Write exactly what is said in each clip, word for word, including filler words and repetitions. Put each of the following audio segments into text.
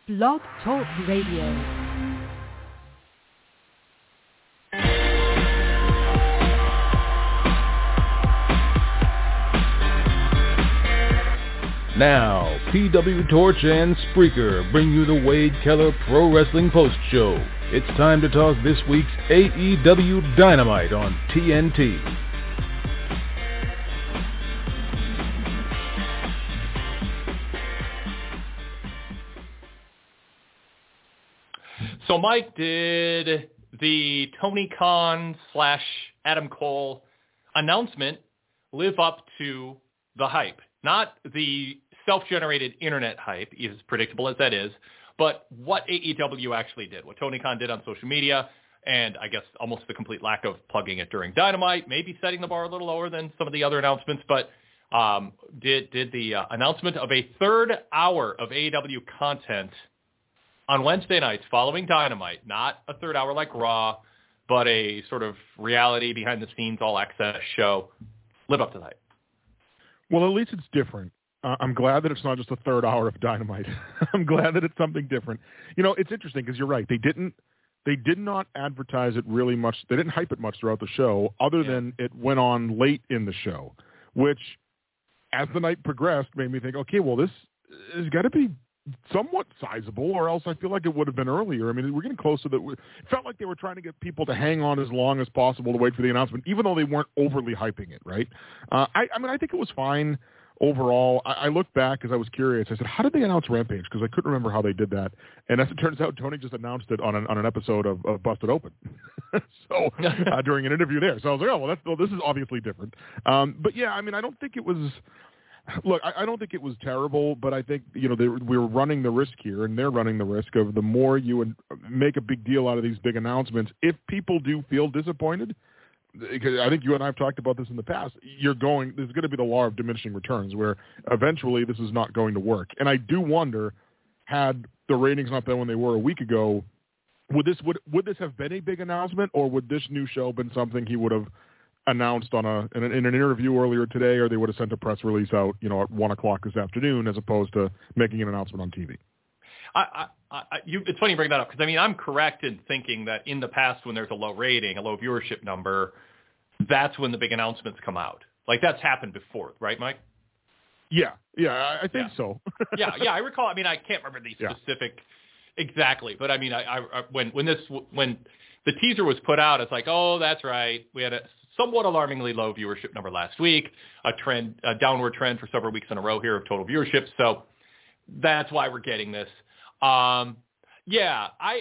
Blog Talk Radio. Now, P W Torch and Spreaker bring you the Wade Keller Pro Wrestling Post Show. It's time to talk this week's A E W Dynamite on T N T. So, Mike, did the Tony Khan slash Adam Cole announcement live up to the hype? Not the self-generated internet hype, as predictable as that is, but what A E W actually did, what Tony Khan did on social media, and I guess almost the complete lack of plugging it during Dynamite, maybe setting the bar a little lower than some of the other announcements, but um, did did the uh, announcement of a third hour of A E W content on Wednesday nights following Dynamite, not a third hour like Raw, but a sort of reality behind-the-scenes all-access show, live up to the hype? Well, at least it's different. Uh, I'm glad that it's not just a third hour of Dynamite. I'm glad that it's something different. You know, it's interesting because you're right. They didn't. They did not advertise it really much. They didn't hype it much throughout the show, other yeah. than it went on late in the show, which, as the night progressed, made me think, okay, well, this has got to be somewhat sizable, or else I feel like it would have been earlier. I mean, we're getting close to that. It felt like they were trying to get people to hang on as long as possible to wait for the announcement, even though they weren't overly hyping it, right? Uh, I, I mean, I think it was fine overall. I, I looked back because I was curious. I said, how did they announce Rampage? Because I couldn't remember how they did that. And as it turns out, Tony just announced it on an, on an episode of, of Busted Open. so uh, during an interview there. So I was like, oh, well, that's, well this is obviously different. Um, but yeah, I mean, I don't think it was... Look, I, I don't think it was terrible, but I think, you know, they, we were running the risk here, and they're running the risk of the more you would make a big deal out of these big announcements, if people do feel disappointed, because I think you and I have talked about this in the past, you're going, there's going to be the law of diminishing returns, where eventually this is not going to work. And I do wonder, had the ratings not been when they were a week ago, would this would would this have been a big announcement, or would this new show been something he would have announced on a in, an in an interview earlier today, or they would have sent a press release out, you know, at one o'clock this afternoon, as opposed to making an announcement on T V? I, I, I, you, it's funny you bring that up, because I mean, I'm correct in thinking that in the past, when there's a low rating, a low viewership number, that's when the big announcements come out. Like, that's happened before, right, Mike? Yeah, yeah, I think yeah. so. yeah, yeah, I recall. I mean, I can't remember the specific yeah. exactly, but I mean, I, I when when this when the teaser was put out, it's like, oh, that's right, we had a somewhat alarmingly low viewership number last week, a trend, a downward trend for several weeks in a row here of total viewership. So that's why we're getting this. Um, yeah, I,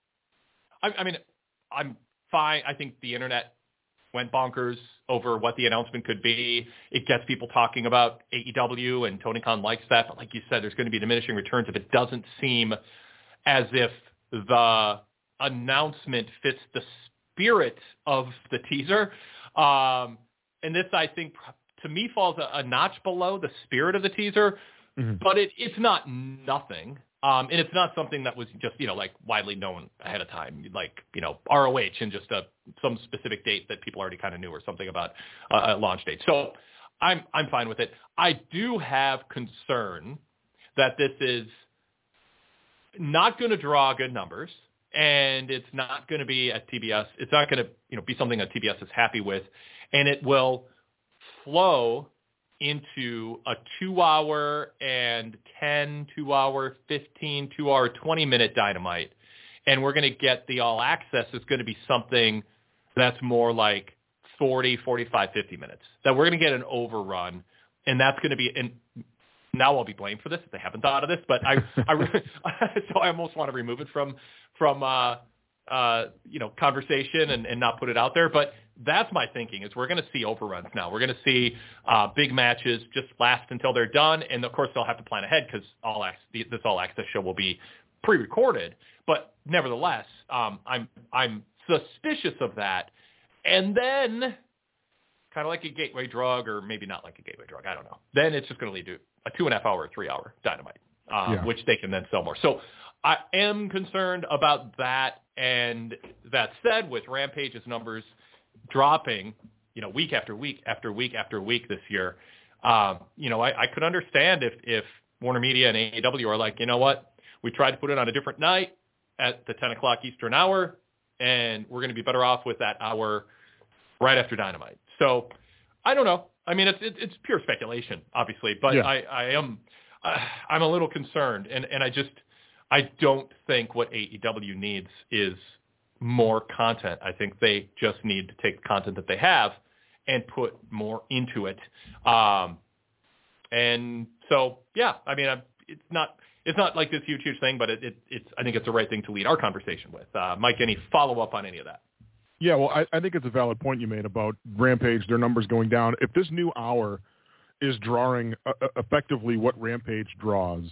I, I mean, I'm fine. I think the internet went bonkers over what the announcement could be. It gets people talking about A E W, and Tony Khan likes that. But like you said, there's going to be diminishing returns if it doesn't seem as if the announcement fits the spirit of the teaser. Um, and this, I think, to me, falls a, a notch below the spirit of the teaser, mm-hmm. but it, it's not nothing. Um, and it's not something that was just, you know, like widely known ahead of time, like, you know, R O H and just a, some specific date that people already kind of knew, or something about uh, a launch date. So I'm, I'm fine with it. I do have concern that this is not going to draw good numbers. And it's not going to be at T B S. It's not going to, you know, be something that T B S is happy with, and it will flow into a two-hour and ten, two-hour, fifteen, two-hour, twenty-minute Dynamite, and we're going to get the all access. It's going to be something that's more like forty, forty-five, fifty minutes. That we're going to get an overrun, and that's going to be and now I'll be blamed for this if they haven't thought of this, but I, I so I almost want to remove it from from uh, uh, you know conversation and, and not put it out there. But that's my thinking, is we're going to see overruns now. We're going to see uh, big matches just last until they're done, and of course they'll have to plan ahead, because all access, this all access show will be pre-recorded. But nevertheless, um, I'm I'm suspicious of that, and then kind of like a gateway drug, or maybe not like a gateway drug, I don't know. Then it's just going to lead to a two and a half hour, three hour Dynamite, um, yeah. which they can then sell more. So I am concerned about that. And that said, with Rampage's numbers dropping, you know, week after week after week after week this year, um, you know, I, I could understand if, if Warner Media and A E W are like, you know what, We tried to put it on a different night at the ten o'clock Eastern hour, and we're going to be better off with that hour right after Dynamite. So I don't know. I mean, it's it's pure speculation, obviously, but yeah. I, I am uh, I'm a little concerned, and, and I just I don't think what A E W needs is more content. I think they just need to take the content that they have and put more into it. Um, and so, yeah, I mean, I'm, it's not it's not like this huge, huge thing, but it, it, it's I think it's the right thing to lead our conversation with. Uh, Mike, any follow-up on any of that? Yeah, well, I, I think it's a valid point you made about Rampage, their numbers going down. If this new hour is drawing uh, effectively what Rampage draws,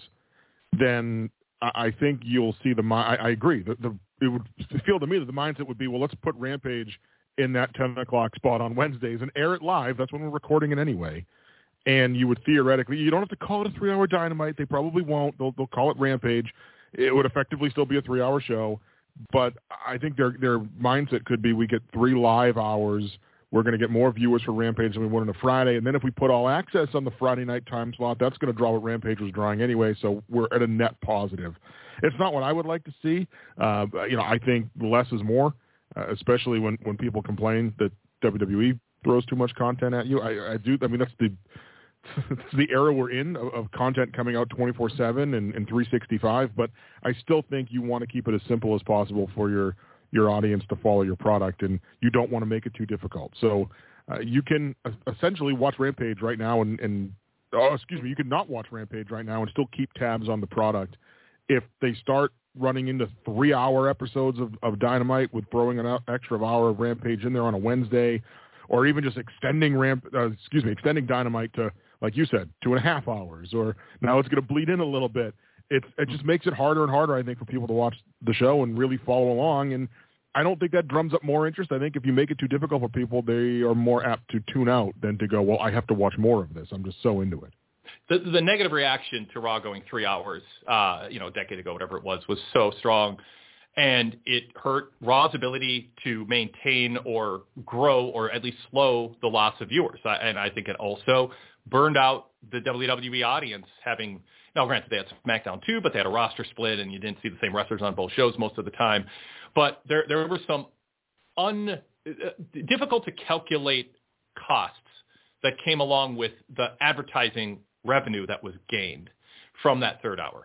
then I, I think you'll see the – I, I agree. The, the, it would feel to me that the mindset would be, well, let's put Rampage in that ten o'clock spot on Wednesdays and air it live. That's when we're recording it anyway. And you would theoretically – you don't have to call it a three-hour Dynamite. They probably won't. They'll, they'll call it Rampage. It would effectively still be a three-hour show. But I think their their mindset could be we get three live hours. We're going to get more viewers for Rampage than we would on a Friday. And then if we put all access on the Friday night time slot, that's going to draw what Rampage was drawing anyway. So we're at a net positive. It's not what I would like to see. Uh, you know, I think less is more, uh, especially when, when people complain that W W E throws too much content at you. I, I do. I mean, that's the it's the era we're in of, of content coming out twenty-four seven and, and three sixty-five, but I still think you want to keep it as simple as possible for your, your audience to follow your product, and you don't want to make it too difficult. So uh, you can essentially watch Rampage right now and, and oh, excuse me, you can not watch Rampage right now and still keep tabs on the product. If they start running into three-hour episodes of, of Dynamite with throwing an extra hour of Rampage in there on a Wednesday, or even just extending ramp, uh, excuse me, extending Dynamite to, like you said, two and a half hours, or now it's going to bleed in a little bit. It, it just makes it harder and harder, I think, for people to watch the show and really follow along. And I don't think that drums up more interest. I think if you make it too difficult for people, they are more apt to tune out than to go, well, I have to watch more of this. I'm just so into it. The, the negative reaction to Raw going three hours, uh, you know, a decade ago, whatever it was, was so strong. And it hurt Raw's ability to maintain or grow or at least slow the loss of viewers. I, and I think it also burned out the W W E audience having, now granted they had SmackDown too, but they had a roster split and you didn't see the same wrestlers on both shows most of the time. But there there were some un, uh, difficult to calculate costs that came along with the advertising revenue that was gained from that third hour.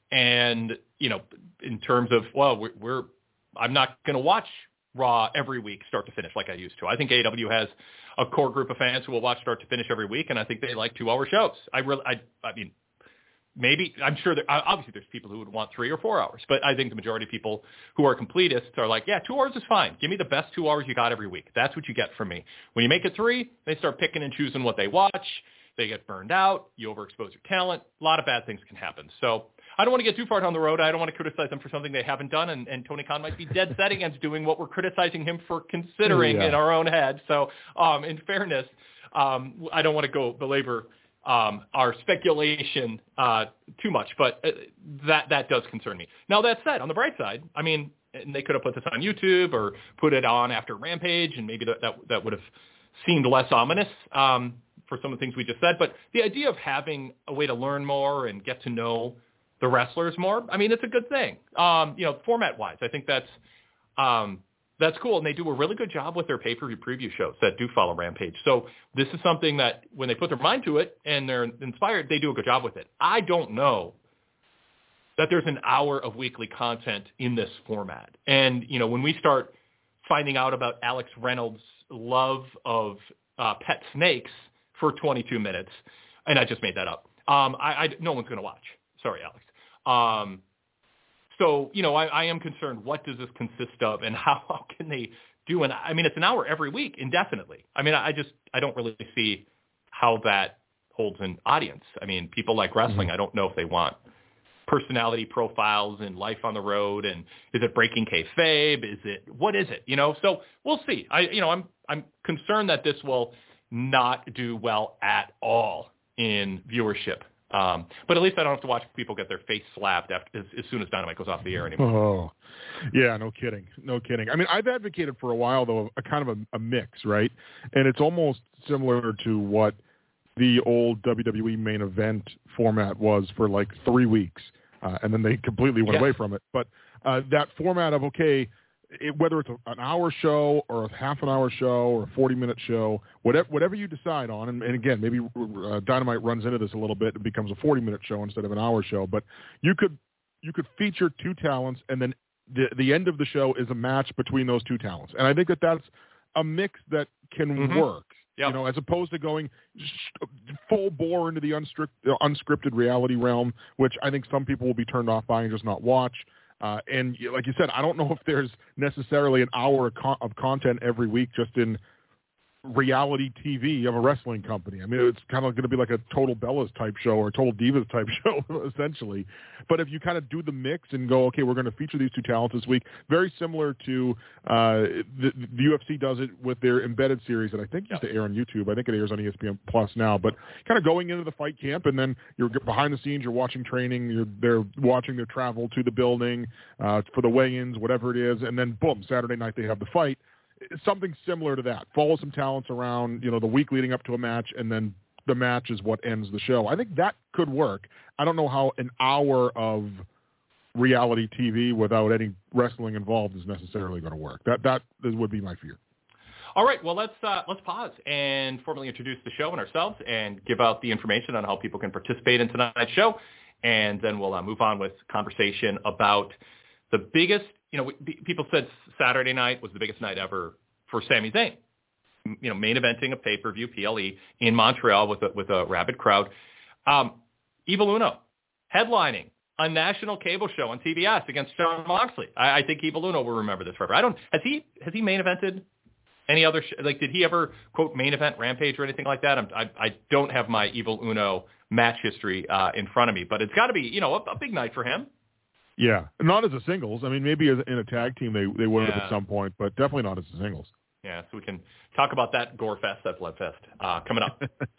And, you know, in terms of, well, we're, we're I'm not going to watch Raw every week, start to finish, like I used to. I think A E W has a core group of fans who will watch start to finish every week, and I think they like two-hour shows. I really, I, I mean, maybe, I'm sure there, obviously there's people who would want three or four hours, but I think the majority of people who are completists are like, yeah, two hours is fine. Give me the best two hours you got every week. That's what you get from me. When you make it three, they start picking and choosing what they watch. They get burned out. You overexpose your talent. A lot of bad things can happen. So I don't want to get too far down the road. I don't want to criticize them for something they haven't done, and, and Tony Khan might be dead set against doing what we're criticizing him for considering yeah. in our own head. So um, in fairness, um, I don't want to go belabor um, our speculation uh, too much, but uh, that that does concern me. Now, that said, on the bright side, I mean, and they could have put this on YouTube or put it on after Rampage, and maybe that, that, that would have seemed less ominous um, for some of the things we just said. But the idea of having a way to learn more and get to know the wrestlers more, I mean, it's a good thing. Um, you know, format-wise, I think that's um, that's cool, and they do a really good job with their pay-per-view preview shows that do follow Rampage. So this is something that when they put their mind to it and they're inspired, they do a good job with it. I don't know that there's an hour of weekly content in this format. And, you know, when we start finding out about Alex Reynolds' love of uh, pet snakes for twenty-two minutes, and I just made that up, um, I, I, no one's going to watch. Sorry, Alex. Um, so, you know, I, I am concerned, what does this consist of and how, how can they do an, I mean, it's an hour every week indefinitely. I mean, I, I just, I don't really see how that holds an audience. I mean, people like wrestling. Mm-hmm. I don't know if they want personality profiles and life on the road, and is it breaking kayfabe? Is it, what is it? You know, so we'll see. I, you know, I'm, I'm concerned that this will not do well at all in viewership. Um, but at least I don't have to watch people get their face slapped after, as, as soon as Dynamite goes off the air anymore. Oh, yeah, no kidding. No kidding. I mean, I've advocated for a while, though, a kind of a, a mix, right? And it's almost similar to what the old W W E main event format was for like three weeks. uh, and then they completely went yeah. away from it. But uh, that format of, okay, it, whether it's a, an hour show or a half an hour show or a forty-minute show, whatever whatever you decide on, and, and again, maybe uh, Dynamite runs into this a little bit and becomes a forty-minute show instead of an hour show, but you could you could feature two talents, and then the the end of the show is a match between those two talents. And I think that that's a mix that can mm-hmm. work. Yep. You know, as opposed to going full bore into the unscript, uh, unscripted reality realm, which I think some people will be turned off by and just not watch. Uh, and like you said, I don't know if there's necessarily an hour of, con- of content every week just in reality T V of a wrestling company. I mean, it's kind of going to be like a Total Bellas type show or a Total Divas type show, essentially. But if you kind of do the mix and go, okay, we're going to feature these two talents this week, very similar to uh, the, the U F C does it with their embedded series that I think used to air on YouTube. I think it airs on E S P N Plus now. But kind of going into the fight camp, and then you're behind the scenes, you're watching training, you're they're watching their travel to the building uh, for the weigh-ins, whatever it is, and then boom, Saturday night they have the fight. Something similar to that. Follow some talents around, you know, the week leading up to a match, and then the match is what ends the show. I think that could work. I don't know how an hour of reality T V without any wrestling involved is necessarily going to work. That that would be my fear. All right, well, let's uh, let's pause and formally introduce the show and ourselves and give out the information on how people can participate in tonight's show, and then we'll uh, move on with conversation about the biggest. You know, people said Saturday night was the biggest night ever for Sami Zayn. You know, main eventing a pay-per-view P L E in Montreal with a, with a rabid crowd. Um, Evil Uno headlining a national cable show on T B S against Jon Moxley. I, I think Evil Uno will remember this forever. I don't. Has he has he main evented any other sh- like? Did he ever quote main event Rampage or anything like that? I'm, I I don't have my Evil Uno match history uh, in front of me, but it's got to be you know a, a big night for him. Yeah, not as a singles. I mean, maybe as in a tag team they they would have yeah. at some point, but definitely not as a singles. Yeah, so we can talk about that gore fest, that blood fest uh, coming up.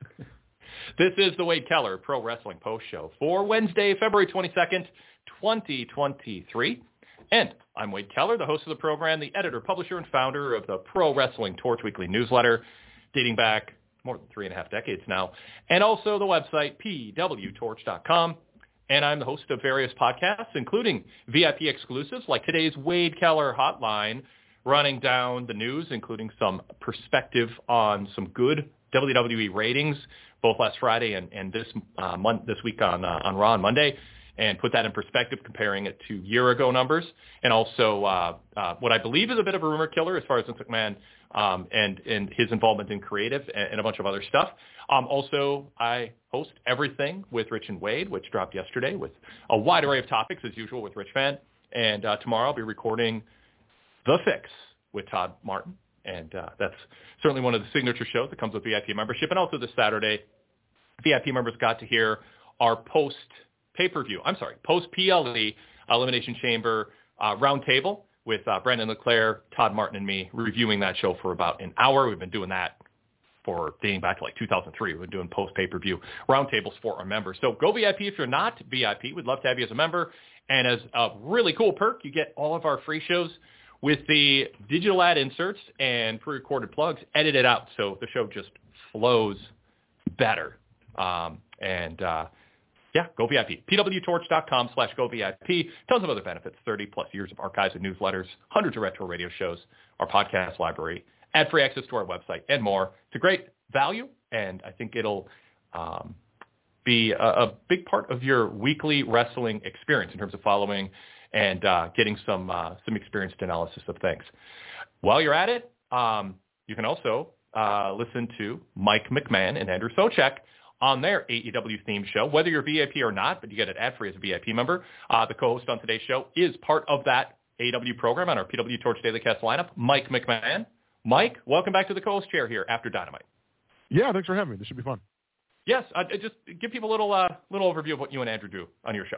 This is the Wade Keller Pro Wrestling Post Show for Wednesday, February twenty-second, twenty twenty-three. And I'm Wade Keller, the host of the program, the editor, publisher, and founder of the Pro Wrestling Torch Weekly newsletter, dating back more than three and a half decades now, and also the website p w torch dot com. And I'm the host of various podcasts, including V I P exclusives like today's Wade Keller Hotline, running down the news, including some perspective on some good W W E ratings, both last Friday and, and this uh, month, this week on uh, on Raw on Monday, and put that in perspective, comparing it to year ago numbers, and also uh, uh, what I believe is a bit of a rumor killer as far as Vince McMahon um, and and his involvement in creative and, and a bunch of other stuff. Um, also, I host Everything with Rich and Wade, which dropped yesterday with a wide array of topics, as usual, with Rich Fan. And uh, tomorrow I'll be recording The Fix with Todd Martin. And uh, that's certainly one of the signature shows that comes with V I P membership. And also this Saturday, V I P members got to hear our post-pay-per-view, I'm sorry, post-P L E Elimination Chamber uh, roundtable with uh, Brandon LeClaire, Todd Martin, and me reviewing that show for about an hour. We've been doing that for dating back to like two thousand three. We've been doing post-pay-per-view roundtables for our members. So go V I P if you're not V I P. We'd love to have you as a member. And as a really cool perk, you get all of our free shows with the digital ad inserts and pre-recorded plugs edited out. So the show just flows better. Um, and, uh, yeah, go V I P. p w torch dot com slash go V I P. Tons of other benefits, thirty plus years of archives and newsletters, hundreds of retro radio shows, our podcast library, ad-free access to our website, and more. It's a great value, and I think it'll um, be a, a big part of your weekly wrestling experience in terms of following and uh, getting some uh, some experienced analysis of things. While you're at it, um, you can also uh, listen to Mike McMahon and Andrew Socek on their A E W themed show, whether you're V I P or not, but you get it ad-free as a V I P member. Uh, the co-host on today's show is part of that A E W program on our P W Torch Daily Cast lineup, Mike McMahon. Mike, welcome back to the co-host chair here after Dynamite. Yeah, thanks for having me. This should be fun. Yes, uh, just give people a little uh, little overview of what you and Andrew do on your show.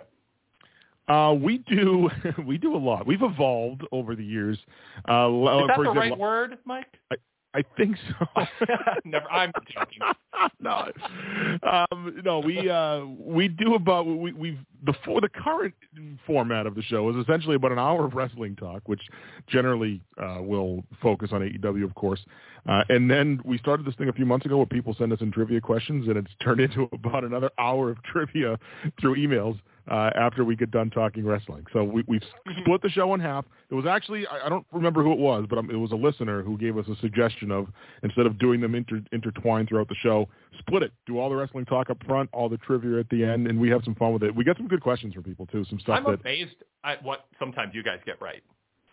Uh, we do we do a lot. We've evolved over the years. Uh, Is that the the right example, word, Mike? I, I think so. Never. I'm joking. no, um, no. We uh, we do about we we've before the current format of the show is essentially about an hour of wrestling talk, which generally uh, will focus on A E W, of course. Uh, and then we started this thing a few months ago where people send us in trivia questions, and it's turned into about another hour of trivia through emails. uh, after we get done talking wrestling. So we, we've split the show in half. It was actually, I, I don't remember who it was, but um, it was a listener who gave us a suggestion of, instead of doing them inter, intertwined throughout the show, split it. Do all the wrestling talk up front, all the trivia at the end, and we have some fun with it. We get some good questions from people, too, some stuff I'm that... amazed at what sometimes you guys get right.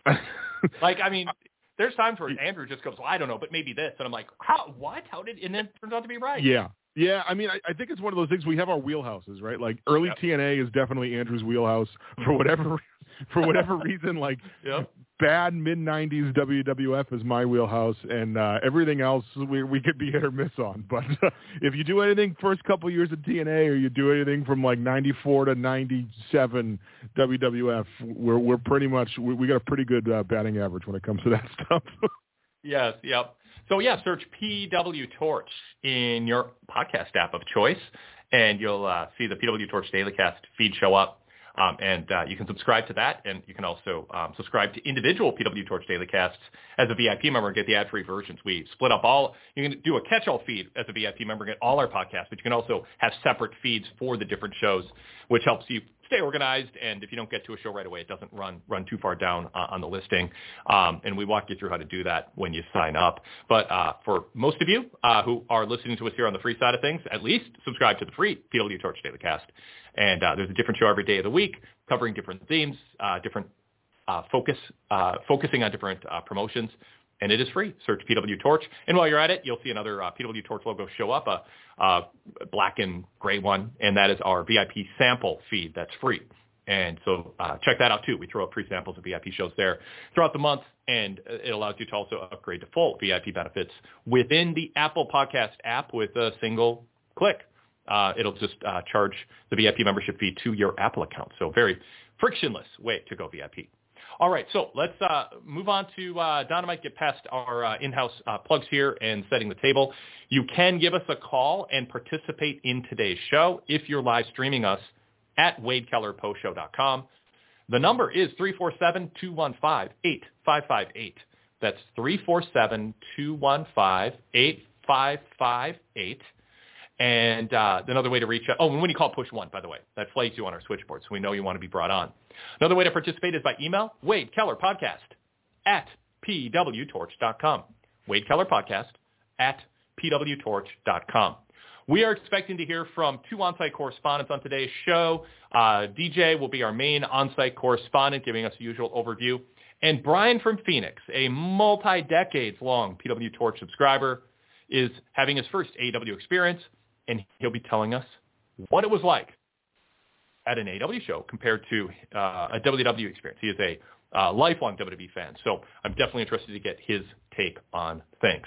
Like, I mean... There's times where Andrew just goes, well, I don't know, but maybe this. And I'm like, how, what? How did, and then it turns out to be right. Yeah. Yeah. I mean, I, I think it's one of those things. We have our wheelhouses, right? Like early yep. T N A is definitely Andrew's wheelhouse for whatever, for whatever reason, like yep. bad mid nineties W W F is my wheelhouse, and uh, everything else we we could be hit or miss on. But uh, if you do anything first couple years of T N A, or you do anything from like ninety-four to ninety-seven W W F, we're we're pretty much we, we got a pretty good uh, batting average when it comes to that stuff. Yes. Yep. So yeah, search P W Torch in your podcast app of choice, and you'll uh, see the P W Torch DailyCast feed show up. Um, and uh, you can subscribe to that, and you can also um, subscribe to individual P W Torch Daily Casts as a V I P member and get the ad-free versions. We split up all. You can do a catch-all feed as a V I P member and get all our podcasts, but you can also have separate feeds for the different shows, which helps you stay organized. And if you don't get to a show right away, it doesn't run run too far down uh, on the listing. Um, and we walk you through how to do that when you sign up. But uh, for most of you uh, who are listening to us here on the free side of things, at least subscribe to the free P W Torch Daily Cast. And uh, there's a different show every day of the week covering different themes, uh, different uh, focus, uh, focusing on different uh, promotions. And it is free. Search P W Torch. And while you're at it, you'll see another uh, P W Torch logo show up, a, a black and gray one. And that is our V I P sample feed that's free. And so uh, check that out, too. We throw up free samples of V I P shows there throughout the month. And it allows you to also upgrade to full V I P benefits within the Apple Podcast app with a single click. Uh, it'll just uh, charge the V I P membership fee to your Apple account. So very frictionless way to go V I P. All right, so let's uh, move on to uh, Dynamite, get past our uh, in-house uh, plugs here and setting the table. You can give us a call and participate in today's show if you're live streaming us at wade keller post show dot com. The number is three four seven, two one five, eight five five eight. That's three four seven, two one five, eight five five eight. And uh, another way to reach out, oh, and when you call, push one, by the way. That flags you on our switchboard, so we know you want to be brought on. Another way to participate is by email, Wade Keller Podcast at p w torch dot com. Wade Keller Podcast at p w torch dot com. We are expecting to hear from two on-site correspondents on today's show. Uh, D J will be our main on-site correspondent, giving us the usual overview. And Brian from Phoenix, a multi-decades-long P W Torch subscriber, is having his first A E W experience, and he'll be telling us what it was like at an A E W show compared to uh, a W W E experience. He is a uh, lifelong W W E fan, so I'm definitely interested to get his take on things.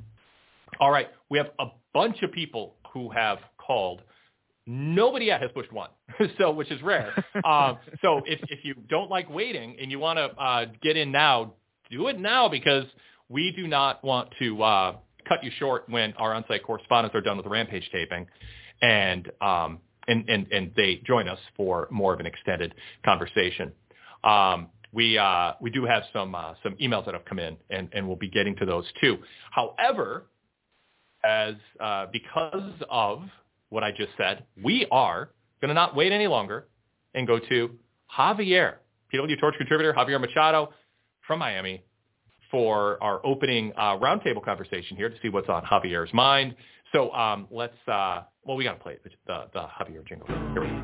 All right, we have a bunch of people who have called. Nobody yet has pushed one, so which is rare. um, so if, if you don't like waiting and you want to uh, get in now, do it now, because we do not want to uh, – cut you short when our on-site correspondents are done with the Rampage taping, and um, and, and and they join us for more of an extended conversation. Um, we uh, we do have some uh, some emails that have come in, and, and we'll be getting to those too. However, as uh, because of what I just said, we are going to not wait any longer and go to Javier, P W Torch contributor Javier Machado from Miami, for our opening uh, roundtable conversation here to see what's on Javier's mind. So um, let's, uh, well, we got to play the, the, the Javier jingle. Here we go.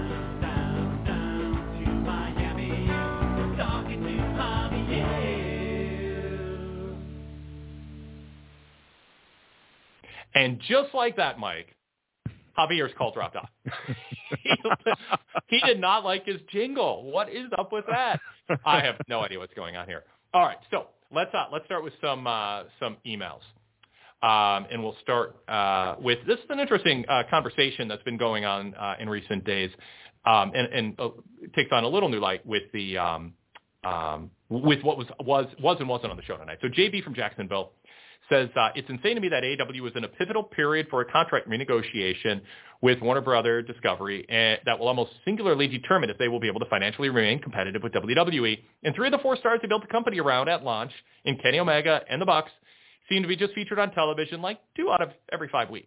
And just like that, Mike, Javier's call dropped off. he, he did not like his jingle. What is up with that? I have no idea what's going on here. All right, so let's uh, let's start with some uh, some emails, um, and we'll start uh, with this is an interesting uh, conversation that's been going on uh, in recent days, um, and, and uh, takes on a little new light with the um, um, with what was was was and wasn't on the show tonight. So J B from Jacksonville says, uh, it's insane to me that A E W is in a pivotal period for a contract renegotiation with Warner Brother Discovery, and that will almost singularly determine if they will be able to financially remain competitive with W W E. And three of the four stars they built the company around at launch, in Kenny Omega and the Bucks, seem to be just featured on television like two out of every five weeks.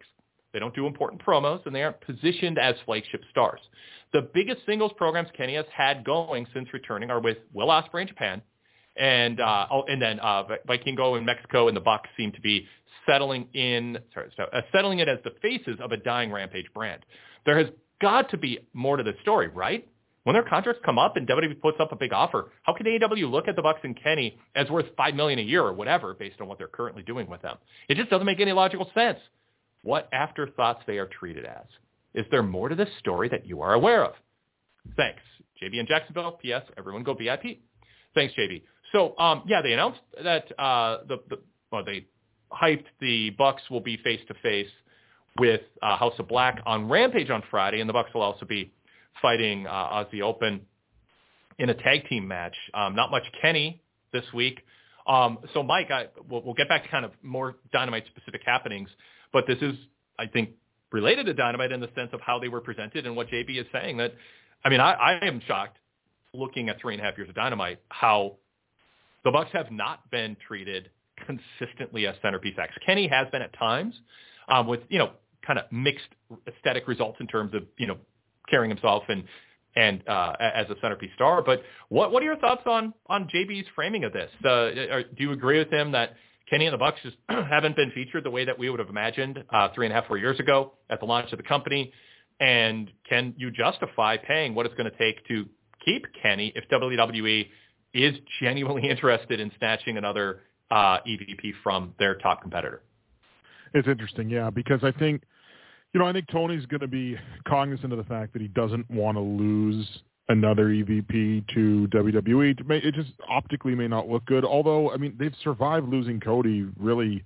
They don't do important promos, and they aren't positioned as flagship stars. The biggest singles programs Kenny has had going since returning are with Will Ospreay in Japan, and uh, oh, and then uh, Vikingo in Mexico, and the Bucks seem to be settling in, sorry, so, uh, settling it as the faces of a dying Rampage brand. There has got to be more to the story, right? When their contracts come up and W W E puts up a big offer, how can A E W look at the Bucks and Kenny as worth five million dollars a year or whatever based on what they're currently doing with them? It just doesn't make any logical sense. What afterthoughts they are treated as. Is there more to this story that you are aware of? Thanks. J B in Jacksonville. P S. Everyone go V I P. Thanks, J B. So, um, yeah, they announced that uh, the, the well, they hyped the Bucks will be face-to-face with uh, House of Black on Rampage on Friday, and the Bucks will also be fighting uh, Aussie Open in a tag team match. Um, not much Kenny this week. Um, so, Mike, I, we'll, we'll get back to kind of more Dynamite-specific happenings, but this is, I think, related to Dynamite in the sense of how they were presented and what J B is saying. That, I mean, I, I am shocked looking at three and a half years of Dynamite how the Bucks have not been treated consistently as centerpiece acts. Kenny has been at times um, with, you know, kind of mixed aesthetic results in terms of, you know, carrying himself and and uh, as a centerpiece star. But what what are your thoughts on on J B's framing of this? Uh, are, do you agree with him that Kenny and the Bucks just haven't been featured the way that we would have imagined uh, three and a half, four years ago at the launch of the company? And can you justify paying what it's going to take to keep Kenny if W W E is genuinely interested in snatching another uh, E V P from their top competitor? It's interesting, yeah, because I think, you know, I think Tony's going to be cognizant of the fact that he doesn't want to lose another E V P to W W E. It just optically may not look good. Although, I mean, they've survived losing Cody. Really,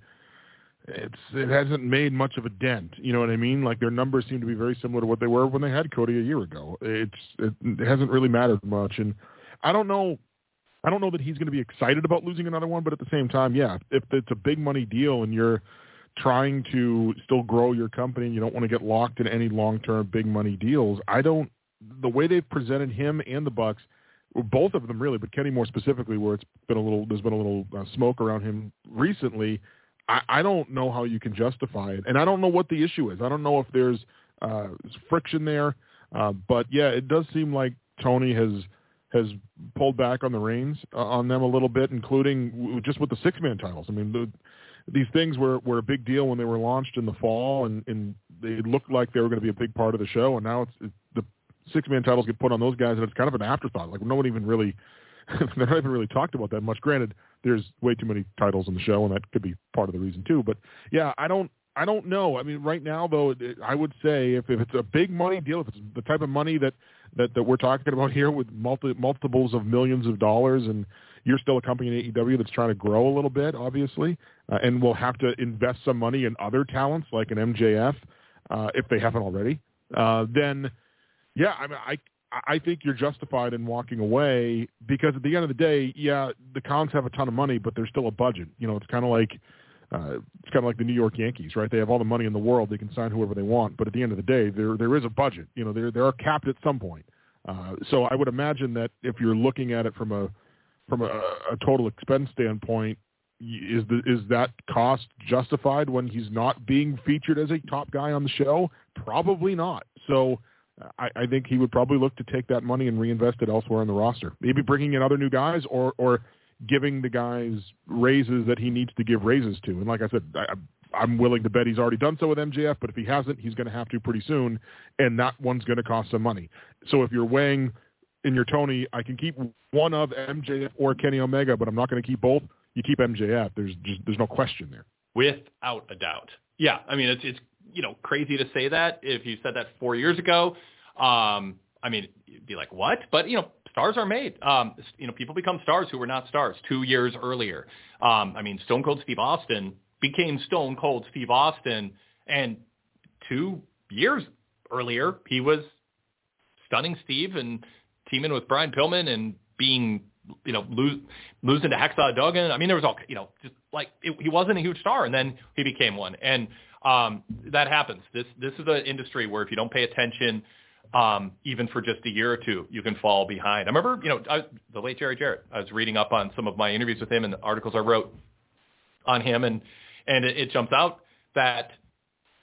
it's it hasn't made much of a dent. You know what I mean? Like their numbers seem to be very similar to what they were when they had Cody a year ago. It's it, it hasn't really mattered much. And I don't know. I don't know that he's going to be excited about losing another one. But at the same time, yeah, if it's a big money deal and you're trying to still grow your company and you don't want to get locked in any long-term big money deals, I don't. The way they've presented him and the Bucks, both of them really, but Kenny more specifically, where it's been a little, there's been a little uh, smoke around him recently. I, I don't know how you can justify it, and I don't know what the issue is. I don't know if there's uh, friction there, uh, but yeah, it does seem like Tony has has pulled back on the reins uh, on them a little bit, including w- just with the six-man titles. I mean, the, these things were, were a big deal when they were launched in the fall, and, and they looked like they were going to be a big part of the show, and now it's, it's the six-man titles get put on those guys, and it's kind of an afterthought. Like, no one even really, they're not even really talked about that much. Granted, there's way too many titles in the show, and that could be part of the reason too. But yeah, I don't, I don't know. I mean, right now though, it, I would say if, if it's a big money deal, if it's the type of money that, that, that we're talking about here with multi, multiples of millions of dollars, and you're still a company in A E W that's trying to grow a little bit, obviously, uh, and will have to invest some money in other talents like an M J F, uh, if they haven't already, uh, then yeah, I mean, I I think you're justified in walking away because at the end of the day, yeah, the Cons have a ton of money, but there's still a budget. You know, it's kind of like uh, it's kind of like the New York Yankees, right? They have all the money in the world; they can sign whoever they want, but at the end of the day, there there is a budget. You know, they they are capped at some point. Uh, so I would imagine that if you're looking at it from a from a, a total expense standpoint, is the is that cost justified when he's not being featured as a top guy on the show? Probably not. So I, I think he would probably look to take that money and reinvest it elsewhere in the roster. Maybe bringing in other new guys or, or giving the guys raises that he needs to give raises to. And like I said, I, I'm willing to bet he's already done so with M J F, but if he hasn't, he's going to have to pretty soon, and that one's going to cost some money. So if you're weighing in your Tony, I can keep one of M J F or Kenny Omega, but I'm not going to keep both. You keep M J F. There's just there's no question there. Without a doubt. Yeah, I mean, it's it's you know crazy to say that. If you said that four years ago, um, I mean, you'd be like, what? But you know, stars are made. Um, you know, people become stars who were not stars two years earlier. Um, I mean, Stone Cold Steve Austin became Stone Cold Steve Austin, and two years earlier, he was Stunning Steve and teaming with Brian Pillman and being, you know, lose, losing to Hacksaw Duggan. I mean, there was all, you know, just like it, he wasn't a huge star, and then he became one. And um, that happens. This this is an industry where if you don't pay attention, um, even for just a year or two, you can fall behind. I remember, you know, I, the late Jerry Jarrett. I was reading up on some of my interviews with him and the articles I wrote on him, and and it, it jumps out that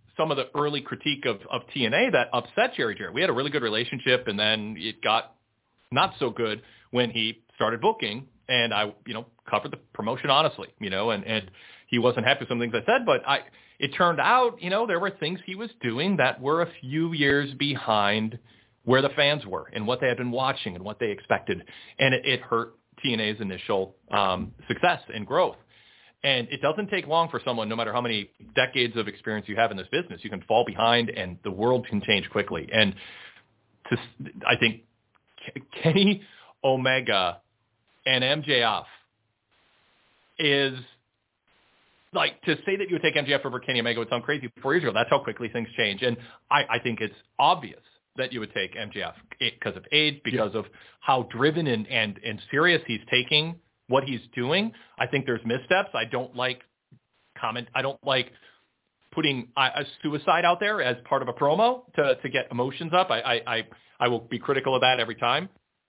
some of the early critique of, of T N A that upset Jerry Jarrett. We had a really good relationship, and then it got not so good when he started booking, and I, you know, covered the promotion honestly, you know, and, and he wasn't happy with some things I said, but I, it turned out, you know, there were things he was doing that were a few years behind where the fans were and what they had been watching and what they expected, and it, it hurt T N A's initial um, success and growth. And it doesn't take long for someone, no matter how many decades of experience you have in this business, you can fall behind and the world can change quickly. And to, I think Kenny Omega and M J F is like, to say that you would take M J F over Kenny Omega would sound crazy four years ago. That's how quickly things change. And I, I think it's obvious that you would take M J F because of age, because yeah. of how driven and, and, and serious he's taking what he's doing. I think there's missteps. I don't like comment. I don't like putting a suicide out there as part of a promo to, to get emotions up. I, I, I, I will be critical of that every time.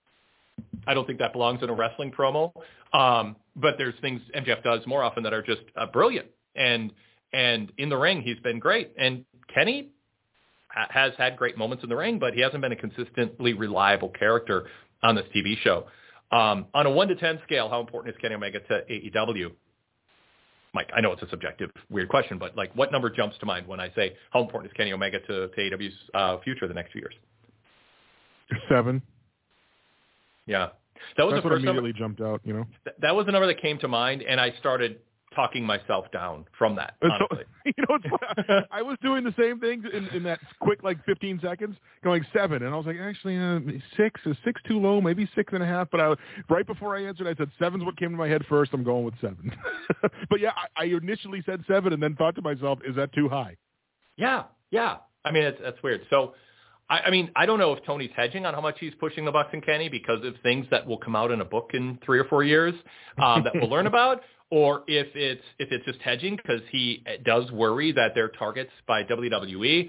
I don't think that belongs in a wrestling promo. Um, but there's things M J F does more often that are just uh, brilliant. And, and in the ring, he's been great. And Kenny ha- has had great moments in the ring, but he hasn't been a consistently reliable character on this T V show. Um, on a one to ten scale, how important is Kenny Omega to A E W? Mike, I know it's a subjective, weird question, but like, what number jumps to mind when I say how important is Kenny Omega to, to A E W's uh, future the next few years? Seven. Yeah. That was That's the what first immediately number, jumped out, you know? Th- that was the number that came to mind, and I started talking myself down from that, honestly. So, you know, it's, I was doing the same thing in, in that quick, like, fifteen seconds, going seven, and I was like, actually, uh, six, is six too low? Maybe six and a half, but I, right before I answered, I said seven's what came to my head first. I'm going with seven. But, yeah, I, I initially said seven and then thought to myself, is that too high? Yeah, yeah. I mean, it's, that's weird. So, I, I mean, I don't know if Tony's hedging on how much he's pushing the Bucks and Kenny because of things that will come out in a book in three or four years um, that we'll learn about, or if it's if it's just hedging because he does worry that they're targets by W W E,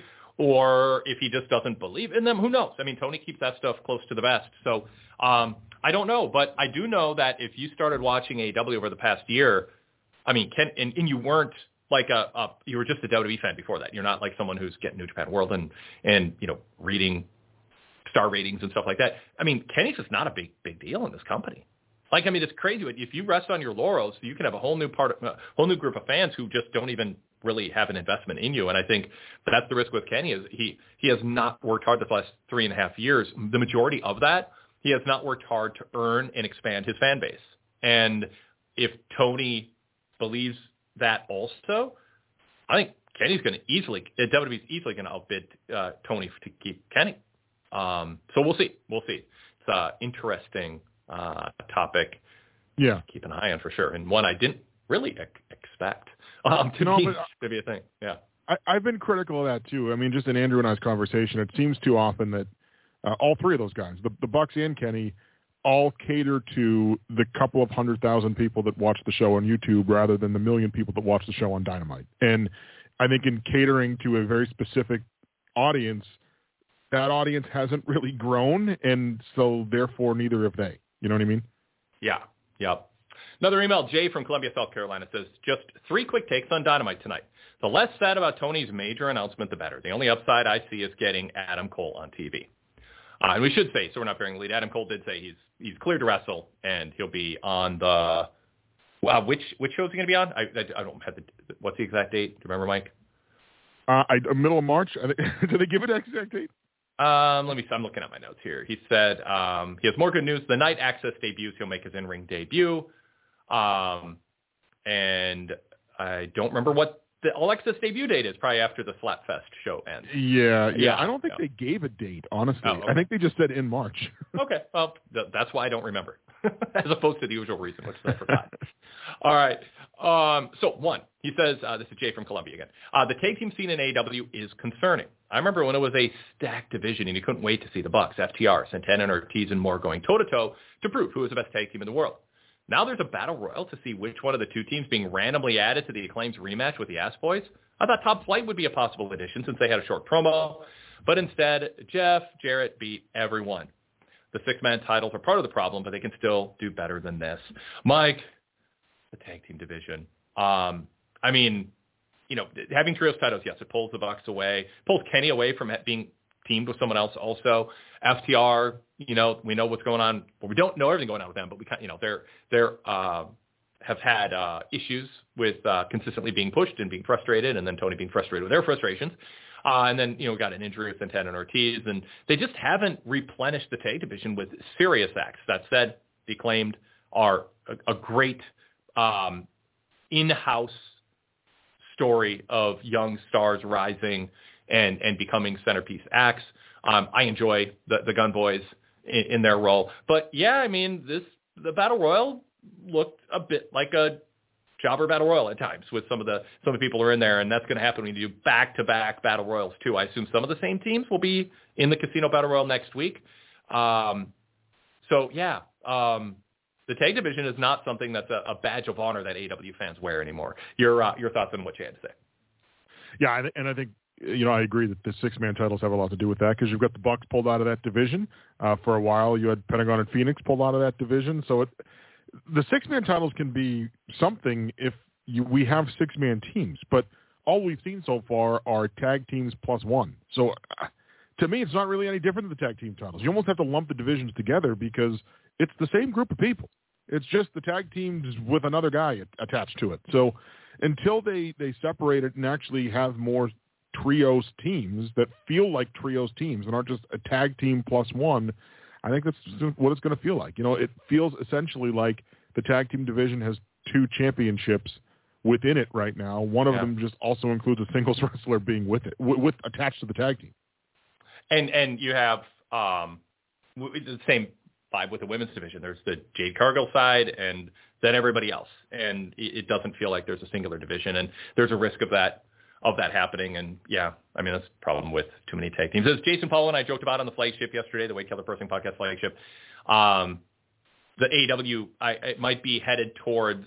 or if he just doesn't believe in them. Who knows? I mean, Tony keeps that stuff close to the vest. So um, I don't know, but I do know that if you started watching A E W over the past year, I mean, Ken, and, and you weren't like a, a you were just a W W E fan before that. You're not like someone who's getting New Japan World and and you know reading star ratings and stuff like that. I mean, Kenny's just not a big big deal in this company. Like, I mean, it's crazy. If you rest on your laurels, you can have a whole new part, of, a whole new group of fans who just don't even really have an investment in you. And I think that's the risk with Kenny is he he has not worked hard this last three and a half years. The majority of that, he has not worked hard to earn and expand his fan base. And if Tony believes that also, I think Kenny's going to easily, W W E's easily going to outbid uh, Tony to keep Kenny. Um, so we'll see. We'll see. It's uh, interesting. Uh, topic, yeah, keep an eye on for sure, and one I didn't really ex- expect um, to, no, be, but, to be a thing. Yeah, I, I've been critical of that too. I mean, just in Andrew and I's conversation, it seems too often that uh, all three of those guys, the, the Bucks and Kenny, all cater to the couple of hundred thousand people that watch the show on YouTube rather than the million people that watch the show on Dynamite. And I think in catering to a very specific audience, that audience hasn't really grown, and so therefore neither have they. You know what I mean? Yeah. Yep. Another email, Jay from Columbia, South Carolina, says, just three quick takes on Dynamite tonight. The less said about Tony's major announcement, the better. The only upside I see is getting Adam Cole on T V. Uh, and we should say, so we're not bearing the lead, Adam Cole did say he's he's cleared to wrestle, and he'll be on the uh, – which which show is he going to be on? I, I, I don't have the – what's the exact date? Do you remember, Mike? Uh, I, middle of March. Did they give it an exact date? Um, let me. I'm looking at my notes here. He said um, he has more good news. The night Access debuts, he'll make his in-ring debut. Um, and I don't remember what the All Access debut date is. Probably after the Slapfest show ends. Yeah, yeah. yeah I don't think yeah. they gave a date, honestly. Oh, okay. I think they just said in March. Okay, well, th- that's why I don't remember, as opposed to the usual reason, which I forgot. All right. Um, so, one, he says, uh, this is Jay from Columbia again, uh, the tag team scene in A E W is concerning. I remember when it was a stacked division and you couldn't wait to see the Bucks, F T R, Santana and Ortiz and more going toe-to-toe to prove who was the best tag team in the world. Now there's a battle royal to see which one of the two teams being randomly added to the Acclaim's rematch with the Ass Boys. I thought Top Flight would be a possible addition since they had a short promo, but instead, Jeff Jarrett beat everyone. The six-man titles are part of the problem, but they can still do better than this. Mike, the tag team division. Um, I mean, you know, having trios titles, yes, it pulls the Bucks away, pulls Kenny away from being teamed with someone else also. F T R, you know, we know what's going on. Well, we don't know everything going on with them, but we kind, you know, they're they're uh, have had uh, issues with uh, consistently being pushed and being frustrated, and then Tony being frustrated with their frustrations. Uh, and then, you know, got an injury with Santana and Ortiz, and they just haven't replenished the tag division with serious acts. That said, The Acclaimed are a, a great um, in-house story of young stars rising and, and becoming centerpiece acts. Um, I enjoy the, the Gun Boys in, in their role. But, yeah, I mean, this the Battle Royal looked a bit like a jobber Battle Royal at times with some of the some of the people who are in there, and that's going to happen when you do back-to-back Battle Royals, too. I assume some of the same teams will be in the Casino Battle Royal next week. Um, so, yeah, um, the tag division is not something that's a, a badge of honor that A E W fans wear anymore. Your uh, your thoughts on what you had to say? Yeah, and I think, you know, I agree that the six-man titles have a lot to do with that because you've got the Bucks pulled out of that division. Uh, for a while, you had Pentagon and Phoenix pulled out of that division. So it, the six-man titles can be something if you, we have six-man teams, but all we've seen so far are tag teams plus one. So uh, to me, it's not really any different than the tag team titles. You almost have to lump the divisions together because it's the same group of people. It's just the tag teams with another guy attached to it. So until they, they separate it and actually have more trios teams that feel like trios teams and aren't just a tag team plus one, I think that's what it's going to feel like. You know, it feels essentially like the tag team division has two championships within it right now. One of yeah. them just also includes a singles wrestler being with it, with, with attached to the tag team. And and you have um, the same vibe with the women's division. There's the Jade Cargill side and then everybody else. And it doesn't feel like there's a singular division. And there's a risk of that of that happening. And, yeah, I mean, that's a problem with too many tag teams. As Jason Paulo and I joked about on the flagship yesterday, the Wade Keller Pro Wrestling Podcast flagship, um, the A E W I, it might be headed towards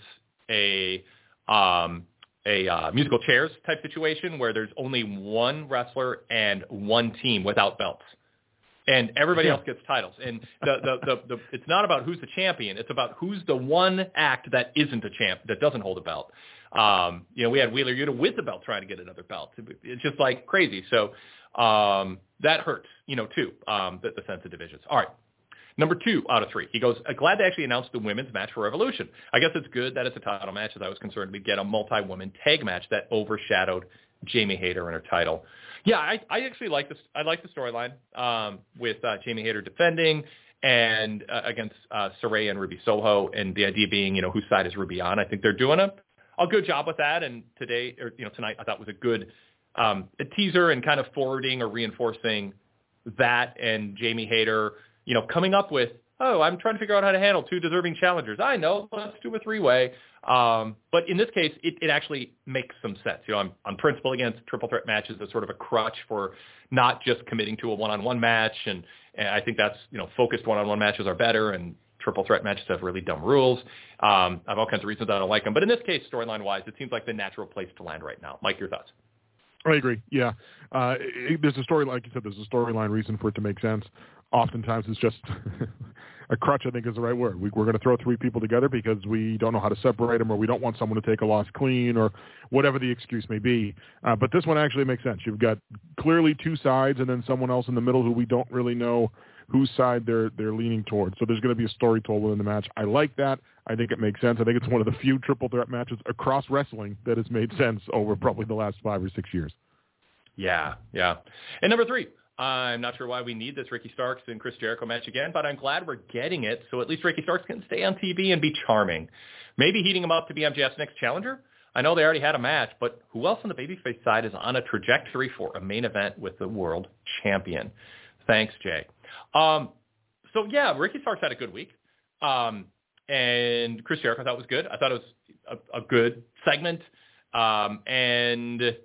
a um, a uh, musical chairs type situation where there's only one wrestler and one team without belts. And everybody else gets titles. And the, the, the, the, it's not about who's the champion. It's about who's the one act that isn't a champ, that doesn't hold a belt. Um, you know, we had Wheeler Yuta with the belt trying to get another belt. It's just like crazy. So um, that hurts, you know, too, um, the, the sense of divisions. All right. Number two out of three. He goes, glad to actually announce the women's match for Revolution. I guess it's good that it's a title match, as I was concerned we'd get a multi-woman tag match that overshadowed Jamie Hayter and her title. Yeah, I, I actually like this. I like the storyline um, with uh, Jamie Hayter defending and uh, against uh, Saraya and Ruby Soho, and the idea being, you know, whose side is Ruby on? I think they're doing a, a good job with that. And today, or you know, tonight, I thought was a good um, a teaser and kind of forwarding or reinforcing that and Jamie Hayter, you know, coming up with, oh, I'm trying to figure out how to handle two deserving challengers. I know, let's do a three-way. Um, but in this case, it, it actually makes some sense. You know, I'm on principle against triple threat matches as sort of a crutch for not just committing to a one-on-one match. And, and I think that's, you know, focused one-on-one matches are better, and triple threat matches have really dumb rules. Um, I have all kinds of reasons that I don't like them. But in this case, storyline-wise, it seems like the natural place to land right now. Mike, your thoughts? I agree. Yeah. Uh, it, there's a story, like you said, there's a storyline reason for it to make sense. Oftentimes it's just a crutch, I think is the right word. We, we're going to throw three people together because we don't know how to separate them, or we don't want someone to take a loss clean, or whatever the excuse may be. Uh, but this one actually makes sense. You've got clearly two sides and then someone else in the middle who we don't really know whose side they're they're leaning towards. So there's going to be a story told within the match. I like that. I think it makes sense. I think it's one of the few triple threat matches across wrestling that has made sense over probably the last five or six years. Yeah, yeah. And number three, I'm not sure why we need this Ricky Starks and Chris Jericho match again, but I'm glad we're getting it, so at least Ricky Starks can stay on T V and be charming. Maybe heating him up to be M J F's next challenger? I know they already had a match, but who else on the babyface side is on a trajectory for a main event with the world champion? Thanks, Jay. Um, so, yeah, Ricky Starks had a good week, um, and Chris Jericho I thought was good. I thought it was a, a good segment, um, and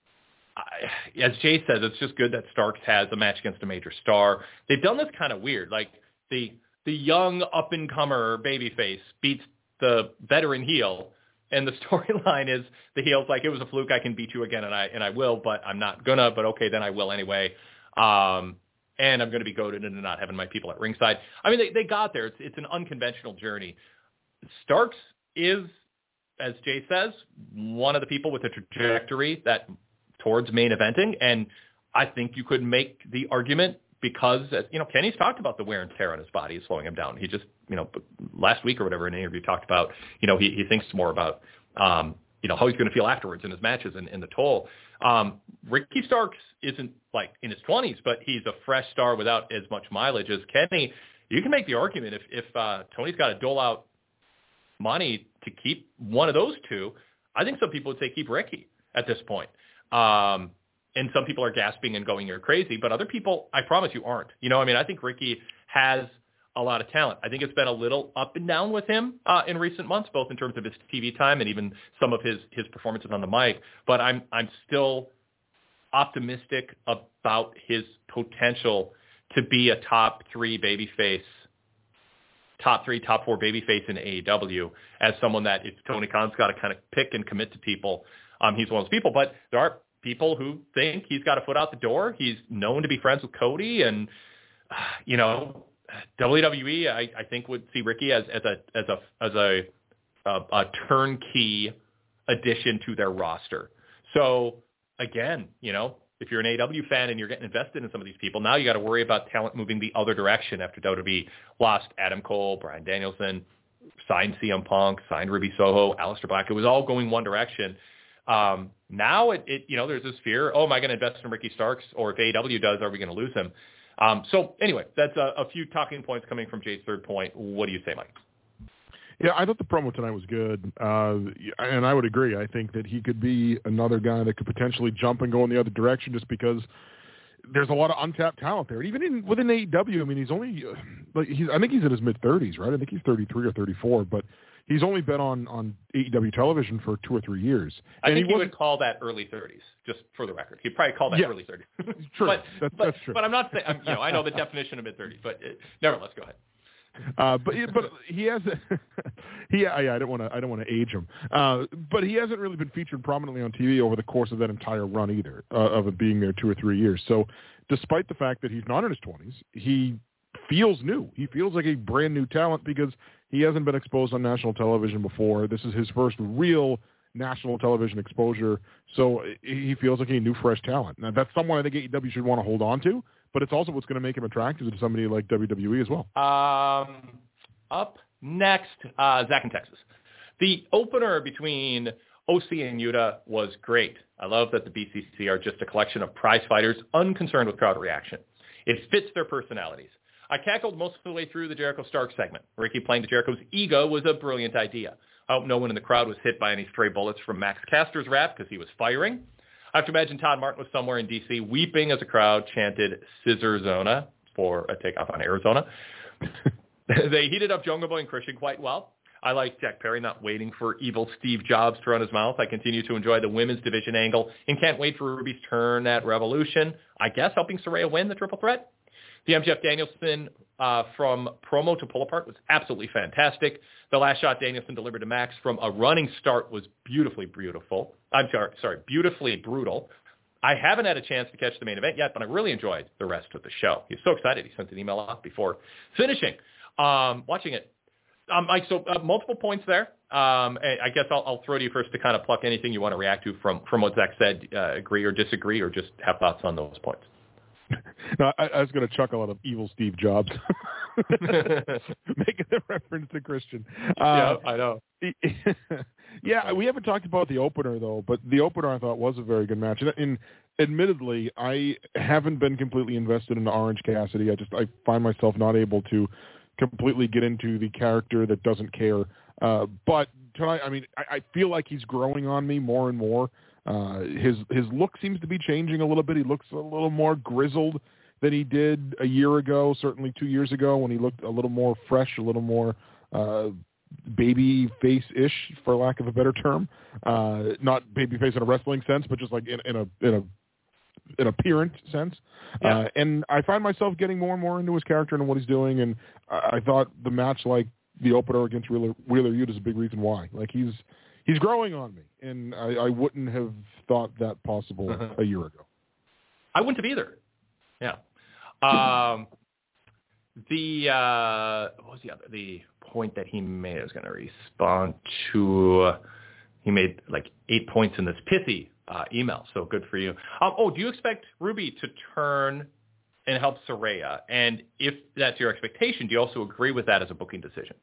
I, as Jay says, it's just good that Starks has a match against a major star. They've done this kind of weird. Like the the young up-and-comer babyface beats the veteran heel, and the storyline is the heel's like, it was a fluke, I can beat you again, and I and I will, but I'm not gonna, but okay, then I will anyway. Um, and I'm going to be goaded into not having my people at ringside. I mean, they, they got there. It's, it's an unconventional journey. Starks is as Jay says, one of the people with a trajectory that towards main eventing, and I think you could make the argument because, you know, Kenny's talked about the wear and tear on his body is slowing him down. He just, you know, last week or whatever in an interview talked about, you know, he, he thinks more about, um, you know, how he's going to feel afterwards in his matches and, and the toll. Um, Ricky Starks isn't like in his twenties, but he's a fresh star without as much mileage as Kenny. You can make the argument if, if uh, Tony's got to dole out money to keep one of those two, I think some people would say keep Ricky at this point. Um, and some people are gasping and going, you're crazy, but other people, I promise you, aren't. You know, I mean, I think Ricky has a lot of talent. I think it's been a little up and down with him uh, in recent months, both in terms of his T V time and even some of his, his performances on the mic. But I'm I'm still optimistic about his potential to be a top three babyface, top three, top four babyface in A E W as someone that if Tony Khan's got to kind of pick and commit to people, um, he's one of those people. But there are people who think he's got a foot out the door. He's known to be friends with Cody, and uh, you know, W W E I, I think would see Ricky as, as a as a as a, a a turnkey addition to their roster. So again, you know, if you're an A E W fan and you're getting invested in some of these people, now you got to worry about talent moving the other direction after W W E lost Adam Cole, Bryan Danielson, signed C M Punk, signed Ruby Soho, Aleister Black. It was all going one direction. Um, now it, it, you know, there's this fear, oh, am I going to invest in Ricky Starks? Or if A E W does, are we going to lose him? Um, so anyway, that's a, a few talking points coming from Jay's third point. What do you say, Mike? Yeah, I thought the promo tonight was good, uh, and I would agree. I think that he could be another guy that could potentially jump and go in the other direction just because there's a lot of untapped talent there. Even in within A E W, I mean, he's only uh, like he's. I think he's in his mid thirties, right? I think he's thirty-three or thirty-four, but he's only been on, on A E W television for two or three years. I and think he, he would call that early thirties, just for the record. He'd probably call that yeah, early thirties. True, but, that's, but, that's true. But I'm not saying, you know, I know the definition of mid thirties, but uh, nevertheless, go ahead. Uh, but but he has he yeah, I don't want to I don't want to age him. Uh, but he hasn't really been featured prominently on T V over the course of that entire run either, uh, of it being there two or three years. So despite the fact that he's not in his twenties, he feels new. He feels like a brand new talent because he hasn't been exposed on national television before. This is his first real national television exposure. So he feels like a new, fresh talent. Now, that's someone I think A E W should want to hold on to, but it's also what's going to make him attractive to somebody like W W E as well. Um, up next, uh, Zach in Texas. The opener between O C and Yuta was great. I love that the B C C are just a collection of prize fighters unconcerned with crowd reaction. It fits their personalities. I cackled most of the way through the Jericho Stark segment. Ricky playing to Jericho's ego was a brilliant idea. I hope no one in the crowd was hit by any stray bullets from Max Caster's rap because he was firing. I have to imagine Todd Martin was somewhere in D C weeping as a crowd chanted Scissorzona for a takeoff on Arizona. They heated up Jungle Boy and Christian quite well. I like Jack Perry not waiting for evil Steve Jobs to run his mouth. I continue to enjoy the women's division angle and can't wait for Ruby's turn at Revolution. I guess helping Saraya win the triple threat. The M J F Danielson uh, from promo to pull apart was absolutely fantastic. The last shot Danielson delivered to Max from a running start was beautifully beautiful. I'm sorry, sorry, beautifully brutal. I haven't had a chance to catch the main event yet, but I really enjoyed the rest of the show. He was so excited. He sent an email off before finishing. Um, watching it. Um, Mike, so uh, multiple points there. Um, I guess I'll, I'll throw to you first to kind of pluck anything you want to react to from, from what Zach said, uh, agree or disagree, or just have thoughts on those points. No, I, I was going to chuckle out of evil Steve Jobs, making a reference to Christian. Uh, yeah, I know. Yeah, we haven't talked about the opener though, but the opener I thought was a very good match. And, and admittedly, I haven't been completely invested in Orange Cassidy. I just I find myself not able to completely get into the character that doesn't care. Uh, but tonight, I mean, I, I feel like he's growing on me more and more. Uh, his his look seems to be changing a little bit. He looks a little more grizzled than he did a year ago, certainly two years ago, when he looked a little more fresh, a little more uh, baby face-ish, for lack of a better term. Uh, not baby face in a wrestling sense, but just like in, in a in a an appearance sense. Yeah. Uh, and I find myself getting more and more into his character and what he's doing. And I, I thought the match, like the opener against Wheeler, Wheeler Yuta, is a big reason why. Like he's he's growing on me, and I, I wouldn't have thought that possible uh-huh. a year ago. I wouldn't have either. Yeah. Um, the uh, what was the other the point that he made? I was going to respond to. he made like eight points in this pithy uh, email. So good for you. Um, oh, do you expect Ruby to turn and help Saraya? And if that's your expectation, do you also agree with that as a booking decision?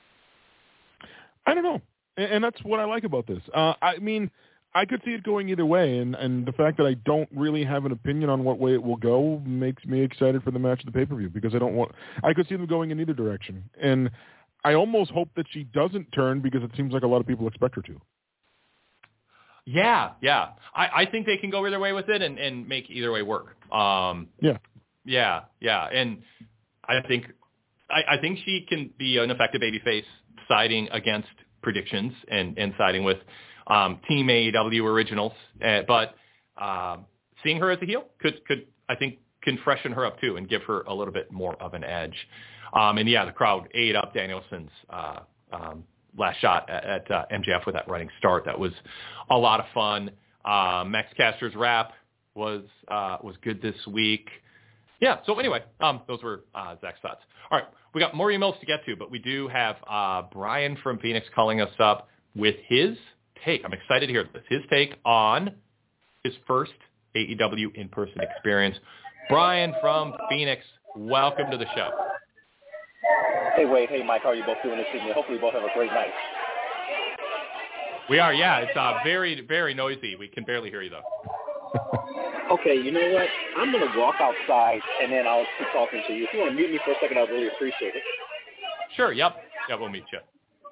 I don't know. And, and that's what I like about this. Uh, I mean, I could see it going either way, and, and the fact that I don't really have an opinion on what way it will go makes me excited for the match of the pay-per-view, because I don't want – I could see them going in either direction. And I almost hope that she doesn't turn, because it seems like a lot of people expect her to. Yeah, yeah. I, I think they can go either way with it and, and make either way work. Um, yeah. Yeah, yeah. And I think I, I think she can be an effective babyface siding against predictions and, and siding with – Um, Team A E W originals, uh, but um, seeing her as a heel could, could I think, can freshen her up too and give her a little bit more of an edge. Um, and yeah, the crowd ate up Danielson's uh, um, last shot at, at uh, M J F with that running start. That was a lot of fun. Uh, Max Caster's rap was uh, was good this week. Yeah. So anyway, um, those were uh, Zach's thoughts. All right, we got more emails to get to, but we do have uh, Brian from Phoenix calling us up with his take. I'm excited to hear this. His take on his first A E W in-person experience. Brian from Phoenix, welcome to the show. Hey, Wade. Hey, Mike. How are you both doing this evening? Hopefully you both have a great night. We are, yeah. It's uh, very, very noisy. We can barely hear you, though. Okay, you know what? I'm going to walk outside, and then I'll keep talking to you. If you want to mute me for a second, I'd really appreciate it. Sure, yep. Yeah, we'll meet you.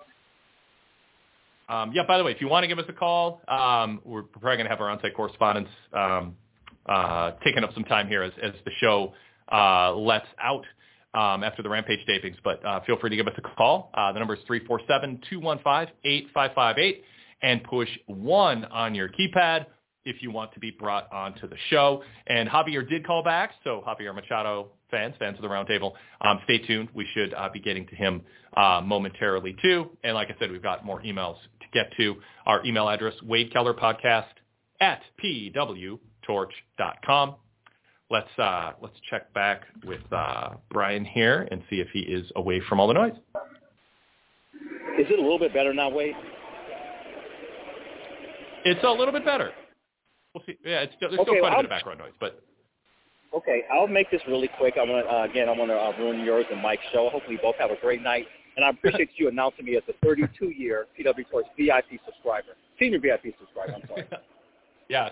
Um, yeah, by the way, if you want to give us a call, um, we're probably going to have our on-site correspondents um, uh, taking up some time here as, as the show uh, lets out um, after the Rampage tapings. But uh, feel free to give us a call. Uh, the number is three four seven, two one five, eight five five eight, and push one on your keypad if you want to be brought onto the show. And Javier did call back, so Javier Machado fans, fans of the Roundtable, um, stay tuned. We should uh, be getting to him uh, momentarily, too. And like I said, we've got more emails to get to. Our email address, Wade Keller Podcast at p w torch dot com. Let's, uh, let's check back with uh, Brian here and see if he is away from all the noise. Is it a little bit better now, Wade? It's a little bit better. We'll see. Yeah, it's still, there's okay, still quite well, a bit of background noise, but okay, I'll make this really quick. I'm gonna uh, again, I'm gonna uh, ruin yours and Mike's show. Hopefully, you both have a great night, and I appreciate you announcing me as a thirty-two year P W Torch V I P subscriber, senior V I P subscriber. I'm sorry. Yes.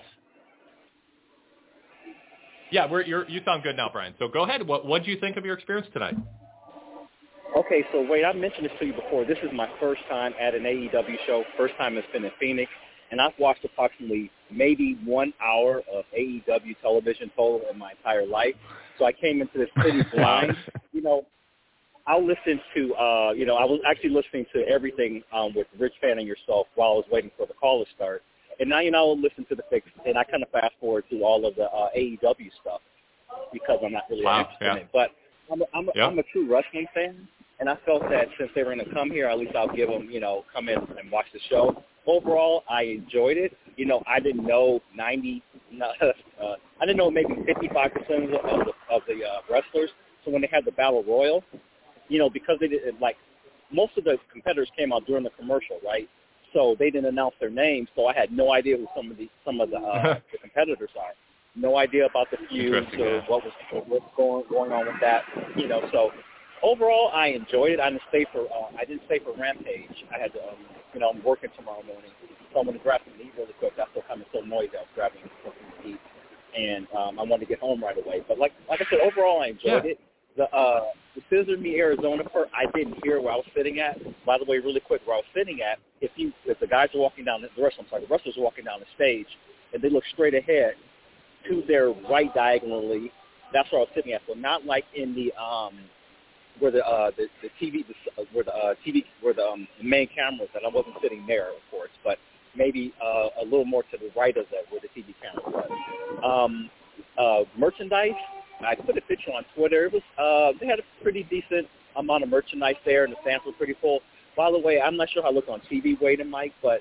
Yeah, we're you're, you sound good now, Brian. So go ahead. What what do you think of your experience tonight? Okay, so Wade, I mentioned this to you before. This is my first time at an A E W show. First time it's been in Phoenix. And I've watched approximately maybe one hour of A E W television total in my entire life. So I came into this pretty blind. You know, I'll listen to, uh, you know, I was actually listening to everything um, with Rich Fan and yourself while I was waiting for the call to start. And now, you know, I'll listen to the fix, and I kind of fast forward through all of the uh, A E W stuff because I'm not really wow, interested yeah. in it. But I'm a, I'm, a, yep. I'm a true wrestling fan, and I felt that since they were going to come here, at least I'll give them, you know, come in and watch the show. Overall, I enjoyed it. You know, I didn't know ninety, uh, I didn't know maybe fifty-five percent of the, of the, of the uh, wrestlers. So when they had the Battle Royal, you know, because they didn't, like, most of the competitors came out during the commercial, right? So they didn't announce their names, so I had no idea who some of the some of the, uh, the competitors are. No idea about the feuds or yeah. what was what's going going on with that. You know, so overall, I enjoyed it. I didn't stay for uh, I didn't stay for Rampage. I had to, um, you know, I'm working tomorrow morning, so I'm going to grab some to eat really quick. That's still coming so noisy. I was grabbing something to eat, and um, I wanted to get home right away. But like like I said, overall, I enjoyed yeah. it. The uh, the Scissor Me Arizona part, I didn't hear where I was sitting at. By the way, really quick, where I was sitting at, if you if the guys are walking down the, the wrestlers, I'm sorry, the wrestlers are walking down the stage, and they look straight ahead to their right diagonally, that's where I was sitting at. So not like in the um where the uh the, the T V the, where the uh, T V where the, um, the main camera was at. I wasn't sitting there, of course, but maybe uh, a little more to the right of that where the T V camera was. Um, uh, merchandise. I put a picture on Twitter. It was uh, they had a pretty decent amount of merchandise there, and the stands were pretty full. By the way, I'm not sure how it looked on T V, Wade and Mike, but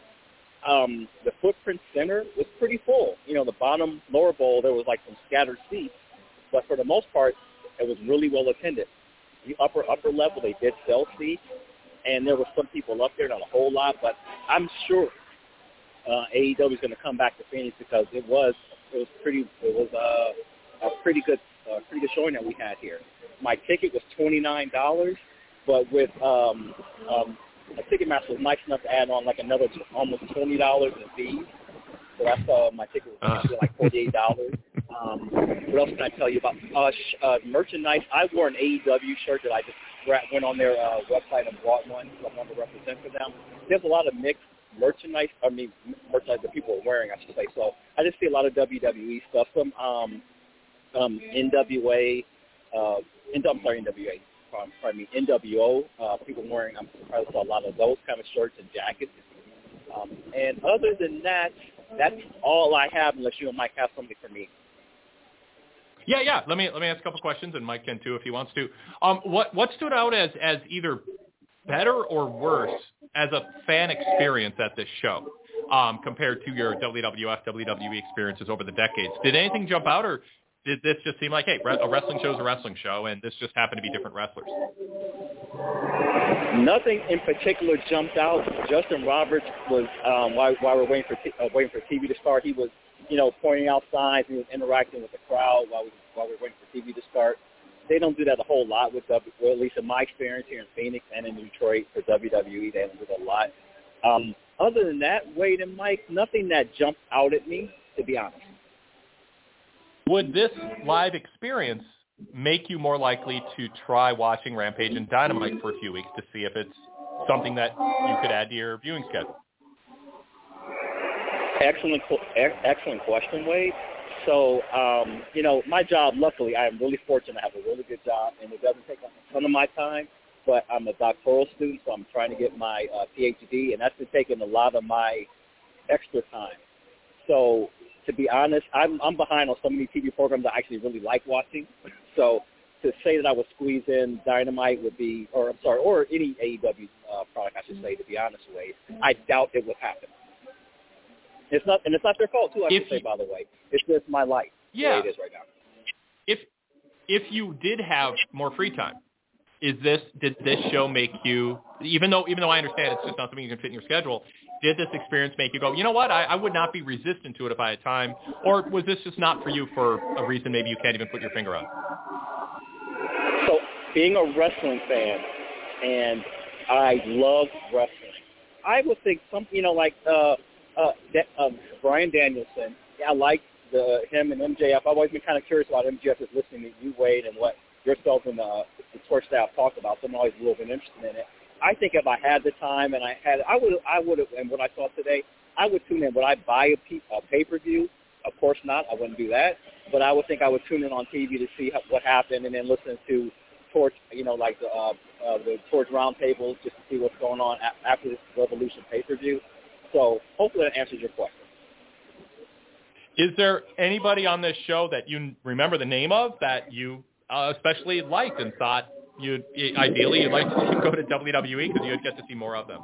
um, the Footprint Center was pretty full. You know, the bottom lower bowl, there was like some scattered seats, but for the most part, it was really well attended. The upper upper level, they did sell seats, and there were some people up there, not a whole lot, but I'm sure uh, A E W is going to come back to Phoenix because it was it was pretty it was uh, a pretty good uh, pretty good showing that we had here. My ticket was twenty-nine dollars, but with um, um, a Ticketmaster was nice enough to add on like another t- almost twenty dollars in fees. So that's uh, my ticket was actually like forty-eight dollars. Um, what else can I tell you about uh, sh- uh, merchandise? I wore an A E W shirt that I just went on their uh, website and bought one. So I wanted to represent for them. There's a lot of mixed merchandise. I mean, merchandise that people are wearing, I should say. So I just see a lot of W W E stuff. Some um, um, N W A. Uh, N- I'm sorry, N W A. Pardon me, N W O. Uh, people wearing. I'm surprised I saw a lot of those kind of shirts and jackets. Um, and other than that, that's all I have. Unless you and Mike have something for me. Yeah, yeah. Let me let me ask a couple questions, and Mike can too if he wants to. Um, what what stood out as as either better or worse as a fan experience at this show um, compared to your W W F, W W E experiences over the decades? Did anything jump out, or did this just seem like, hey, a wrestling show is a wrestling show, and this just happened to be different wrestlers? Nothing in particular jumped out. Justin Roberts was um, while, while we're waiting for t- uh, waiting for T V to start. He was, you know, pointing out signs. He was interacting with the crowd while we while we were waiting for T V to start. They don't do that a whole lot with W. Well, at least in my experience here in Phoenix and in Detroit for W W E, they don't do that a lot. Um, other than that, Wade and Mike, nothing that jumped out at me, to be honest. Would this live experience make you more likely to try watching Rampage and Dynamite for a few weeks to see if it's something that you could add to your viewing schedule? Excellent, excellent question, Wade. So, um, you know, my job, luckily, I am really fortunate to have a really good job, and it doesn't take a ton of my time, but I'm a doctoral student, so I'm trying to get my uh, P H D, and that's been taking a lot of my extra time. So, to be honest, I'm, I'm behind on so many T V programs I actually really like watching. So to say that I would squeeze in Dynamite would be, or I'm sorry, or any A E W uh, product, I should say, to be honest with you, I doubt it would happen. It's not, and it's not their fault too, I should say, by the way. It's just my life. Yeah. The way it is right now. If if you did have more free time, is this did this show make you, even though even though I understand it's just not something you can fit in your schedule, did this experience make you go, you know what, I, I would not be resistant to it if I had time, or was this just not for you for a reason maybe you can't even put your finger on? So being a wrestling fan, and I love wrestling, I would think some, you know, like uh, uh, uh, Bryan Danielson, I like the him and M J F. I've always been kind of curious about M J F, just listening to you, Wade, and what yourself and the, the Torch staff talked about, so I'm always a little bit interested in it. I think if I had the time and I had, I would, I would have, and what I saw today, I would tune in. Would I buy a, pe- a pay-per-view? Of course not. I wouldn't do that. But I would think I would tune in on T V to see how, what happened, and then listen to Torch, you know, like the uh, uh, the Torch roundtables, just to see what's going on a- after this Revolution pay-per-view. So hopefully that answers your question. Is there anybody on this show that you remember the name of that you uh, especially liked and thought you'd ideally you'd like to see them go to W W E because you'd get to see more of them?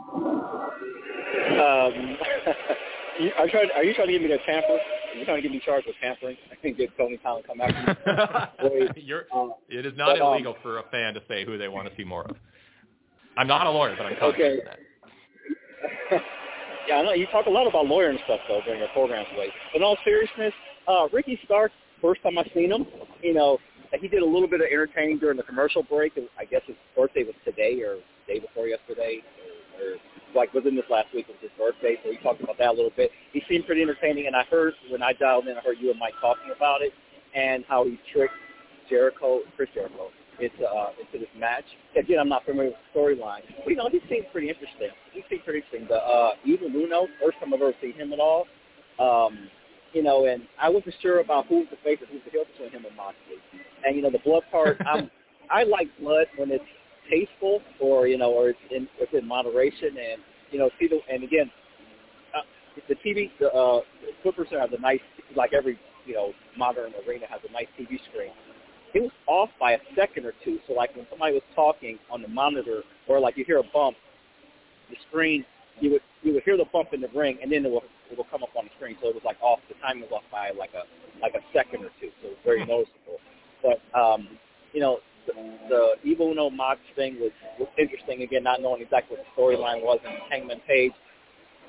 Um, are, you trying, are you trying to give me the tamper? Are you trying to give me charged with tampering? I think get Tony Khan come after me. You're, it is not but, um, illegal for a fan to say who they want to see more of. I'm not a lawyer, but I'm confident okay. in that. Yeah, I know you talk a lot about lawyer and stuff though during your programs, Wade. But in all seriousness, uh, Ricky Starks, first time I seen him, you know, he did a little bit of entertaining during the commercial break. I guess his birthday was today or the day before yesterday, or, or like within this last week was his birthday. So he talked about that a little bit. He seemed pretty entertaining, and I heard when I dialed in, I heard you and Mike talking about it and how he tricked Jericho, Chris Jericho, into uh, into this match. Again, I'm not familiar with the storyline, but you know, he seemed pretty interesting. He seemed pretty interesting. The uh, Evil Uno, first time I've ever seen him at all. Um, You know, and I wasn't sure about who's the face and who's the heel between him and Moxley. And, you know, the blood part, I'm, I like blood when it's tasteful or, you know, or it's in, it's in moderation. And, you know, see the, and again, uh, the T V, the, uh, the Clippers has a nice, like every, you know, modern arena has a nice T V screen. It was off by a second or two. So, like, when somebody was talking on the monitor or, like, you hear a bump, the screen, you would you would hear the bump in the ring, and then it will it will come up on the screen. So it was like off. The timing was off by like a like a second or two. So it was very noticeable. But um, you know, the, the Evil Uno Mox thing was, was interesting. Again, not knowing exactly what the storyline was. And Hangman Page,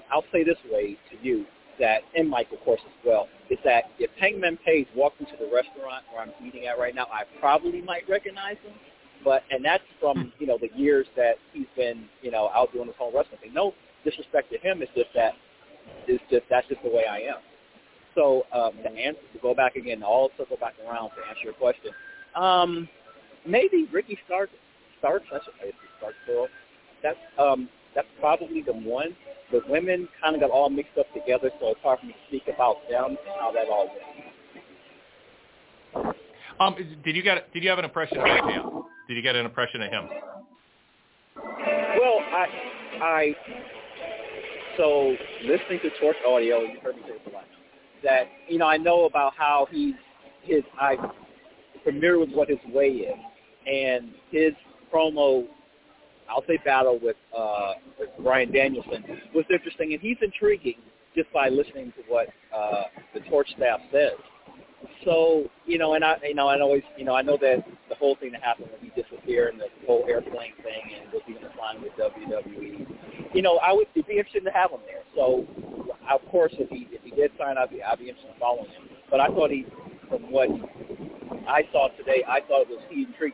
I'll say this way to you, that, and Mike, of course, as well, is that if Hangman Page walked into the restaurant where I'm eating at right now, I probably might recognize him. But, and that's from, you know, the years that he's been, you know, out doing his whole wrestling thing. No disrespect to him, it's just that, it's just, that's just the way I am. So, um, to answer, to go back again, all circle back around to answer your question, um, maybe Ricky Starks, Starks, I should say, Starks girl. That's, um, that's probably the one. The women kind of got all mixed up together, so it's hard for me to speak about them and how that all went. Um, did you get? Did you have an impression of A J? Did you get an impression of him? Well, I, I, so listening to Torch audio, you heard me say this a lot. That you know, I know about how he, his, I'm familiar with what his way is, and his promo, I'll say battle with, uh, with Bryan Danielson was interesting, and he's intriguing just by listening to what uh, the Torch staff says. So, you know, and I, you know, I always, you know, I know that the whole thing that happened when he disappeared and the whole airplane thing and was even flying with W W E, you know, I would it'd be interesting to have him there. So, of course, if he if he did sign, I'd be I'd be interested in following him. But I thought he, from what I saw today, I thought it was he intrigued.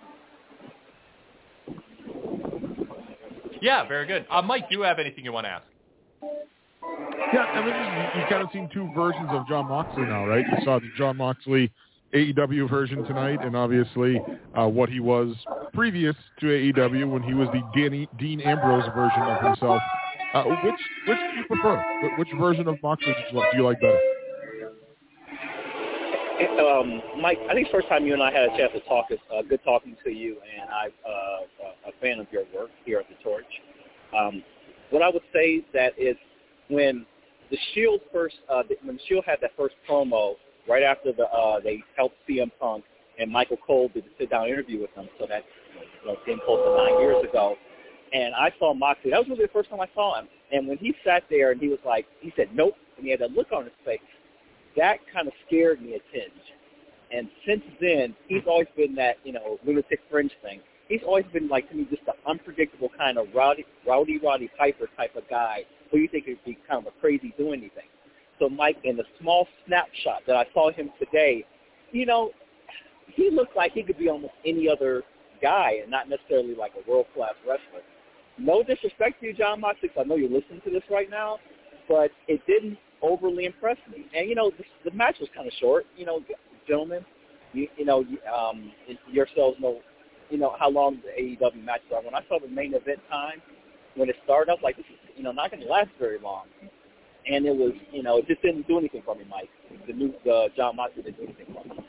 Yeah, very good. Uh, Mike, do you have anything you want to ask? Yeah, I mean, you, you've kind of seen two versions of Jon Moxley now, right? You saw the Jon Moxley A E W version tonight, and obviously uh, what he was previous to A E W when he was the Danny, Dean Ambrose version of himself. Uh, which which do you prefer? Which version of Moxley do you like better? Um, Mike, I think the first time you and I had a chance to talk is uh, good talking to you, and I'm uh, a fan of your work here at the Torch. Um, what I would say that is when the Shield first, uh, when the Shield had that first promo right after the uh, they helped C M Punk and Michael Cole did the sit-down interview with them, so that's you know, getting close to nine years ago. And I saw Moxley. That was really the first time I saw him. And when he sat there and he was like, he said, nope, and he had that look on his face, that kind of scared me a tinge. And since then, he's always been that, you know, lunatic fringe thing. He's always been, like, to me, just an unpredictable kind of rowdy, rowdy, Roddy Piper type of guy who you think would be kind of a crazy do anything. So, Mike, in the small snapshot that I saw him today, you know, he looked like he could be almost any other guy and not necessarily like a world-class wrestler. No disrespect to you, Jon Moxley, because I know you're listening to this right now, but it didn't overly impress me. And, you know, the, the match was kind of short. You know, gentlemen, you, you know, um, yourselves know, you know, how long the A E W matches are. When I saw the main event time, when it started, I was like, this is, you know, not going to last very long. And it was, you know, it just didn't do anything for me, Mike. The new, the Jon Moxley didn't do anything for me.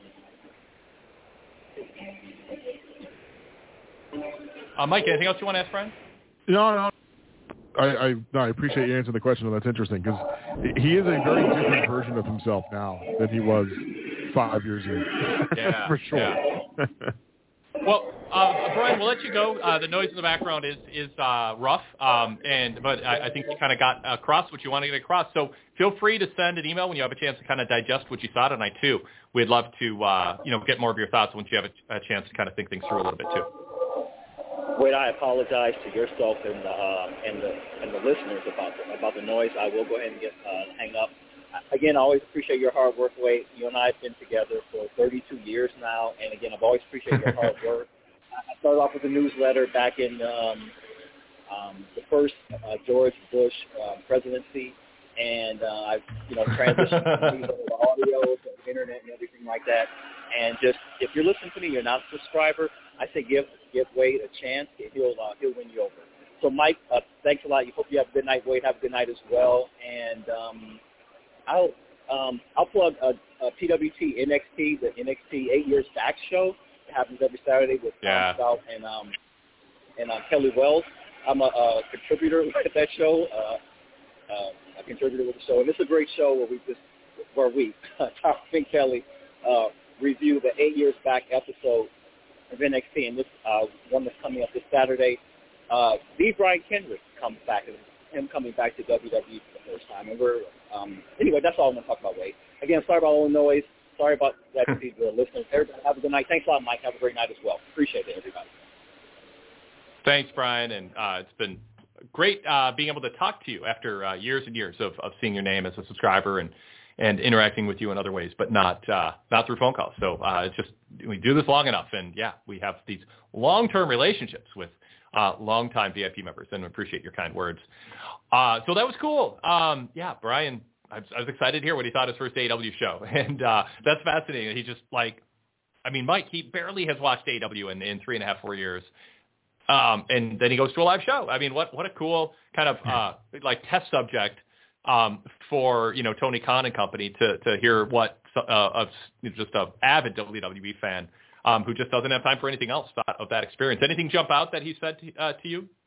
Uh, Mike, anything else you want to ask, Brian? No, no. I, I, no, I appreciate you answering the question. That's interesting because he is a very different version of himself now than he was five years ago. Yeah, for sure. Yeah. Well, uh, Brian, we'll let you go. Uh, the noise in the background is is uh, rough, um, and but I, I think you kind of got across what you want to get across. So feel free to send an email when you have a chance to kind of digest what you saw tonight too. We'd love to uh, you know get more of your thoughts once you have a, a chance to kind of think things through a little bit too. Wait, I apologize to yourself and the uh, and the and the listeners about the, about the noise. I will go ahead and get uh, hang up. Again, I always appreciate your hard work, Wade. You and I have been together for thirty-two years now, and again, I've always appreciated your hard work. I started off with a newsletter back in um, um, the first uh, George Bush uh, presidency, and uh, I've you know transitioned from the audio to the internet and everything like that. And just if you're listening to me, you're not a subscriber, I say give give Wade a chance. He'll uh, he'll win you over. So, Mike, uh, thanks a lot. You hope you have a good night. Wade, have a good night as well. And um, I'll um, I'll plug uh, uh, P W T N X T, the N X T Eight Years Back show. It happens every Saturday with yeah. Tom Stout and um, and uh, Kelly Wells. I'm a, a contributor at that show. Uh, uh, a contributor with the show, and it's a great show where we just where we Tom and Kelly uh, review the Eight Years Back episode of N X T, and this uh, one that's coming up this Saturday. Uh, B. Brian Kendrick comes back, and him coming back to W W E for the first time. And we're um, anyway, that's all I'm going to talk about, Wade. Again, sorry about all the noise. Sorry about that to the listeners. Everybody have a good night. Thanks a lot, Mike. Have a great night as well. Appreciate it, everybody. Thanks, Brian, and uh, it's been great uh, being able to talk to you after uh, years and years of, of seeing your name as a subscriber and, and interacting with you in other ways, but not uh, not through phone calls. So uh, it's just we do this long enough, and yeah, we have these long-term relationships with uh, long-time V I P members, and we appreciate your kind words. Uh, so that was cool. Um, yeah, Brian, I was, I was excited to hear what he thought of his first A E W show, and uh, that's fascinating. He just like, I mean, Mike, he barely has watched A E W in, in three and a half, four years. Um, and then he goes to a live show. I mean, what what a cool kind of uh, like test subject um, for, you know, Tony Khan and company to to hear what uh, of just a avid W W E fan um, who just doesn't have time for anything else thought of that experience. Anything jump out that he said to, uh, to you?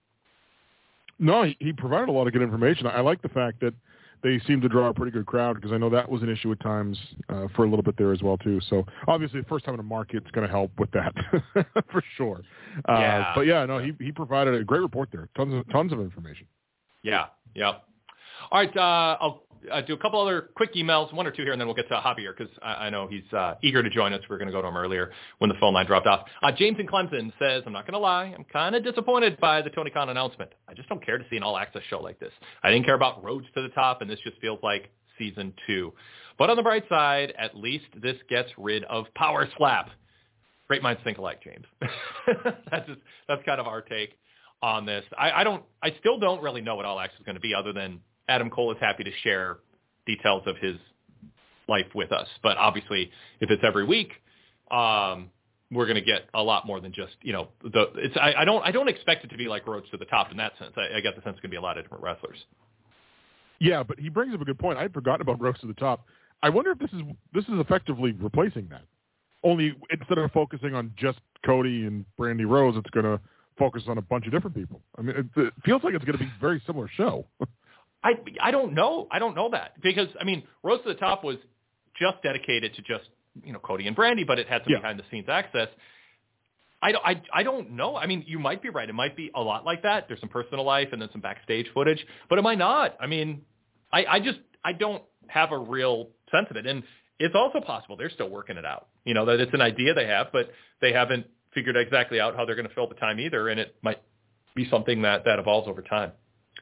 No, he, he provided a lot of good information. I like the fact that they seem to draw a pretty good crowd, because I know that was an issue at times uh, for a little bit there as well, too. So, obviously, the first time in a market is going to help with that, for sure. Uh, yeah. But, yeah, no, he he provided a great report there. Tons of, tons of information. Yeah, yeah. All right, uh, I'll uh, do a couple other quick emails, one or two here, and then we'll get to Javier, because I, I know he's uh, eager to join us. We were going to go to him earlier when the phone line dropped off. Uh, James in Clemson says, I'm not going to lie, I'm kind of disappointed by the Tony Khan announcement. I just don't care to see an all-access show like this. I didn't care about Roads to the Top, and this just feels like season two. But on the bright side, at least this gets rid of Power Slap. Great minds think alike, James. that's just, that's kind of our take on this. I, I don't, I still don't really know what All Access is going to be, other than Adam Cole is happy to share details of his life with us. But obviously, if it's every week, um, we're going to get a lot more than just, you know, the. It's I, I don't I don't expect it to be like Roads to the Top in that sense. I, I get the sense it's going to be a lot of different wrestlers. Yeah, but he brings up a good point. I had forgotten about Roads to the Top. I wonder if this is this is effectively replacing that. Only instead of focusing on just Cody and Brandy Rose, it's going to focus on a bunch of different people. I mean, it, it feels like it's going to be a very similar show. I I don't know. I don't know that, because I mean, Road to the Top was just dedicated to just, you know, Cody and Brandy, but it had some yeah. behind the scenes access. I don't, I, I don't know. I mean, you might be right. It might be a lot like that. There's some personal life and then some backstage footage, but it might not. I mean, I, I just I don't have a real sense of it, and it's also possible they're still working it out. You know, that it's an idea they have, but they haven't figured exactly out how they're going to fill the time either, and it might be something that, that evolves over time.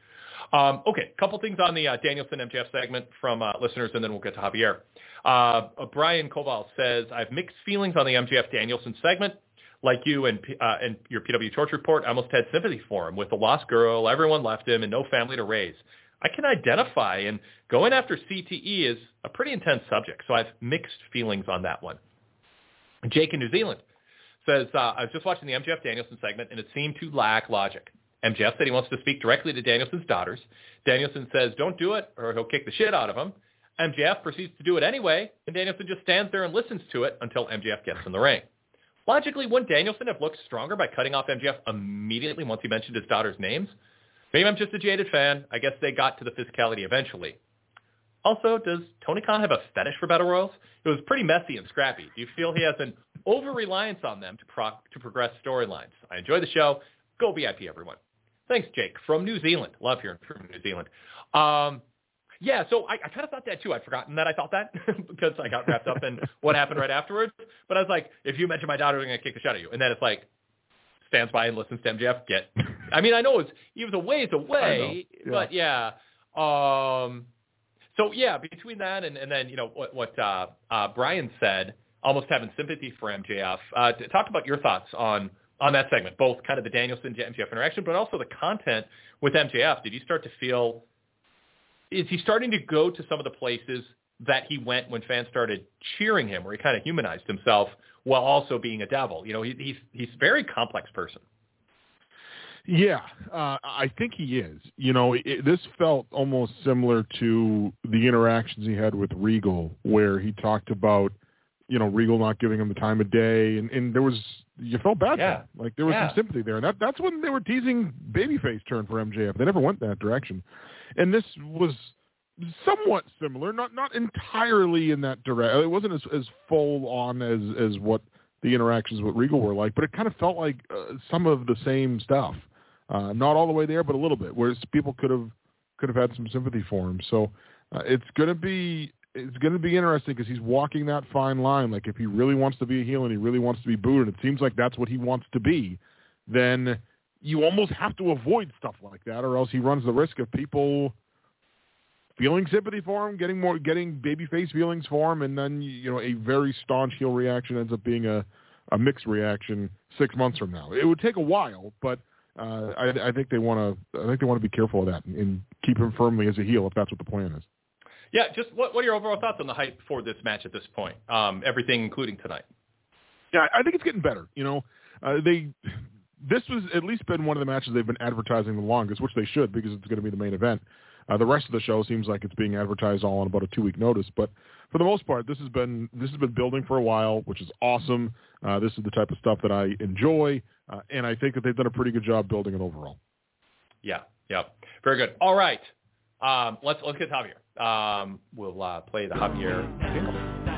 Um, okay, a couple things on the uh, Danielson M J F segment from uh, listeners, and then we'll get to Javier. Uh, uh, Brian Koval says, I have mixed feelings on the M J F Danielson segment. Like you and, uh, and your P W Torch report, I almost had sympathy for him. With the lost girl, everyone left him, and no family to raise. I can identify, and going after C T E is a pretty intense subject, so I have mixed feelings on that one. Jake in New Zealand says, uh, I was just watching the M J F Danielson segment, and it seemed to lack logic. M J F said he wants to speak directly to Danielson's daughters. Danielson says, don't do it, or he'll kick the shit out of him. M J F proceeds to do it anyway, and Danielson just stands there and listens to it until M J F gets in the ring. Logically, wouldn't Danielson have looked stronger by cutting off M J F immediately once he mentioned his daughters' names? Maybe I'm just a jaded fan. I guess they got to the physicality eventually. Also, does Tony Khan have a fetish for Battle Royals? It was pretty messy and scrappy. Do you feel he has an over-reliance on them to, pro- to progress storylines? I enjoy the show. Go V I P, everyone. Thanks, Jake, from New Zealand. Love hearing from New Zealand. Um, yeah, so I, I kind of thought that, too. I'd forgotten that I thought that because I got wrapped up in what happened right afterwards. But I was like, if you mention my daughter, I'm going to kick the shit out of you. And then it's like, stands by and listens to M J F get. I mean, I know it's, he was a ways away, yeah. but yeah. Um, so, yeah, between that and, and then, you know, what, what uh, uh, Brian said, almost having sympathy for M J F, uh, talk about your thoughts on on that segment, both kind of the Danielson-M J F interaction, but also the content with M J F. Did you start to feel, is he starting to go to some of the places that he went when fans started cheering him, where he kind of humanized himself while also being a devil? You know, he, he's he's a very complex person. Yeah, uh, I think he is. You know, it, this felt almost similar to the interactions he had with Regal, where he talked about, you know, Regal not giving him the time of day, and, and there was, you felt bad yeah. for him. Like, there was yeah. some sympathy there, and that, that's when they were teasing babyface turn for M J F. They never went that direction. And this was somewhat similar, not not entirely in that direction. It wasn't as, as full on as, as what the interactions with Regal were like, but it kind of felt like uh, some of the same stuff. Uh, not all the way there, but a little bit, whereas people could have could have had some sympathy for him. So uh, it's going to be it's going to be interesting because he's walking that fine line. Like, if he really wants to be a heel and he really wants to be booed, and it seems like that's what he wants to be, then you almost have to avoid stuff like that, or else he runs the risk of people feeling sympathy for him, getting more, getting babyface feelings for him, and then you know a very staunch heel reaction ends up being a, a mixed reaction six months from now. It would take a while, but uh, I, I think they want to. I think they want to be careful of that and, and keep him firmly as a heel if that's what the plan is. Yeah, just what, what are your overall thoughts on the hype for this match at this point? Um, everything, including tonight. Yeah, I think it's getting better. You know, uh, they. This was at least been one of the matches they've been advertising the longest, which they should because it's going to be the main event. Uh, the rest of the show seems like it's being advertised all on about a two-week notice, but for the most part, this has been this has been building for a while, which is awesome. Uh, this is the type of stuff that I enjoy, uh, and I think that they've done a pretty good job building it overall. Yeah, yeah, very good. All right, um, let's let's get Javier. Um, we'll uh, play the Javier jingle.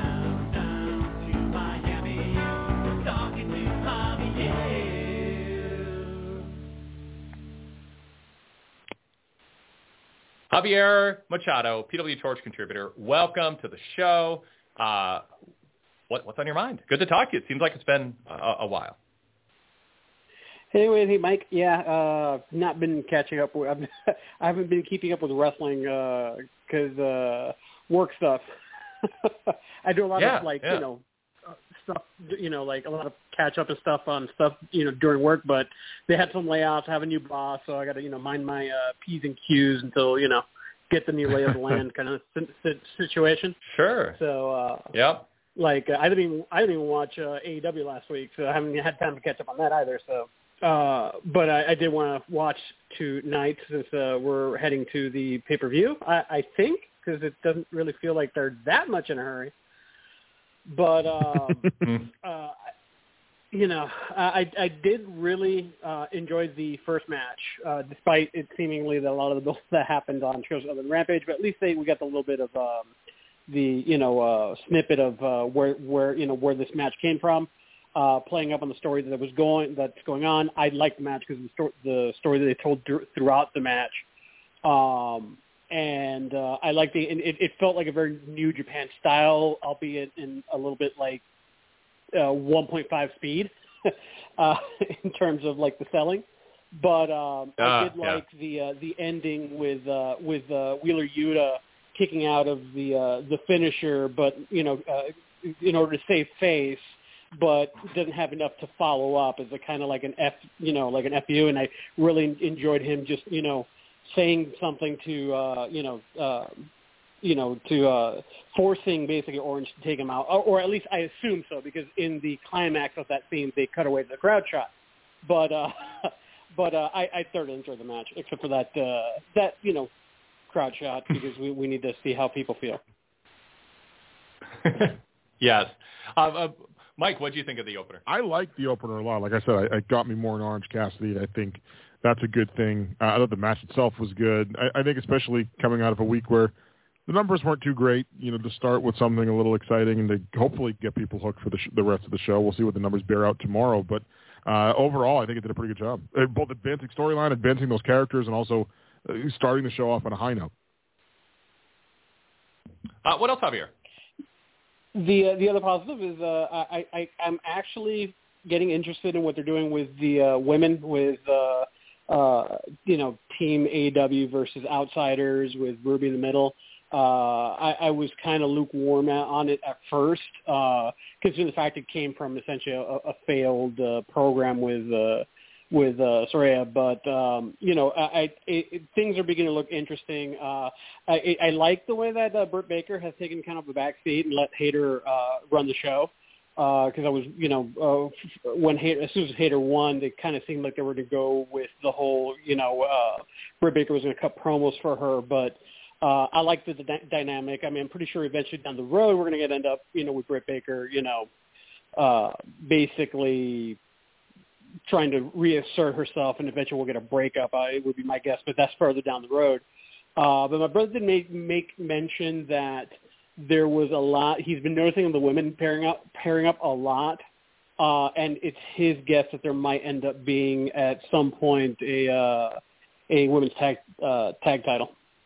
Javier Machado, P W Torch contributor, welcome to the show. Uh, what, what's on your mind? Good to talk to you. It seems like it's been a, a while. Hey, hey, Mike. Yeah, uh, not been catching up. With, I haven't been keeping up with wrestling because uh, uh, work stuff. I do a lot yeah, of like yeah. you know uh, stuff. You know, like a lot of catch up and stuff on stuff. You know, during work. But they had some layoffs. I have a new boss, so I got to you know mind my uh, P's and Q's until you know get the new lay of the land kind of situation. Sure. So. Uh, yep. Like uh, I didn't even I didn't even watch uh, A E W last week, so I haven't had time to catch up on that either. So. Uh, but I, I did want to watch tonight since uh, we're heading to the pay-per-view, I, I think, because it doesn't really feel like they're that much in a hurry. But, um, uh, you know, I, I did really uh, enjoy the first match, uh, despite it seemingly that a lot of the build that happened on shows other than Rampage, but at least they, we got a little bit of um, the, you know, uh, snippet of uh, where, where, you know, where this match came from. Uh, playing up on the story that was going that's going on. I liked the match because the, sto- the story that they told th- throughout the match, um, and uh, I liked the. And it, it felt like a very New Japan style, albeit in a little bit like uh, one point five speed uh, in terms of like the selling. But um, uh, I did yeah. like the uh, the ending with uh, with uh, Wheeler Yuta kicking out of the uh, the finisher, but you know, uh, in order to save face. But doesn't have enough to follow up as a kind of like an F, you know, like an F U. And I really enjoyed him just, you know, saying something to, uh, you know, uh, you know, to uh, forcing basically Orange to take him out, or, or at least I assume so, because in the climax of that scene they cut away the crowd shot. But uh, but uh, I, I thoroughly enjoyed the match, except for that uh, that you know crowd shot, because we we need to see how people feel. Yes. Uh, uh, Mike, what do you think of the opener? I like the opener a lot. Like I said, I, it got me more in Orange Cassidy. I think that's a good thing. Uh, I thought the match itself was good. I, I think especially coming out of a week where the numbers weren't too great, you know, to start with something a little exciting and to hopefully get people hooked for the, sh- the rest of the show. We'll see what the numbers bear out tomorrow. But uh, overall, I think it did a pretty good job. Uh, both advancing storyline, advancing those characters, and also uh, starting the show off on a high note. Uh, what else, Javier? The uh, the other positive is uh, I, I I'm actually getting interested in what they're doing with the uh, women with uh, uh, you know Team A E W versus Outsiders with Ruby in the middle. Uh, I, I was kind of lukewarm on it at first, uh, considering the fact it came from essentially a, a failed uh, program with uh, with uh, Soraya. But um, you know, I, I it, it, things are beginning to look interesting. Uh, I, I like the way that uh, Britt Baker has taken kind of a back seat and let Hayter uh, run the show. Because uh, I was, you know, uh, when Hayter, as soon as Hayter won, it kind of seemed like they were to go with the whole, you know, uh, Britt Baker was going to cut promos for her, but. Uh, I like the d- dynamic. I mean, I'm pretty sure eventually down the road we're going to get end up, you know, with Britt Baker, you know, uh, basically trying to reassert herself, and eventually we'll get a breakup. Uh, it would be my guess, but that's further down the road. Uh, but my brother did make, make mention that there was a lot. He's been noticing the women pairing up, pairing up a lot, uh, and it's his guess that there might end up being at some point a uh, a women's tag uh, tag title.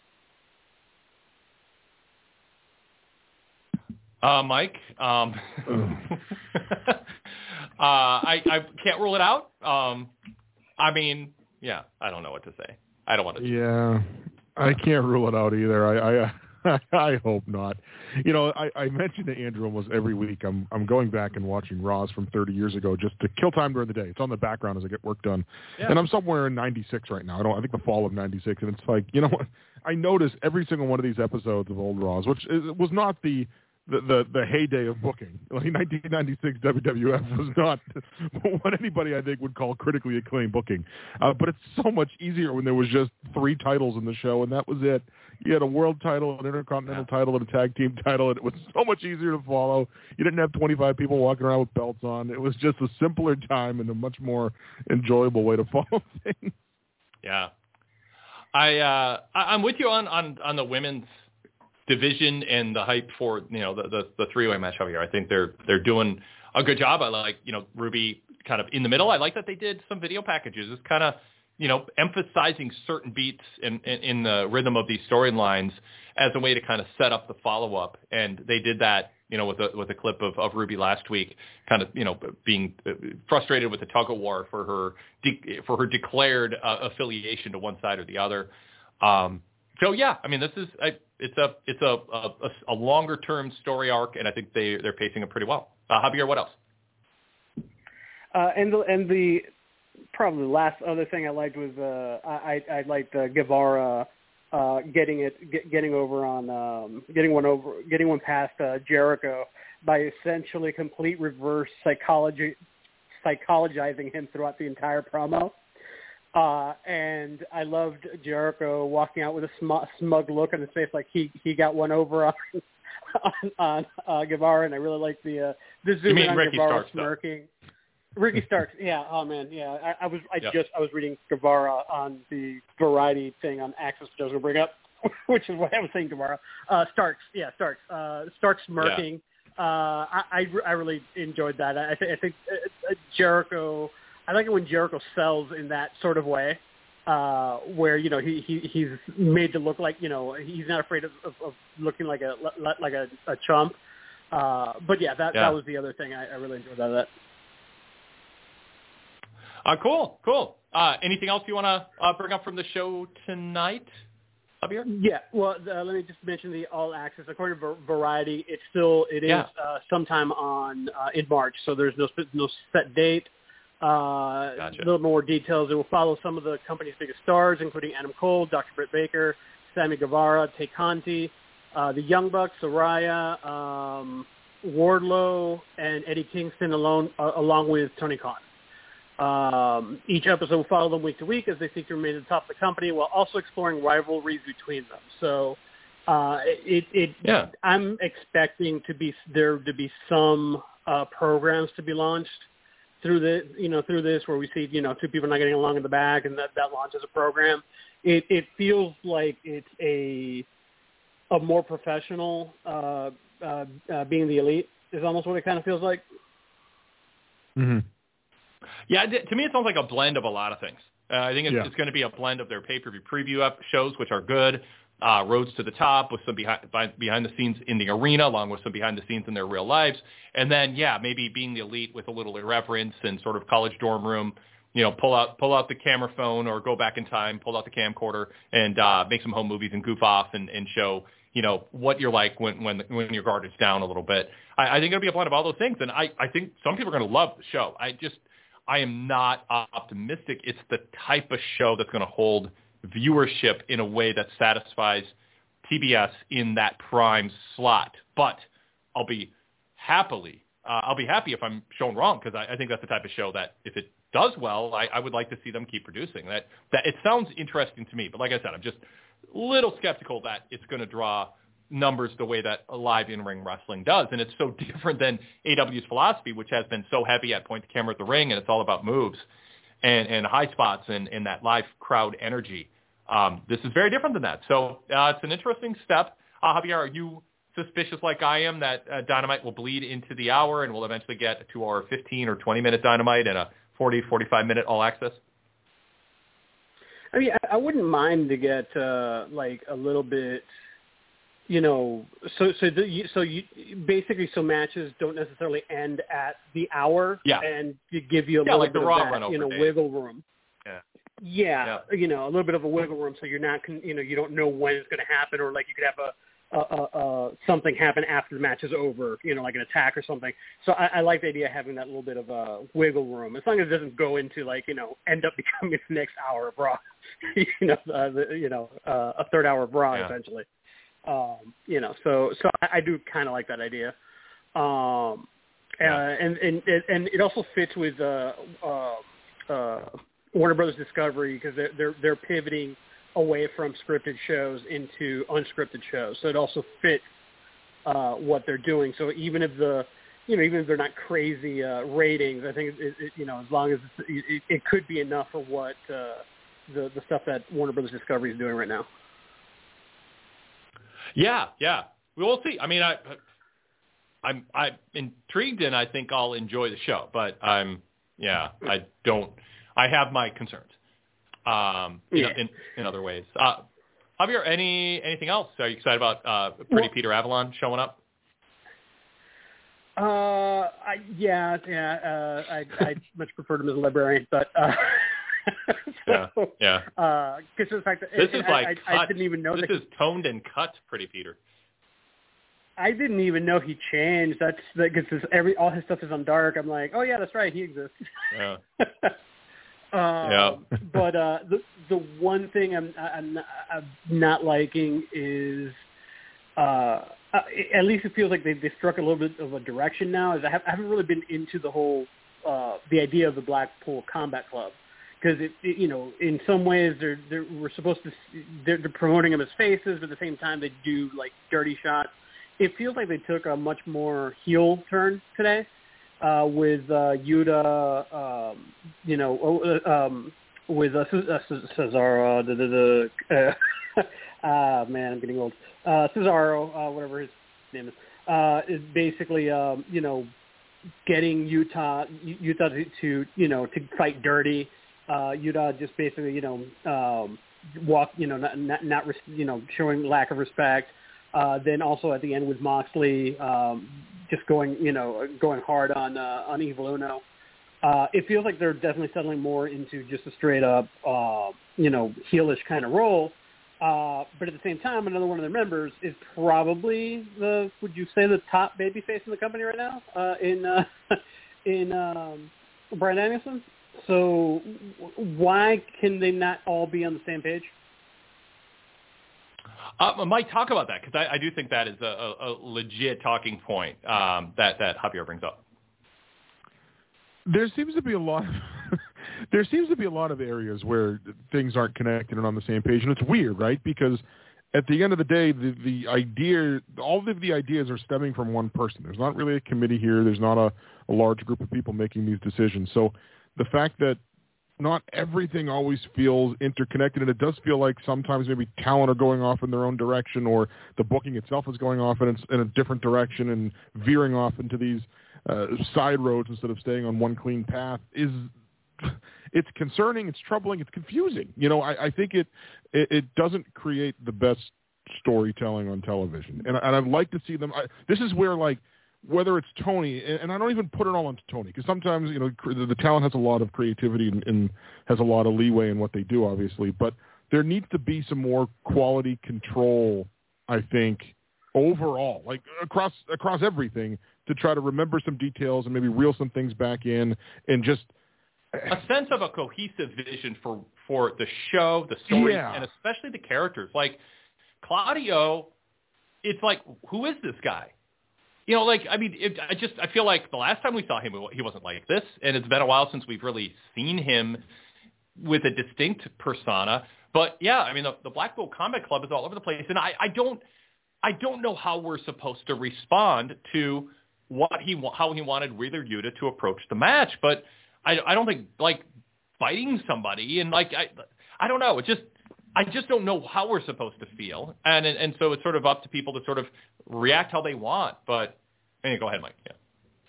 Uh, Mike, um, uh, I, I can't rule it out. Um, I mean, yeah, I don't know what to say. I don't want to. Yeah, I can't rule it out either. I, I I hope not. You know, I, I mentioned to Andrew almost every week I'm I'm going back and watching Raws from thirty years ago just to kill time during the day. It's on the background as I get work done. Yeah. And I'm somewhere in ninety-six right now. I don't I think the fall of ninety-six, and it's like, you know what? I notice every single one of these episodes of old Raws, which is, was not the The, the the heyday of booking. Like nineteen ninety-six W W F was not what anybody I think would call critically acclaimed booking. Uh, but it's so much easier when there was just three titles in the show, and that was it. You had a world title, an intercontinental yeah. title, and a tag team title, and it was so much easier to follow. You didn't have twenty-five people walking around with belts on. It was just a simpler time and a much more enjoyable way to follow things. Yeah. I, uh, I I'm with you on, on, on the women's division and the hype for, you know, the, the, the three-way match over here. I think they're they're doing a good job. I like, you know, Ruby kind of in the middle. I like that they did some video packages. It's kind of, you know, emphasizing certain beats in, in, in the rhythm of these storylines as a way to kind of set up the follow-up. And they did that, you know, with a, with a clip of, of Ruby last week, kind of, you know, being frustrated with the tug-of-war for her, de- for her declared uh, affiliation to one side or the other. Um, so, yeah, I mean, this is I, – It's a it's a a, a longer term story arc, and I think they they're pacing it pretty well. Uh, Javier, what else? Uh, and the and the probably the last other thing I liked was uh, I I liked uh, Guevara uh, getting it get, getting over on um, getting one over getting one past uh, Jericho by essentially complete reverse psychology psychologizing him throughout the entire promo. Uh, and I loved Jericho walking out with a sm- smug look on his face, like he, he got one over on on, on uh, Guevara, and I really liked the uh, the zoom in on Ricky Guevara Starks, smirking. Though. Ricky Starks, yeah. Oh man, yeah. I, I was I yep. just I was reading Guevara on the Variety thing on Access, which I was going to bring up, which is what I was saying tomorrow. Uh, Starks, yeah, Starks. Uh, Starks smirking. Yeah. Uh, I, I I really enjoyed that. I, th- I think uh, Jericho. I like it when Jericho sells in that sort of way, uh, where you know he, he he's made to look like, you know, he's not afraid of, of, of looking like a like a, a chump. Uh, but yeah, that yeah. that was the other thing I, I really enjoyed about that. Uh, cool, cool. Uh, anything else you want to uh, bring up from the show tonight, Javier? Yeah. Well, uh, let me just mention the All Access. According to Variety, it's still it is yeah. uh, sometime on uh, in March, so there's no no set date. Uh, gotcha. A little more details. It will follow some of the company's biggest stars, including Adam Cole, Doctor Britt Baker, Sammy Guevara, Tay Conti, uh, the Young Bucks, Saraya, um, Wardlow, and Eddie Kingston, alone, uh, along with Tony Khan. Um, each episode will follow them week to week as they seek to remain at the top of the company while also exploring rivalries between them. So uh, it, it yeah. I'm expecting to be there to be some uh, programs to be launched through the, you know, through this where we see, you know, two people not getting along in the back and that, that launches a program. It, it feels like it's a, a more professional, uh, uh, uh, being the elite is almost what it kind of feels like. Mm-hmm. Yeah. To me, it sounds like a blend of a lot of things. Uh, I think it's, yeah. it's going to be a blend of their pay-per-view preview up shows, which are good. Uh, Roads to the Top with some behind, behind the scenes in the arena, along with some behind the scenes in their real lives. And then, yeah, maybe being the elite with a little irreverence and sort of college dorm room, you know, pull out, pull out the camera phone or go back in time, pull out the camcorder and, uh, make some home movies and goof off and, and show, you know, what you're like when, when, when your guard is down a little bit. I, I think it'll be a blend of all those things. And I, I think some people are going to love the show. I just, I am not optimistic. It's the type of show that's going to hold viewership in a way that satisfies T B S in that prime slot. But I'll be happily, uh, I'll be happy if I'm shown wrong because I, I think that's the type of show that if it does well, I, I would like to see them keep producing. That that it sounds interesting to me, but like I said, I'm just a little skeptical that it's going to draw numbers the way that live in-ring wrestling does. And it's so different than A W's philosophy, which has been so heavy at point the camera at the ring, and it's all about moves and, and high spots and, and that live crowd energy. Um, this is very different than that. So uh, it's an interesting step. Uh, Javier, are you suspicious like I am that uh, Dynamite will bleed into the hour and we'll eventually get a two-hour fifteen or twenty-minute Dynamite and a forty, forty-five-minute All Access? I mean, I, I wouldn't mind to get uh, like a little bit, you know, so so the, so you basically so matches don't necessarily end at the hour, yeah. and to give you a yeah, little like bit the of Raw that, run over you know, days. wiggle room. Yeah. Yeah, yeah, you know, a little bit of a wiggle room, so you're not, you know, you don't know when it's going to happen, or like you could have a, a, a, a something happen after the match is over, you know, like an attack or something. So I, I like the idea of having that little bit of a wiggle room, as long as it doesn't go into like, you know, end up becoming the next hour of Raw, you know, uh, the, you know, uh, a third hour of Raw yeah. essentially. Um, you know, so so I, I do kind of like that idea. Um, yeah. uh, and and and it also fits with uh, uh, uh, Warner Brothers Discovery, because they're, they're they're pivoting away from scripted shows into unscripted shows. So it also fits uh, what they're doing. So even if the, you know, even if they're not crazy uh, ratings, I think it, it, you know, as long as it's, it, it could be enough for what uh, the the stuff that Warner Brothers Discovery is doing right now. Yeah, yeah, we'll see. I mean, I, I'm I'm intrigued, and I think I'll enjoy the show. But I'm, yeah, I don't. I have my concerns. Um, you yeah. know, in in other ways. Uh, Javier, any anything else? Are you excited about uh, Pretty well, Peter Avalon showing up? Uh, I, yeah, yeah. Uh, I I much preferred him as a librarian, but uh, so, yeah, yeah. Uh, because of the fact that this and, is and like I, cut. I didn't even know this that is toned and cut, Pretty Peter. I didn't even know he changed. That's because every all his stuff is on Dark. I'm like, oh yeah, that's right, he exists. Yeah. Um, yeah. but uh, the the one thing I'm I'm not, I'm not liking is, uh, at least it feels like they they struck a little bit of a direction now. Is I, have, I haven't really been into the whole uh, the idea of the Blackpool Combat Club, because it, it you know in some ways they're they're we're supposed to they're, they're promoting them as faces, but at the same time they do like dirty shots. It feels like they took a much more heel turn today. Uh, with uh, Yuta, um, you know, um, with uh, Cesaro, the, the, the uh, ah man, I'm getting old. Uh, Cesaro, uh, whatever his name is, uh, is basically, um, you know, getting Yuta, Yuta to, to, you know, to fight dirty. Uh, Yuta just basically, you know, um, walk, you know, not, not, not, you know, showing lack of respect. Uh, then also at the end with Moxley, um, just going, you know, going hard on uh, on Evil Uno. Uh, it feels like they're definitely settling more into just a straight up, uh, you know, heelish kind of role. Uh, but at the same time, another one of their members is probably the, would you say, the top babyface in the company right now uh, in uh, in um, Bryan Danielson. So why can they not all be on the same page? Uh, Mike, talk about that, because I, I do think that is a, a, a legit talking point um, that, that Javier brings up. There seems to be a lot of, there seems to be a lot of areas where things aren't connected and on the same page, and it's weird, right? Because at the end of the day, the, the idea, all of the ideas are stemming from one person. There's not really a committee here. There's not a, a large group of people making these decisions. So the fact that not everything always feels interconnected, and it does feel like sometimes maybe talent are going off in their own direction, or the booking itself is going off in a, in a different direction and veering off into these uh, side roads instead of staying on one clean path. Is it's concerning, it's troubling, it's confusing. You know, I, I think it, it it doesn't create the best storytelling on television, and, and I'd like to see them. I, this is where, like, whether it's Tony, and I don't even put it all onto Tony, because sometimes, you know, the talent has a lot of creativity and, and has a lot of leeway in what they do, obviously, but there needs to be some more quality control, I think, overall, like across across everything, to try to remember some details and maybe reel some things back in, and just a sense of a cohesive vision for, for the show, the story, yeah. and especially the characters. Like Claudio, it's like, who is this guy? You know, like, I mean, it, I just, I feel like the last time we saw him, he wasn't like this, and it's been a while since we've really seen him with a distinct persona. But yeah, I mean, the, the Blackpool Combat Club is all over the place, and I, I don't, I don't know how we're supposed to respond to what he, how he wanted Wheeler Yuta to approach the match. But I, I don't think, like, fighting somebody and like, I, I don't know, it just. I just don't know how we're supposed to feel, and and so it's sort of up to people to sort of react how they want. But anyway, go ahead, Mike. Yeah,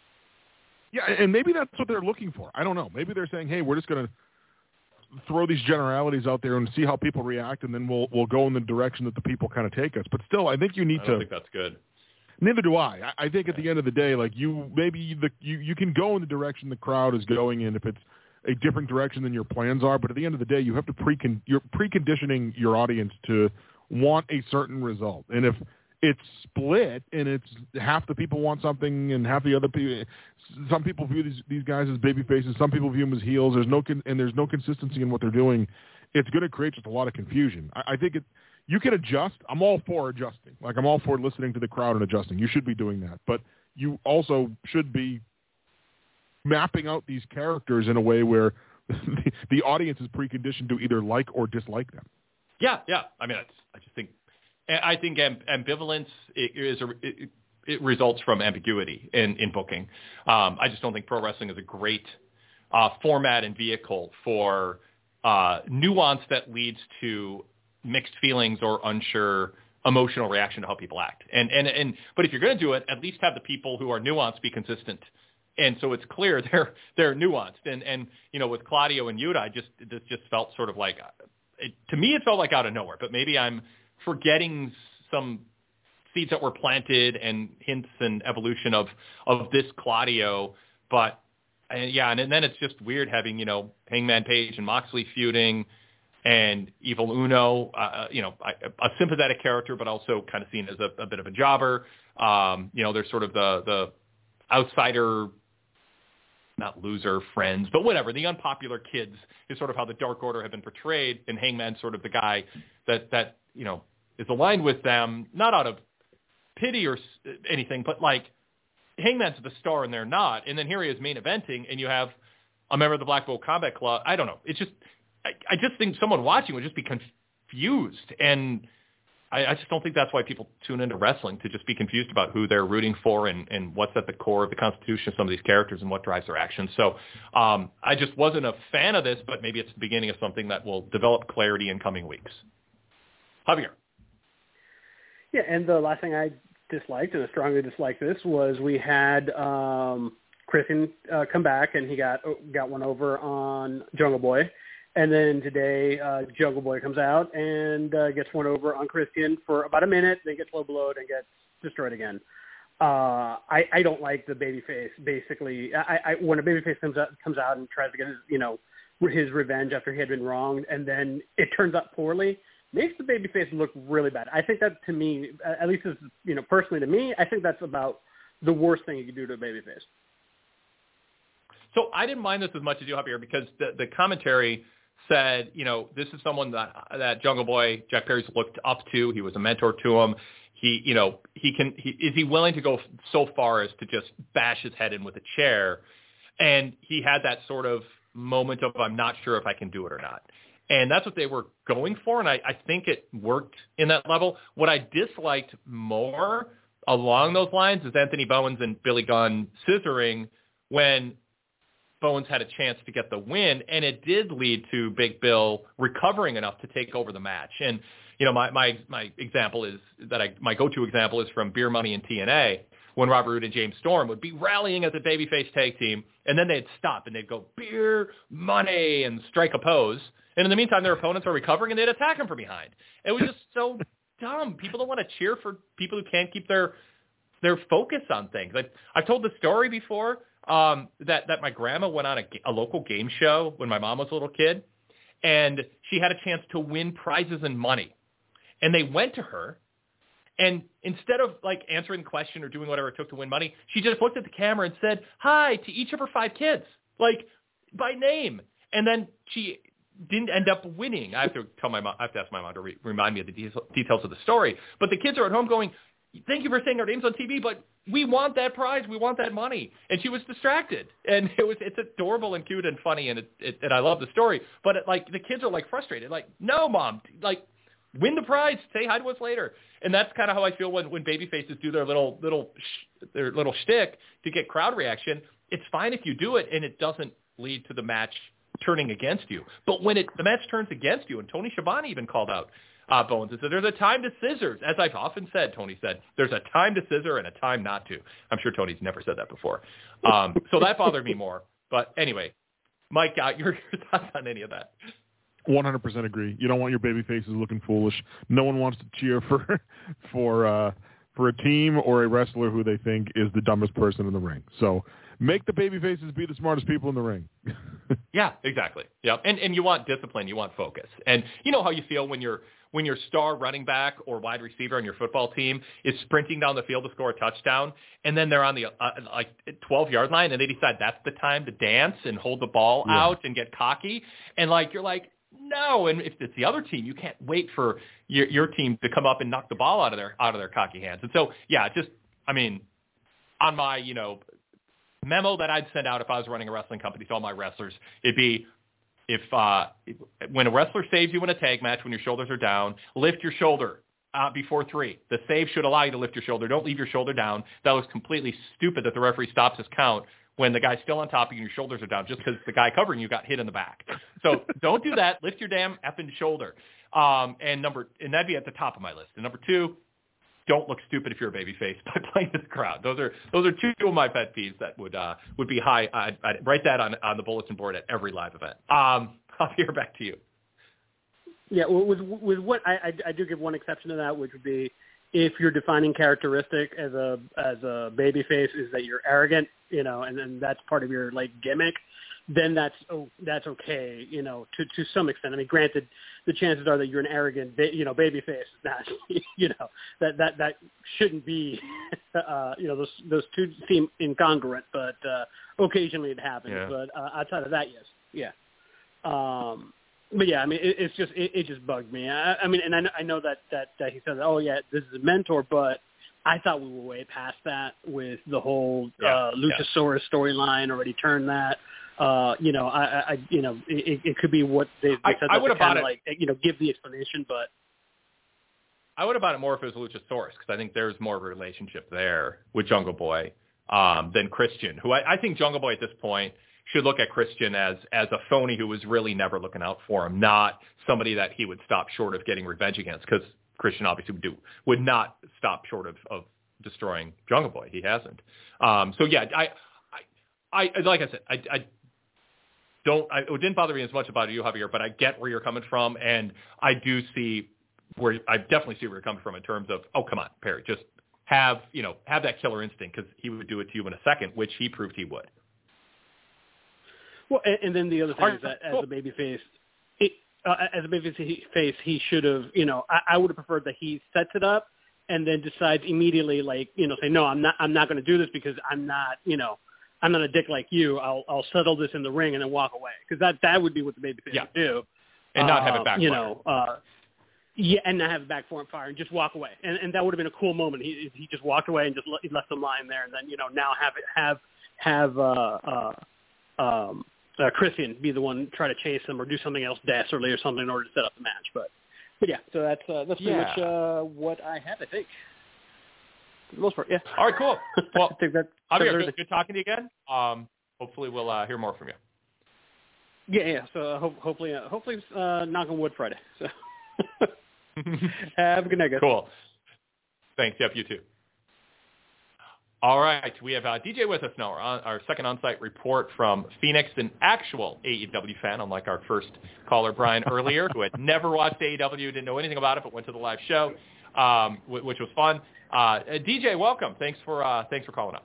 yeah, and maybe that's what they're looking for. I don't know. Maybe they're saying, "Hey, we're just going to throw these generalities out there and see how people react, and then we'll we'll go in the direction that the people kind of take us." But still, I think you need I to. I think that's good. Neither do I. I, I think at the end of the day, like you, maybe the you, you can go in the direction the crowd is going in if it's a different direction than your plans are. But at the end of the day, you have to pre you're preconditioning your audience to want a certain result. And if it's split and it's half the people want something and half the other people, some people view these these guys as baby faces, some people view them as heels. There's no con- and there's no consistency in what they're doing. It's going to create just a lot of confusion. I, I think it. You can adjust. I'm all for adjusting. Like I'm all for listening to the crowd and adjusting. You should be doing that, but you also should be mapping out these characters in a way where the, the audience is preconditioned to either like or dislike them. Yeah, yeah. I mean, it's, I just think, I think ambivalence is a, it, it results from ambiguity in, in booking. Um, I just don't think pro wrestling is a great uh, format and vehicle for uh, nuance that leads to mixed feelings or unsure emotional reaction to how people act. And and and but if you're going to do it, at least have the people who are nuanced be consistent. And so it's clear they're they're nuanced. And and you know, with Claudio and Yuta, I just this just felt sort of like it, to me it felt like out of nowhere. But maybe I'm forgetting some seeds that were planted and hints and evolution of of this Claudio. But and yeah, and, and then it's just weird having, you know, Hangman Page and Moxley feuding. And Evil Uno, uh, you know, a sympathetic character, but also kind of seen as a, a bit of a jobber. Um, you know, there's sort of the the outsider, not loser friends, but whatever. The unpopular kids is sort of how the Dark Order have been portrayed, and Hangman's sort of the guy that that you know is aligned with them, not out of pity or anything, but like Hangman's the star and they're not. And then here he is main eventing, and you have a member of the Black Bolt Combat Club. I don't know. It's just. I just think someone watching would just be confused, and I, I just don't think that's why people tune into wrestling, to just be confused about who they're rooting for and, and what's at the core of the constitution of some of these characters and what drives their actions. So um, I just wasn't a fan of this, but maybe it's the beginning of something that will develop clarity in coming weeks. Javier. Yeah, and the last thing I disliked, and I strongly disliked this, was we had um, Christian uh, come back, and he got got one over on Jungle Boy. And then today, uh, Jungle Boy comes out and uh, gets one over on Christian for about a minute, then gets low blowed and gets destroyed again. Uh, I, I don't like the babyface. Basically, I, I, when a babyface comes out comes out and tries to get his, you know, his revenge after he had been wronged, and then it turns out poorly, makes the babyface look really bad. I think that, to me, at least, as, you know, personally to me, I think that's about the worst thing you can do to a babyface. So I didn't mind this as much as you, Javier, because the, the commentary said, you know, this is someone that that Jungle Boy, Jack Perry's looked up to. He was a mentor to him. He, you know, he can. He, is he willing to go so far as to just bash his head in with a chair? And he had that sort of moment of, I'm not sure if I can do it or not. And that's what they were going for, and I, I think it worked in that level. What I disliked more along those lines is Anthony Bowens and Billy Gunn scissoring when Bowens had a chance to get the win, and it did lead to Big Bill recovering enough to take over the match. And, you know, my my, my example is that I my go-to example is from Beer Money and T N A, when Robert Roode and James Storm would be rallying as a babyface tag team, and then they'd stop and they'd go, Beer Money, and strike a pose. And in the meantime, their opponents are recovering, and they'd attack them from behind. It was just so dumb. People don't want to cheer for people who can't keep their their focus on things. Like, I've told the story before. Um, that, that my grandma went on a, a local game show when my mom was a little kid, and she had a chance to win prizes and money. And they went to her, and instead of like answering the question or doing whatever it took to win money, she just looked at the camera and said, hi to each of her five kids, like by name. And then she didn't end up winning. I have to tell my mom, I have to ask my mom to re- remind me of the de- details of the story. But the kids are at home going, thank you for saying our names on T V, but we want that prize. We want that money. And she was distracted. And it was, it's adorable and cute and funny, and it, it, and I love the story. But it, like, the kids are like frustrated. Like, no, Mom, like, win the prize. Say hi to us later. And that's kind of how I feel when, when babyfaces do their little little sh- their little shtick to get crowd reaction. It's fine if you do it and it doesn't lead to the match turning against you. But when it the match turns against you, and Tony Schiavone even called out Uh, Bowens and said, there's a time to scissors. As I've often said, Tony said, there's a time to scissor and a time not to. I'm sure Tony's never said that before. Um, so that bothered me more. But anyway, Mike, uh, your, your thoughts on any of that? one hundred percent agree. You don't want your baby faces looking foolish. No one wants to cheer for for uh, for a team or a wrestler who they think is the dumbest person in the ring. So make the baby faces be the smartest people in the ring. Yeah, exactly. Yeah, and and you want discipline, you want focus, and you know how you feel when you're when your star running back or wide receiver on your football team is sprinting down the field to score a touchdown, and then they're on the uh, like twelve-yard line, and they decide that's the time to dance and hold the ball yeah. out and get cocky, and like you're like, no. And if it's the other team, you can't wait for your your team to come up and knock the ball out of their out of their cocky hands. And so, yeah, just I mean, on my you know memo that I'd send out if I was running a wrestling company to all my wrestlers, it'd be, If uh, when a wrestler saves you in a tag match, when your shoulders are down, lift your shoulder uh, before three. The save should allow you to lift your shoulder. Don't leave your shoulder down. That looks completely stupid that the referee stops his count when the guy's still on top of you and your shoulders are down just because the guy covering you got hit in the back. So don't do that. Lift your damn effing shoulder. Um, and number and that'd be at the top of my list. And number two, don't look stupid if you're a babyface by playing this crowd. Those are those are two of my pet peeves that would uh, would be high. I'd, I'd write that on on the bulletin board at every live event. Um, Javier, back to you. Yeah, well, with with what I, I I do give one exception to that, which would be if your defining characteristic as a as a babyface is that you're arrogant, you know, and then that's part of your like gimmick, then that's oh, that's okay, you know, to to some extent. I mean, granted, the chances are that you're an arrogant, you know, babyface. Not, you know, that that that shouldn't be, uh, you know, those those two seem incongruent, but uh, occasionally it happens. Yeah. But uh, outside of that, yes, yeah. Um, but yeah, I mean, it, it's just it, it just bugged me. I, I mean, and I know, I know that, that that he said, oh yeah, this is a mentor, but I thought we were way past that with the whole yeah, uh, Luchasaurus yeah. storyline. Already turned that. Uh, you know, I, I, you know, it, it could be what they, they I, said. I would have bought it. Like, you know, give the explanation, but I would have bought it more if it was Luchasaurus because I think there's more of a relationship there with Jungle Boy um, than Christian, who I, I think Jungle Boy at this point should look at Christian as as a phony who was really never looking out for him, not somebody that he would stop short of getting revenge against, because Christian obviously would do would not stop short of, of destroying Jungle Boy. He hasn't. Um, so yeah, I, I, I like I said, I, I don't. I, it didn't bother me as much about you, Javier, but I get where you're coming from, and I do see where I definitely see where you're coming from in terms of, oh come on, Perry, just have you know have that killer instinct, because he would do it to you in a second, which he proved he would. Well, and, and then the other thing is that as a babyface, it, uh, as a babyface, he should have, you know, I, I would have preferred that he sets it up and then decides immediately, like, you know, say, no, I'm not, I'm not going to do this because I'm not, you know, I'm not a dick like you. I'll, I'll settle this in the ring and then walk away, because that, that would be what the babyface yeah. would do, and not have uh, it backfire. You know, uh, yeah, and not have it backfire and just walk away, and, and that would have been a cool moment. He, he just walked away and just le- left them lying there, and then, you know, now have it have have uh, uh, um. Uh, Christian be the one try to chase him or do something else dastardly or something in order to set up the match. But, but yeah, so that's uh, that's pretty yeah. much uh, what I have, I think. For the most part, yeah. All right, cool. Well, I think that, Javier, good, good talking to you again. Um, hopefully we'll uh, hear more from you. Yeah, yeah. So uh, ho- hopefully, uh, hopefully, uh, knock on wood Friday. So have a good night, guys. Cool. Thanks. Yep, you too. All right, we have uh, D J with us now, our, on, our second on-site report from Phoenix, an actual A E W fan, unlike our first caller, Brian, earlier, who had never watched A E W, didn't know anything about it, but went to the live show, um, w- which was fun. Uh, D J, welcome. Thanks for uh, thanks for calling up.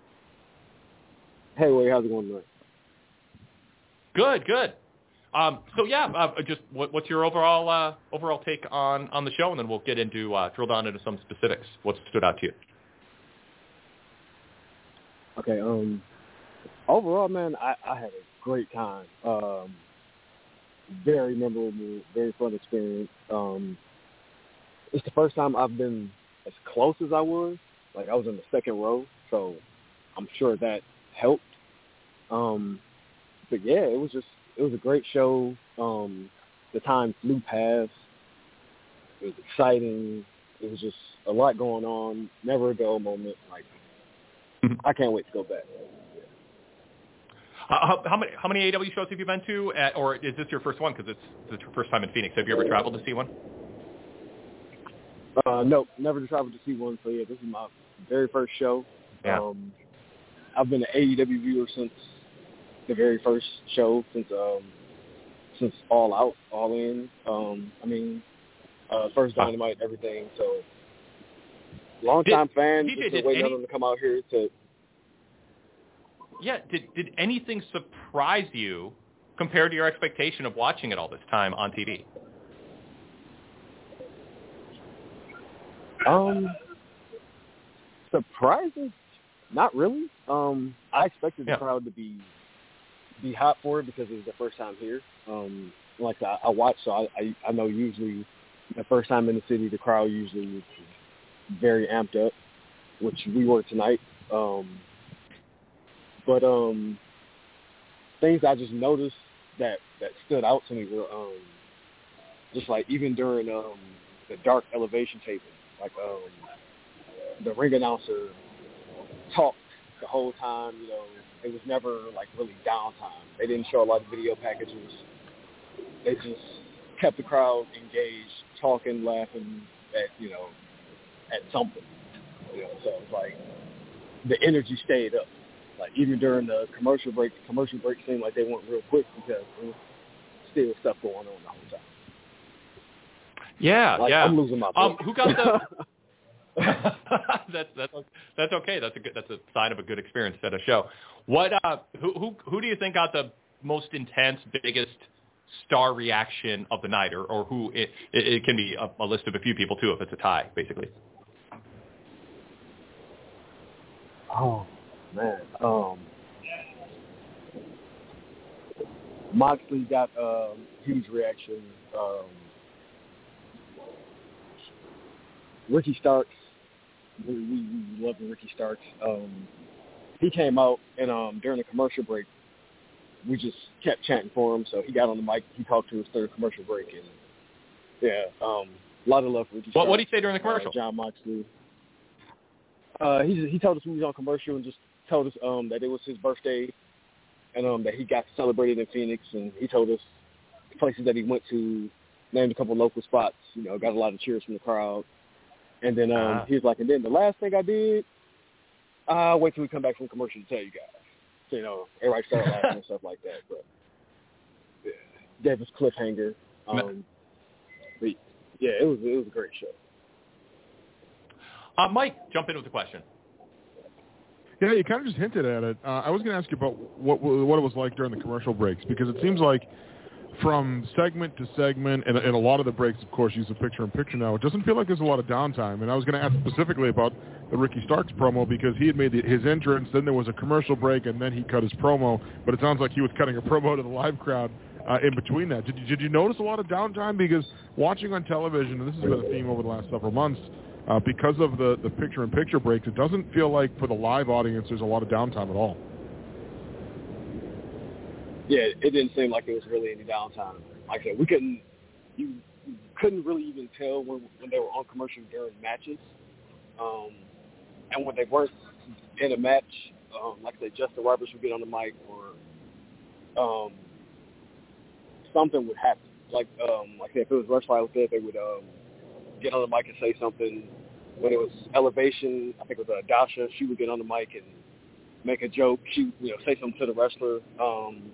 Hey, Wade, how's it going tonight? Good, good. Um, so yeah, uh, just what, what's your overall uh, overall take on, on the show, and then we'll get into uh, drill down into some specifics. What stood out to you? Okay, um, overall, man, I, I had a great time. Um, very memorable, very fun experience. Um, it's the first time I've been as close as I was. Like, I was in the second row, so I'm sure that helped. Um, but, yeah, it was just, it was a great show. Um, the time flew past. It was exciting. It was just a lot going on. Never a dull moment. Like, I can't wait to go back. Uh, how, how many how many A E W shows have you been to, at, or is this your first one? Because it's, it's your first time in Phoenix. Have you ever traveled to see one? Uh, no, never traveled to see one. So yeah, this is my very first show. Yeah. Um, I've been an A E W viewer since the very first show, since um, since All Out, All In. Um, I mean, uh, first Dynamite, everything. So Long-time did, fans, D J, just did waiting any, on them to come out here to. Yeah, did did anything surprise you compared to your expectation of watching it all this time on T V? Um, surprises? Not really. Um, I expected the yeah. crowd to be be hot for it because it was the first time here. Um, like I, I watch, so I, I I know usually the first time in the city, the crowd usually is very amped up, which we were tonight. Um, but um, things I just noticed that that stood out to me were um, just like even during um the dark elevation taping. Like, um, the ring announcer talked the whole time, you know, it was never, like, really downtime. They didn't show a lot of video packages. They just kept the crowd engaged, talking, laughing at, you know, at something. You know, so it was like the energy stayed up. Like, even during the commercial break, the commercial break seemed like they went real quick because there was still stuff going on the whole time. Yeah, like, yeah. I'm losing my um, book. who got the? that's that's that's okay. That's a good. That's a sign of a good experience at a show. What? Uh, who who who do you think got the most intense, biggest star reaction of the night, or or who? It, it, it can be a, a list of a few people too, if it's a tie, basically. Oh man, um, Moxley got a um, huge reaction. Um, Ricky Starks, we, we, we love Ricky Starks. Um, he came out, and um, during the commercial break, we just kept chanting for him. So he got on the mic, he talked to us through the commercial break, and yeah, um, a lot of love for Ricky Starks. What what did he say during the commercial? Uh, John Moxley. Uh, he he told us we was on commercial and just told us um, that it was his birthday, and um, that he got celebrated in Phoenix, and he told us the places that he went to, named a couple local spots. You know, got a lot of cheers from the crowd. And then um, uh-huh. he was like, and then the last thing I did, I'll wait till we come back from commercial to tell you guys. So, you know, everybody started laughing and stuff like that. But, yeah, gave us cliffhanger. Um, but, yeah, it was it was a great show. Uh, Mike, jump in with a question. Yeah, you kind of just hinted at it. Uh, I was going to ask you about what what it was like during the commercial breaks, because it seems like from segment to segment, and, and a lot of the breaks, of course, use a picture-in-picture now. It doesn't feel like there's a lot of downtime. And I was going to ask specifically about the Ricky Starks promo, because he had made the, his entrance, then there was a commercial break, and then he cut his promo. But it sounds like he was cutting a promo to the live crowd uh, in between that. Did you, did you notice a lot of downtime? Because watching on television, and this has been a theme over the last several months, uh, because of the, the picture-in-picture breaks, it doesn't feel like for the live audience there's a lot of downtime at all. Yeah, it didn't seem like there was really any downtime. Like I said, we couldn't, you couldn't really even tell when, when they were on commercial during matches. Um, and when they weren't in a match, um, like I said, Justin Roberts would get on the mic, or um, something would happen. Like, um, like I said, if it was Rush File Dead, they would um, get on the mic and say something. When it was Elevation, I think it was uh, Dasha, she would get on the mic and make a joke. She, you know, say something to the wrestler. Um,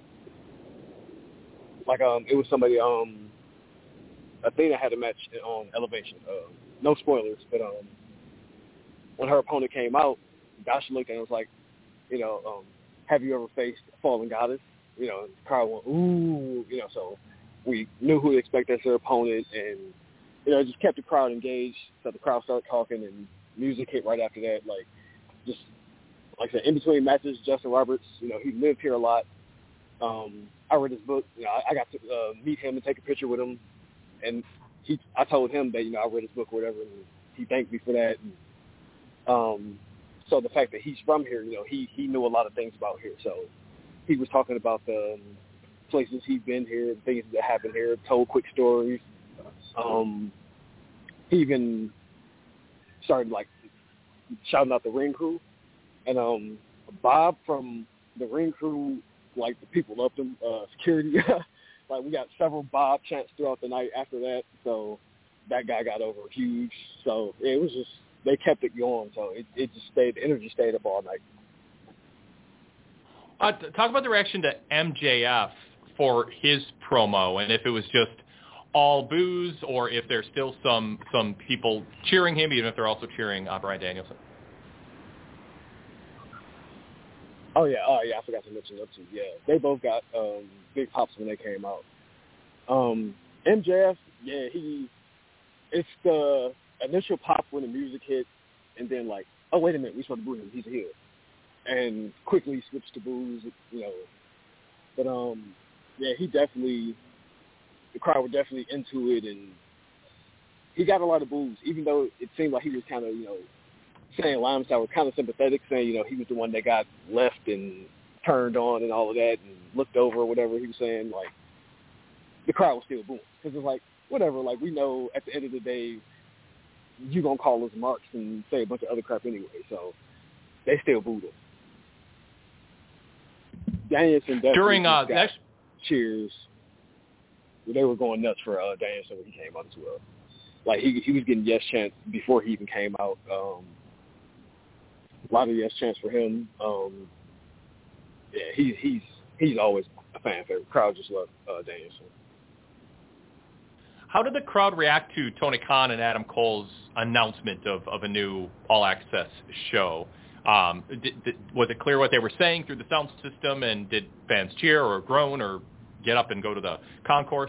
Like, um, it was somebody, um, Athena had a match on Elevation. Uh, no spoilers, but um, when her opponent came out, Dasha looked and was like, you know, um, have you ever faced a fallen goddess? You know, the crowd went, ooh, you know, so we knew who to expect as their opponent, and, you know, it just kept the crowd engaged, so the crowd started talking, and music hit right after that. Like, just, like I said, in between matches, Justin Roberts, you know, he lived here a lot. Um, I read his book. You know, I, I got to uh, meet him and take a picture with him, and he. I told him that, you know, I read his book or whatever, and he thanked me for that. And, um, so the fact that he's from here, you know, he he knew a lot of things about here. So he was talking about the um, places he's been here, things that happened here, told quick stories. Um, he even started like shouting out the ring crew, and um, Bob from the ring crew. Like, the people loved him. Uh, security, like, we got several Bob chants throughout the night after that. So that guy got over huge. So it was just, they kept it going. So it, it just stayed, the energy stayed up all night. Uh, talk about the reaction to M J F for his promo, and if it was just all booze, or if there's still some some people cheering him, even if they're also cheering uh, Bryan Danielson. Oh yeah, oh yeah, I forgot to mention that too. Yeah, they both got um, big pops when they came out. Um, M J F, yeah, he, it's the initial pop when the music hit, and then like, oh wait a minute, we supposed to boo him, he's a heel, and quickly switched to booze, you know. But um, yeah, he definitely, the crowd were definitely into it, and he got a lot of boos, even though it seemed like he was kind of, you know, saying lines that were kind of sympathetic, saying, you know, he was the one that got left and turned on and all of that and looked over or whatever he was saying. Like, the crowd was still booing. Because it's like, whatever, like, we know at the end of the day, you're going to call us marks and say a bunch of other crap anyway. So they still booed him. Danielson definitely During, uh, got that's... cheers. They were going nuts for uh, Danielson when he came out as well. Like, he he was getting yes chants before he even came out. Um, a lot of yes chants for him. Um, yeah, he, he's he's always a fan favorite. Crowd just love uh, Danielson. How did the crowd react to Tony Khan and Adam Cole's announcement of, of a new all-access show? Um, did, did, was it clear what they were saying through the sound system, and did fans cheer or groan or get up and go to the concourse?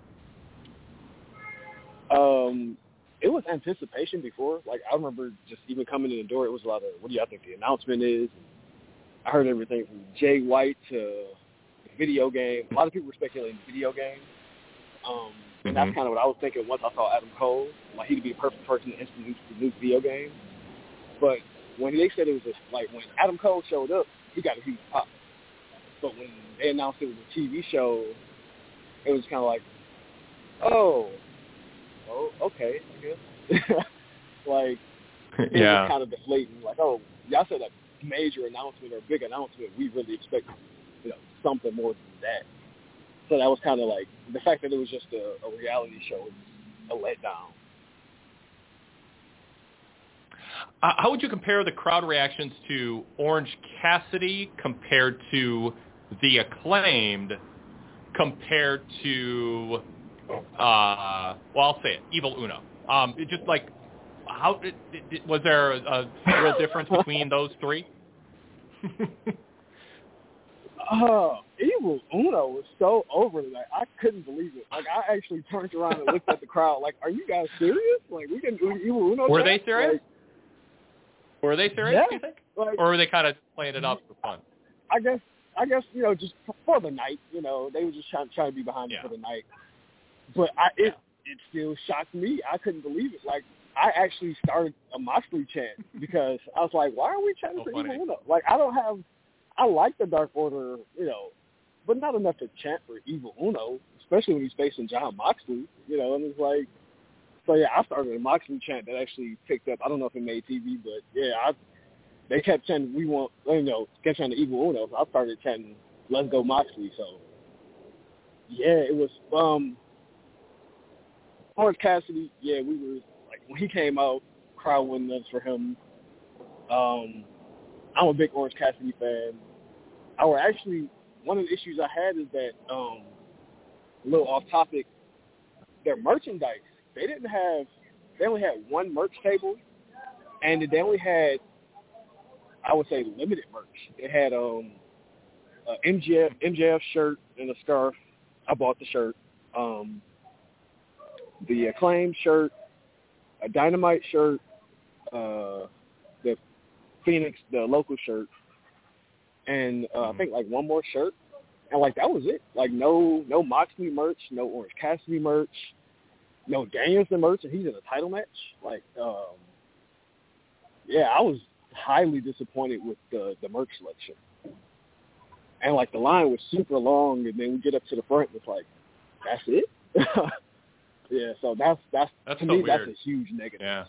Um, it was anticipation before. Like, I remember just even coming in the door, it was a lot of, what do y'all think the announcement is? I heard everything from Jay White to the video game. A lot of people were speculating video game. Um, and mm-hmm. that's kind of what I was thinking once I saw Adam Cole. Like, he'd be a perfect person to introduce the new video game. But when they said it was, a, like, when Adam Cole showed up, he got a huge pop. But when they announced it was a T V show, it was kind of like, oh, oh, okay, I guess. Like, it yeah. was kind of deflating. Like, oh, y'all said a major announcement or a big announcement. We really expect, you know, something more than that. So that was kind of like, the fact that it was just a, a reality show was a letdown. Uh, how would you compare the crowd reactions to Orange Cassidy compared to The Acclaimed compared to, uh, well, I'll say it, Evil Uno? Um, it just like, how it, it, was there a, a real difference between those three? uh, Evil Uno was so over tonight. I couldn't believe it. Like, I actually turned around and looked at the crowd like, are you guys serious? Like, we can do Evil Uno? Were now? they serious? Like, Were they serious, yeah, do you think? like, or were they kind of playing it up for fun? I guess, I guess, you know, just for the night, you know, they were just trying, trying to be behind yeah. it for the night. But I, it, it still shocked me. I couldn't believe it. Like, I actually started a Moxley chant because I was like, why are we chanting so for funny. Evil Uno? Like, I don't have, I like the Dark Order, you know, but not enough to chant for Evil Uno, especially when he's facing John Moxley, you know, and it's like, so yeah, I started a Moxley chant that actually picked up. I don't know if it made T V, but yeah, I, they kept chanting, we want, you know, kept chanting Evil Uno, so I started chanting, let's go Moxley, so yeah, it was, um, Orange Cassidy, yeah, we were, like, when he came out, crowd went nuts for him. Um, I'm a big Orange Cassidy fan. I were actually, one of the issues I had is that, um, a little off topic, their merchandise, they didn't have, they only had one merch table, and they only had, I would say, limited merch. They had um, a M J F, M J F shirt and a scarf. I bought the shirt. Um, the Acclaim shirt, a Dynamite shirt, uh, the Phoenix, the local shirt, and uh, mm-hmm. I think like one more shirt. And like that was it. Like no, no Moxley merch, no Orange Cassidy merch, no Danielson merch, and he's in a title match. Like, um, yeah, I was highly disappointed with the the merch selection. And like the line was super long, and then we get up to the front, and it's like, that's it. Yeah, so that's that's, that's to so me weird. That's a huge negative. Yeah.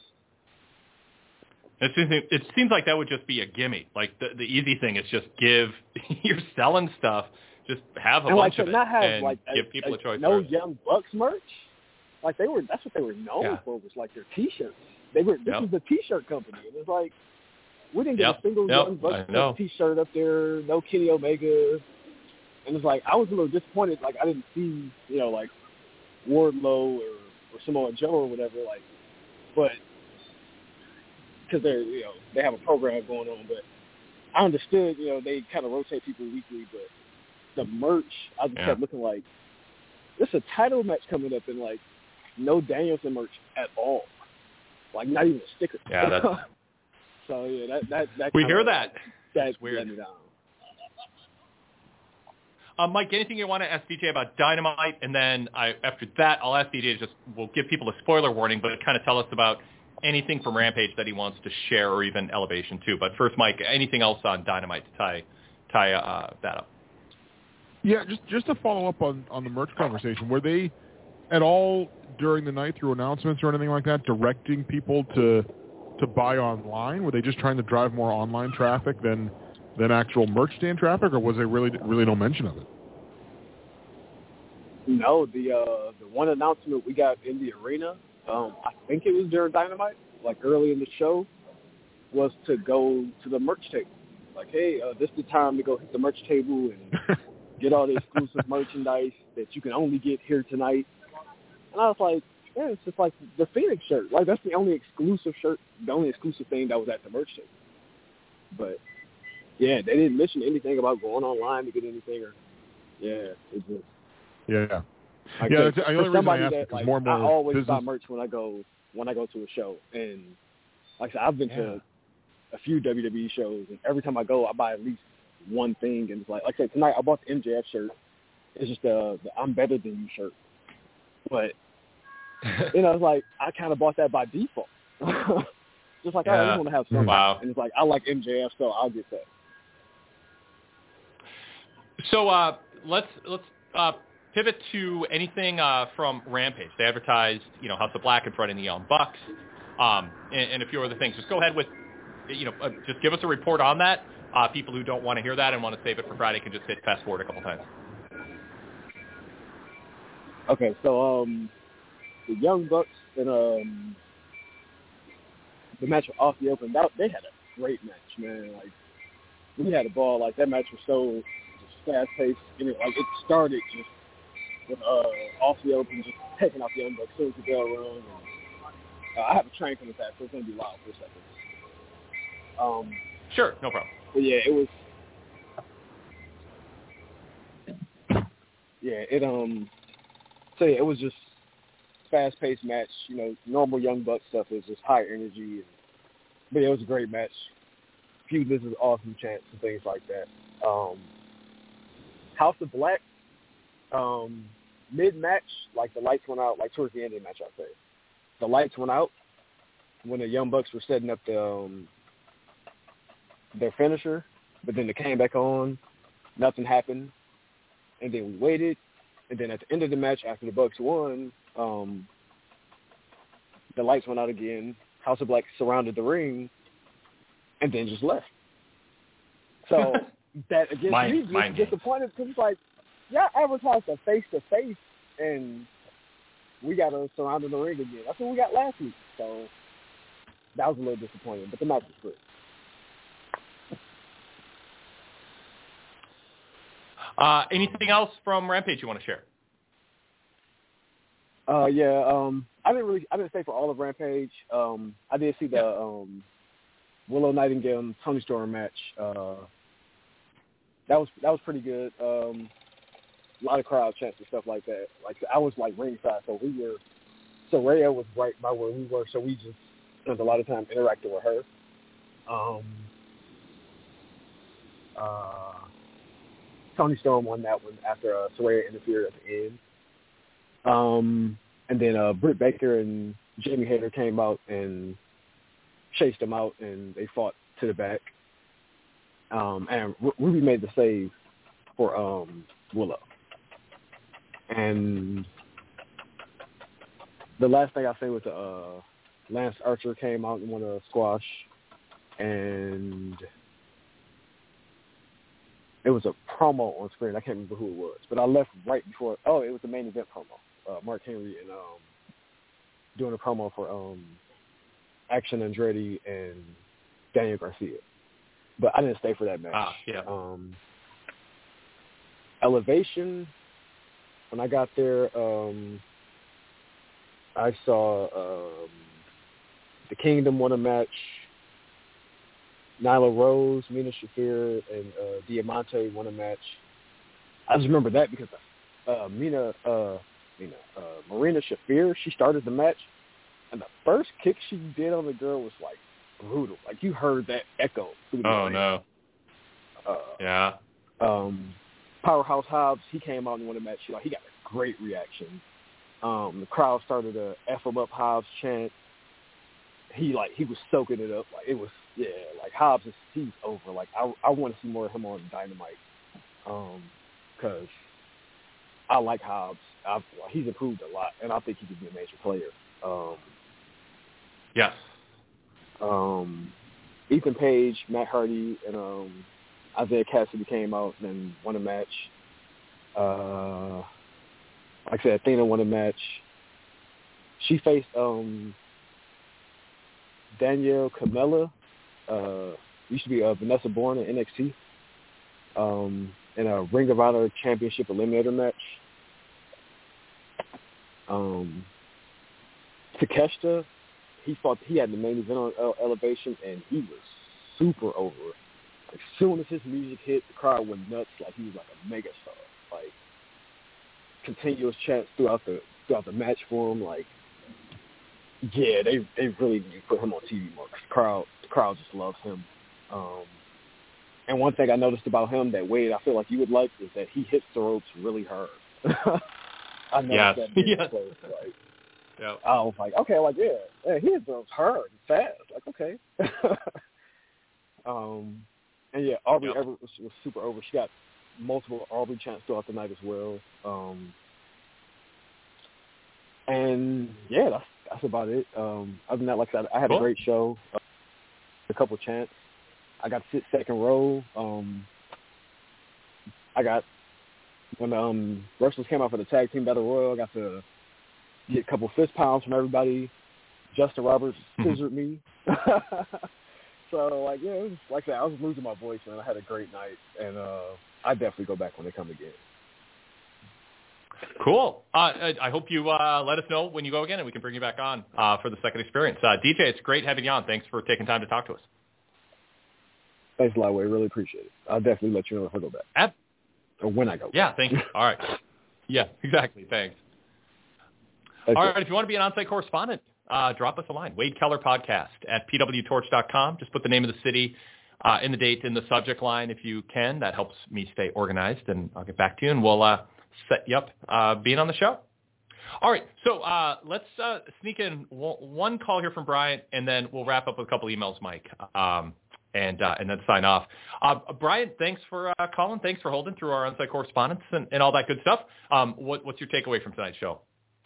It seems, it seems like that would just be a gimme. Like the the easy thing is just give, you're selling stuff, just have a and bunch like, of it not have, and like, give a, people a, a choice. No first. Young Bucks merch. Like they were, that's what they were known yeah. for, was like their T-shirts. They were, this yep. is the T-shirt company. And it's like, we didn't get yep. a single yep. Young Bucks T-shirt up there, no Kenny Omega. And it's like, I was a little disappointed. Like I didn't see, you know, like Wardlow or, or Samoa Joe or whatever, like, but because they're, you know, they have a program going on, but I understood, you know, they kind of rotate people weekly, but the merch, I just yeah. kept looking like, this is a title match coming up and, like, no Danielson merch at all. Like, not even a sticker. Yeah, that's... so, yeah, that... that, that we kinda, hear that. That's weird. Let me down. Um, Mike, anything you want to ask D J about Dynamite? And then I, after that, I'll ask D J to just, we'll give people a spoiler warning, but kind of tell us about anything from Rampage that he wants to share or even Elevation too. But first, Mike, anything else on Dynamite to tie, tie uh, that up? Yeah, just just to follow up on, on the merch conversation, were they at all during the night through announcements or anything like that directing people to to buy online? Were they just trying to drive more online traffic than than actual merch stand traffic, or was there really really no mention of it? No, the uh, the one announcement we got in the arena, um, I think it was during Dynamite, like early in the show, was to go to the merch table. Like, hey, uh, this is the time to go hit the merch table and get all the exclusive merchandise that you can only get here tonight. And I was like, yeah, it's just like the Phoenix shirt. Like, that's the only exclusive shirt, the only exclusive thing that was at the merch table. But, yeah, they didn't mention anything about going online to get anything. Or, yeah, it's just... Yeah. Like, yeah, that's the only reason I asked that, because like, more and more I always business... buy merch when I go when I go to a show. And, like I said, I've been yeah. to a few W W E shows, and every time I go, I buy at least one thing. And it's like, like I said, tonight I bought the M J F shirt. It's just the, the I'm better than you shirt. But, you know, it's like I kind of bought that by default. Just like, yeah. I just want to have something. Wow. And it's like, I like M J F, so I'll get that. So uh, let's let's uh, pivot to anything uh, from Rampage. They advertised, you know, House of Black in front of the Young Bucks, um, and, and a few other things. Just go ahead with, you know, uh, just give us a report on that. Uh, people who don't want to hear that and want to save it for Friday can just hit fast forward a couple times. Okay, so um, the Young Bucks and um, the match with Off the Open, that, they had a great match, man. Like, we had a ball. Like, that match was so fast-paced. And it, like, it started just with uh, Off the Open just taking off the Young Bucks as soon as the bell rung. And, uh, I have a train coming back, so it's going to be loud for a second. Um, sure, no problem. But, yeah, it was... Yeah, it, um... So, yeah, it was just fast-paced match. You know, normal Young Bucks stuff is just high energy. And, but yeah, it was a great match. Few this is awesome chants and things like that. Um, House of Black, um, mid-match, like the lights went out, like towards the end of the match, I'll say. The lights went out when the Young Bucks were setting up the um, their finisher, but then they came back on. Nothing happened. And then we waited. And then at the end of the match, after the Bucks won, um, the lights went out again. House of Black surrounded the ring and then just left. So that, again, mind, me, mind just disappointed because it's like, y'all advertised a face-to-face and we got to surround the ring again. That's what we got last week. So that was a little disappointing, but the match was good. Uh, anything else from Rampage you want to share? Uh, yeah, um, I didn't really, I didn't stay for all of Rampage. Um, I did see the yeah. um, Willow Nightingale and Toni Storm match. Uh, that was that was pretty good. Um, a lot of crowd chants and stuff like that. Like I was like ringside, so we were. Soraya was right by where we were, so we just spent a lot of time interacting with her. Um, uh, Toni Storm won that one after uh, Soraya interfered at the end. Um, and then uh, Britt Baker and Jamie Hayter came out and chased them out, and they fought to the back. Um, and Ruby made the save for um, Willow. And the last thing I say was uh, Lance Archer came out and won a squash, and it was a promo on screen. I can't remember who it was, but I left right before. Oh, it was the main event promo. Uh, Mark Henry and um, doing a promo for um, Action Andretti and Daniel Garcia. But I didn't stay for that match. Ah, yeah. Um, Elevation, when I got there, um, I saw um, the Kingdom won a match. Nyla Rose, Mina Shafir, and uh, Diamante won a match. I just remember that because uh, Mina, uh, Mina, uh, Marina Shafir, she started the match, and the first kick she did on the girl was like brutal. Like you heard that echo through the Oh arena. no. Uh, Yeah. Um, Powerhouse Hobbs, he came out and won a match. Like, he got a great reaction. Um, the crowd started a F him up Hobbs chant. He like he was soaking it up. Like it was yeah. Like Hobbs is he's over. Like I I want to see more of him on Dynamite. Um, because I like Hobbs. I've, well, he's improved a lot, and I think he could be a major player. Um, yes. Um, Ethan Page, Matt Hardy, and um, Isaiah Cassidy came out and won a match. Uh, like I said, Athena won a match. She faced um, Danielle Camella, uh, used to be uh, Vanessa Bourne in N X T, um, in a Ring of Honor Championship Eliminator match. Um, Takeshita, he fought. He had the main event on uh, Elevation, and he was super over. As soon as his music hit, the crowd went nuts. Like he was like a megastar. Like continuous chants throughout the throughout the match for him. Like yeah, they they really need to put him on T V more. Cause the crowd the crowd just loves him. Um, and one thing I noticed about him that Wade, I feel like you would like, is that he hits the ropes really hard. I noticed yes. that. Being yes. close, like, Yep. I was like, okay, like yeah, yeah he hits the ropes hard and fast. Like okay. um. And yeah, Aubrey yep. Everett was, was super over. She got multiple Aubrey chants throughout the night as well. Um, and yeah, that's that's about it. Um, other than that, like I said, I had cool. a great show. Uh, a couple chants. I got to sit second row. Um, I got when um, wrestlers came out for the tag team battle royal. I got to get a couple fist pounds from everybody. Justin Roberts scissored me. So, like, yeah, it was, like I said, I was losing my voice, man. I had a great night, and uh, I definitely go back when they come again. Cool. Uh, I hope you uh, let us know when you go again, and we can bring you back on uh, for the second experience. Uh, D J, it's great having you on. Thanks for taking time to talk to us. Thanks a lot, Wade. Really appreciate it. I'll definitely let you know if I go back. Ab- or when I go back. Yeah, thank you. All right. Yeah, exactly. Thanks. Thank All you. right, if you want to be an on-site correspondent, Uh, drop us a line, Wade Keller Podcast at p w torch dot com. Just put the name of the city uh, and the date in the subject line if you can. That helps me stay organized, and I'll get back to you, and we'll uh, set you up uh, being on the show. All right, so uh, let's uh, sneak in one call here from Brian, and then we'll wrap up with a couple emails, Mike, um, and uh, and then sign off. Uh, Brian, thanks for uh, calling. Thanks for holding through our on-site correspondence and, and all that good stuff. Um, what, what's your takeaway from tonight's show?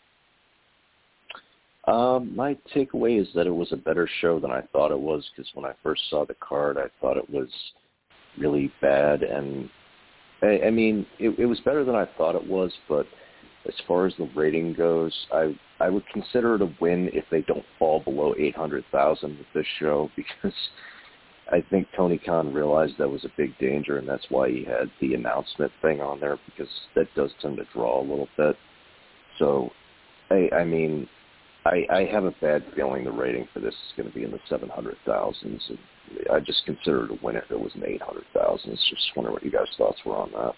Um, my takeaway is that it was a better show than I thought it was, because when I first saw the card, I thought it was really bad. And, I, I mean, it, it was better than I thought it was, but as far as the rating goes, I I would consider it a win if they don't fall below eight hundred thousand with this show, because I think Tony Khan realized that was a big danger, and that's why he had the announcement thing on there, because that does tend to draw a little bit. So, I, I mean... I, I have a bad feeling the rating for this is going to be in the seven hundred thousands. I just consider it a win if it was an eight hundred thousand. Just wondering what you guys' thoughts were on that.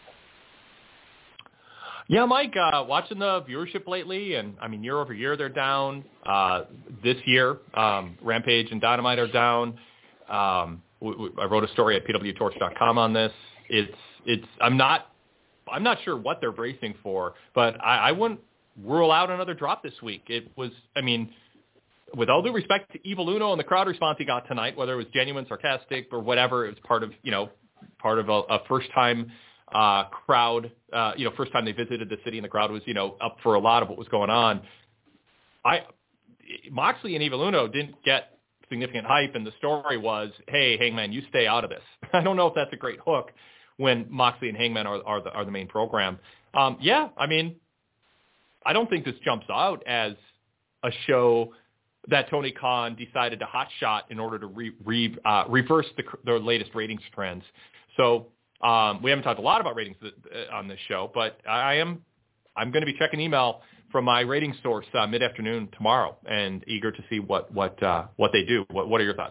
Yeah, Mike, uh, watching the viewership lately, and I mean, year over year, they're down. Uh, this year, um, Rampage and Dynamite are down. Um, w- w- I wrote a story at p w torch dot com on this. It's, it's, I'm not, I'm not sure what they're bracing for, but I, I wouldn't rule out another drop this week. It was, I mean, with all due respect to Evil Uno and the crowd response he got tonight, whether it was genuine, sarcastic, or whatever, it was part of, you know, part of a, a first-time uh, crowd, uh, you know, first time they visited the city, and the crowd was, you know, up for a lot of what was going on. I Moxley and Evil Uno didn't get significant hype, and the story was, hey, Hangman, you stay out of this. I don't know if that's a great hook when Moxley and Hangman are, are, the, are the main program. Um, yeah, I mean, I don't think this jumps out as a show that Tony Khan decided to hotshot in order to re, re, uh, reverse the, the latest ratings trends. So um, we haven't talked a lot about ratings th- on this show, but I am I'm going to be checking email from my rating source uh, mid-afternoon tomorrow, and eager to see what what uh, what they do. What What are your thoughts?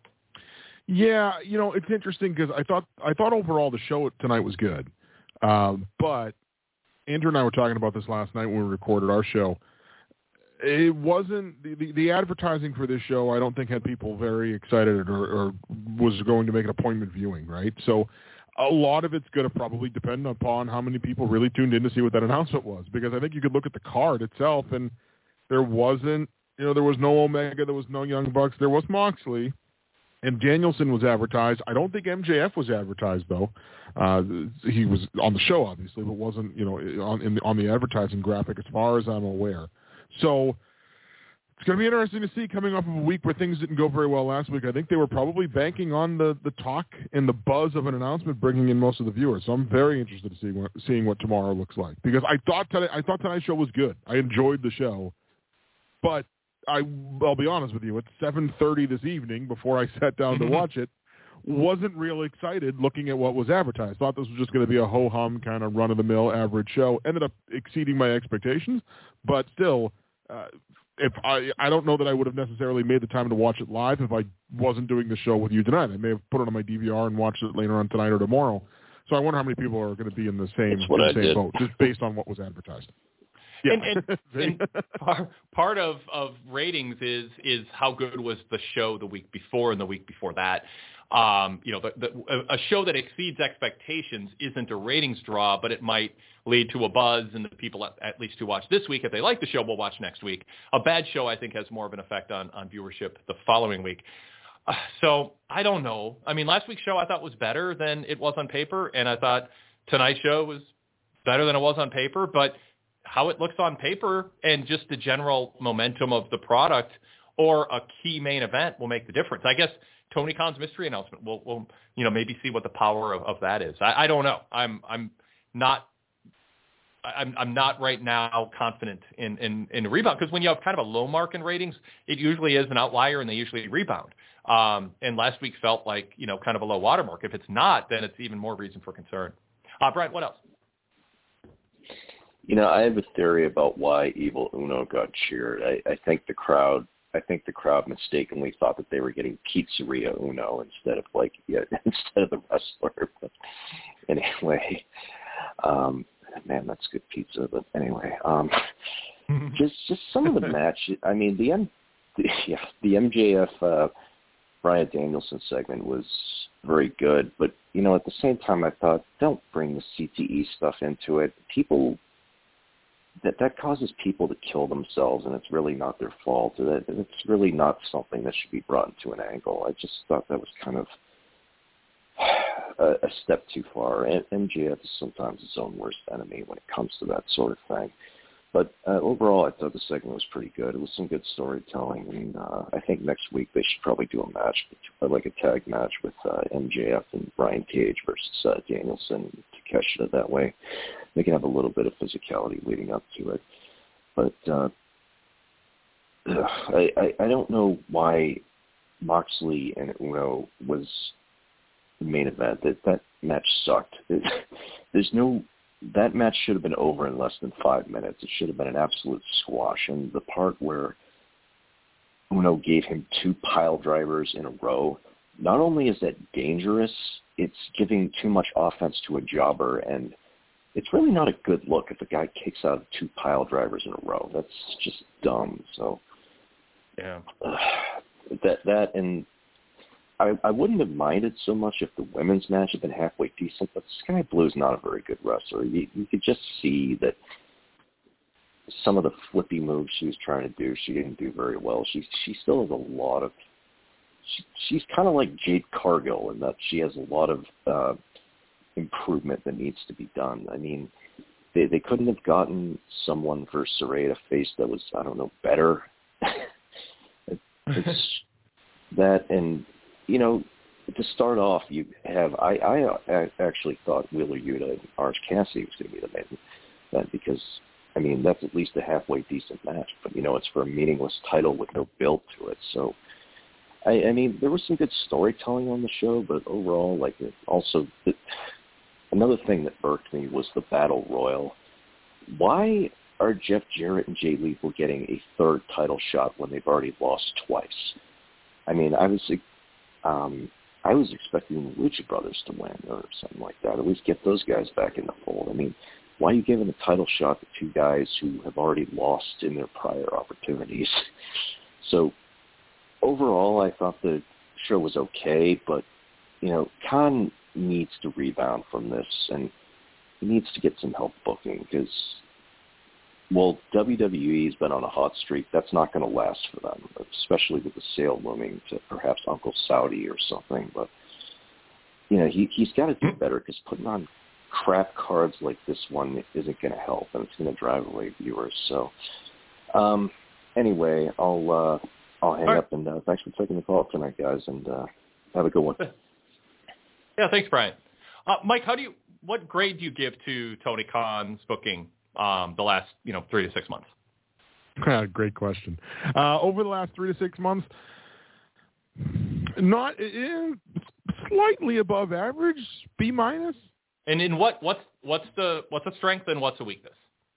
Yeah, you know, it's interesting because I thought I thought overall the show tonight was good, um, but Andrew and I were talking about this last night when we recorded our show. It wasn't the, the, the advertising for this show. I don't think had people very excited or, or was going to make an appointment viewing, right? So a lot of it's going to probably depend upon how many people really tuned in to see what that announcement was, because I think you could look at the card itself and there wasn't, you know, there was no Omega, there was no Young Bucks, there was Moxley, and Danielson was advertised. I don't think M J F was advertised though. Uh, he was on the show obviously, but wasn't, you know, on in the, on the advertising graphic as far as I'm aware. So it's going to be interesting to see, coming off of a week where things didn't go very well last week. I think they were probably banking on the, the talk and the buzz of an announcement bringing in most of the viewers. So I'm very interested to see what, seeing what tomorrow looks like, because I thought today, I thought tonight's show was good. I enjoyed the show, but I, I'll be honest with you, at seven thirty this evening, before I sat down to watch it, wasn't real excited looking at what was advertised. Thought this was just going to be a ho-hum kind of run-of-the-mill average show. Ended up exceeding my expectations, but still, uh, if I, I don't know that I would have necessarily made the time to watch it live if I wasn't doing the show with you tonight. I may have put it on my D V R and watched it later on tonight or tomorrow. So I wonder how many people are going to be in the same, in the same boat, just based on what was advertised. Yeah. And, and, and par, part of, of ratings is is how good was the show the week before and the week before that. Um, you know, the, the, a show that exceeds expectations isn't a ratings draw, but it might lead to a buzz, and the people at, at least who watch this week, if they like the show, will watch next week. A bad show, I think, has more of an effect on, on viewership the following week. Uh, so I don't know. I mean, last week's show I thought was better than it was on paper, and I thought tonight's show was better than it was on paper, but how it looks on paper and just the general momentum of the product or a key main event will make the difference. I guess Tony Khan's mystery announcement, we'll, we'll you know, maybe see what the power of, of that is. I, I don't know. I'm I'm not I'm I'm not right now confident in in, in a rebound, because when you have kind of a low mark in ratings, it usually is an outlier and they usually rebound. Um, and last week felt like, you know, kind of a low watermark. If it's not, then it's even more reason for concern. Uh, Brian, what else? You know, I have a theory about why Evil Uno got cheered. I, I think the crowd, I think the crowd mistakenly thought that they were getting Pizzeria Uno instead of like, yeah, instead of the wrestler. But anyway, um, man, that's good pizza. But anyway, um, just just some of the match. I mean, the M, the, yeah, the M J F uh, Bryan Danielson segment was very good, but you know, at the same time, I thought, don't bring the C T E stuff into it. People. That that causes people to kill themselves, and it's really not their fault. That it's really not something that should be brought into an angle. I just thought that was kind of a, a step too far. And M J F is sometimes his own worst enemy when it comes to that sort of thing. But uh, overall, I thought the segment was pretty good. It was some good storytelling, and uh, I think next week they should probably do a match, like a tag match with uh, M J F and Brian Cage versus uh, Danielson, Takeshita. That way they can have a little bit of physicality leading up to it. But uh, I, I, I don't know why Moxley and Uno was the main event. That, that match sucked. It, there's no... That match should have been over in less than five minutes. It should have been an absolute squash. And the part where Uno gave him two pile drivers in a row, not only is that dangerous, it's giving too much offense to a jobber, and it's really not a good look if a guy kicks out two pile drivers in a row. That's just dumb. So yeah, uh, that that and I, I wouldn't have minded so much if the women's match had been halfway decent, but Sky Blue is not a very good wrestler. You, you could just see that some of the flippy moves she was trying to do, she didn't do very well. She she still has a lot of. She, she's kind of like Jade Cargill in that she has a lot of uh, improvement that needs to be done. I mean, they they couldn't have gotten someone for Saraya to face that was, I don't know, better. It's that, and you know, to start off, you have I, I actually thought Wheeler Yuta and Orange Cassidy was going to be the main event because, I mean, that's at least a halfway decent match. But, you know, it's for a meaningless title with no build to it. So, I, I mean, there was some good storytelling on the show, but overall, like, it also, it, another thing that irked me was the Battle Royal. Why are Jeff Jarrett and Jay Lethal getting a third title shot when they've already lost twice? I mean, I was um, I was expecting the Lucha Brothers to win or something like that. At least get those guys back in the fold. I mean, why are you giving a title shot to two guys who have already lost in their prior opportunities? So overall, I thought the show was okay, but, you know, Khan needs to rebound from this, and he needs to get some help booking because, well, W W E's been on a hot streak. That's not going to last for them, especially with the sale looming to perhaps Uncle Saudi or something. But, you know, he, he's got to do better because putting on crap cards like this one isn't going to help, and it's going to drive away viewers. So, um, anyway, I'll uh, I'll hang All up, right. and uh, thanks for taking the call tonight, guys, and uh, have a good one. Yeah, thanks, Brian. Uh, Mike, how do you what grade do you give to Tony Khan's booking um, the last you know three to six months? Great question. Uh, over the last three to six months, not eh, slightly above average, B minus. And in what what's what's the what's a strength and what's a weakness?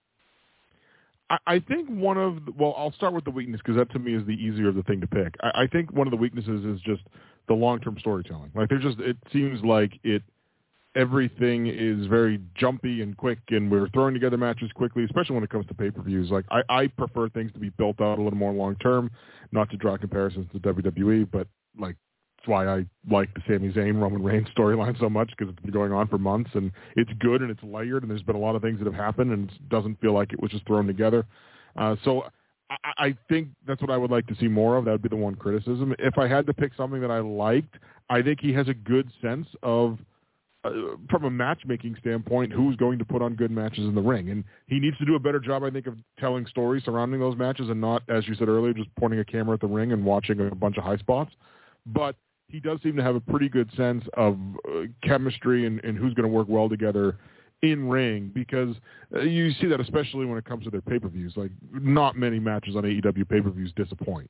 I, I think one of the, well, I'll start with the weakness because that to me is the easier of the thing to pick. I, I think one of the weaknesses is just the long-term storytelling. Like there's just it seems like it everything is very jumpy and quick, and we're throwing together matches quickly, especially when it comes to pay-per-views. Like I, I prefer things to be built out a little more long-term, not to draw comparisons to W W E, but like. That's why I like the Sami Zayn Roman Reigns storyline so much because it's been going on for months and it's good and it's layered and there's been a lot of things that have happened and it doesn't feel like it was just thrown together. Uh, so I, I think that's what I would like to see more of. That would be the one criticism. If I had to pick something that I liked, I think he has a good sense of, uh, from a matchmaking standpoint, who's going to put on good matches in the ring. And he needs to do a better job, I think, of telling stories surrounding those matches and not, as you said earlier, just pointing a camera at the ring and watching a bunch of high spots. But he does seem to have a pretty good sense of uh, chemistry and, and who's going to work well together in ring because uh, you see that especially when it comes to their pay-per-views. Like, not many matches on A E W pay-per-views disappoint.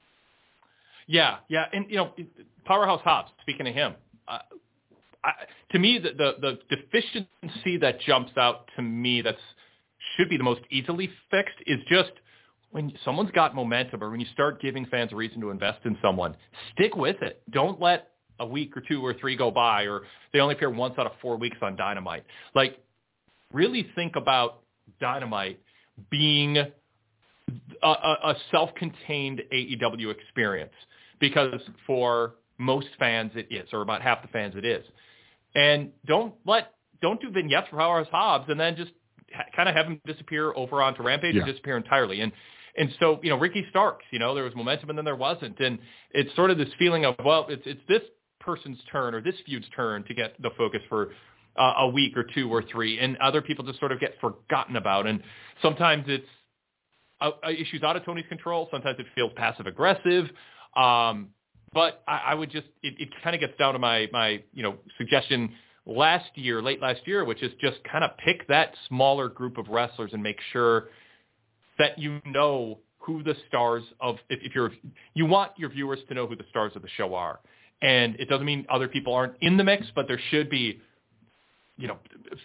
Yeah, yeah. And, you know, Powerhouse Hobbs, speaking of him, uh, I, to me, the, the, the deficiency that jumps out to me that should be the most easily fixed is just when someone's got momentum or when you start giving fans a reason to invest in someone, stick with it. Don't let a week or two or three go by or they only appear once out of four weeks on Dynamite. Like, really think about Dynamite being a, a, a self-contained A E W experience because for most fans it is, or about half the fans it is. And don't let, don't do vignettes for Powerhouse Hobbs and then just ha- kind of have him disappear over onto Rampage yeah. and disappear entirely. And And so, you know, Ricky Starks, you know, there was momentum and then there wasn't. And it's sort of this feeling of, well, it's it's this person's turn or this feud's turn to get the focus for uh, a week or two or three. And other people just sort of get forgotten about. And sometimes it's uh, issues out of Tony's control. Sometimes it feels passive-aggressive. Um, but I, I would just, it, it kind of gets down to my, my, you know, suggestion last year, late last year, which is just kind of pick that smaller group of wrestlers and make sure that you know who the stars of, if, if you're, you want your viewers to know who the stars of the show are. And it doesn't mean other people aren't in the mix, but there should be, you know,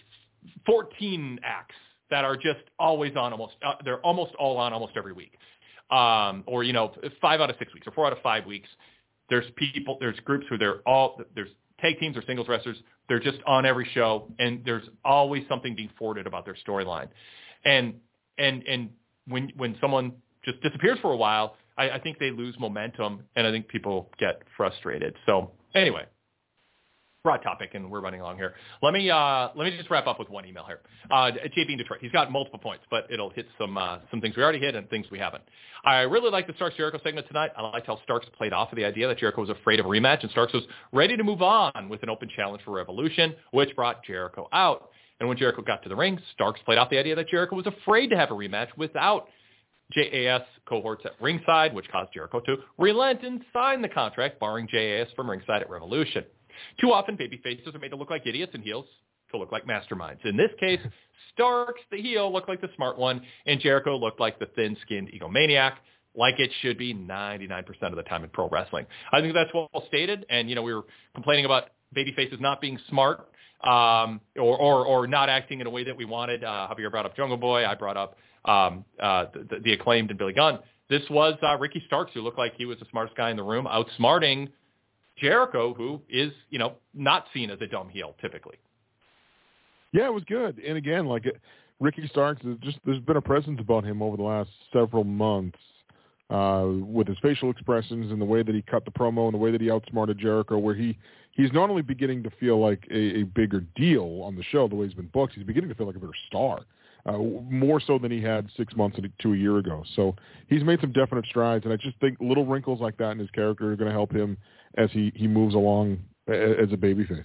fourteen acts that are just always on almost, uh, they're almost all on almost every week. Um, or, you know, five out of six weeks or four out of five weeks. There's people, there's groups who they're all, there's tag teams or singles wrestlers. They're just on every show and there's always something being forwarded about their storyline. And, and, and, When when someone just disappears for a while, I, I think they lose momentum, and I think people get frustrated. So anyway, broad topic, and we're running along here. Let me uh, let me just wrap up with one email here. Uh, J B in Detroit, he's got multiple points, but it'll hit some uh, some things we already hit and things we haven't. I really like the Starks Jericho segment tonight. I liked how Starks played off of the idea that Jericho was afraid of a rematch, and Starks was ready to move on with an open challenge for Revolution, which brought Jericho out. And when Jericho got to the ring, Starks played off the idea that Jericho was afraid to have a rematch without J A S cohorts at ringside, which caused Jericho to relent and sign the contract, barring J A S from ringside at Revolution. Too often, baby faces are made to look like idiots and heels to look like masterminds. In this case, Starks, the heel, looked like the smart one, and Jericho looked like the thin-skinned egomaniac, like it should be ninety-nine percent of the time in pro wrestling. I think that's well stated, and, you know, we were complaining about baby faces not being smart, um, or, or, or not acting in a way that we wanted. Uh, Javier brought up Jungle Boy. I brought up um, uh, the, the Acclaimed and Billy Gunn. This was uh, Ricky Starks, who looked like he was the smartest guy in the room, outsmarting Jericho, who is, you know, not seen as a dumb heel typically. Yeah, it was good. And again, like it, Ricky Starks, is just there's been a presence about him over the last several months uh, with his facial expressions and the way that he cut the promo and the way that he outsmarted Jericho, where he, he's not only beginning to feel like a, a bigger deal on the show, the way he's been booked, he's beginning to feel like a bigger star, uh, more so than he had six months to a year ago. So he's made some definite strides, and I just think little wrinkles like that in his character are going to help him as he, he moves along as a babyface.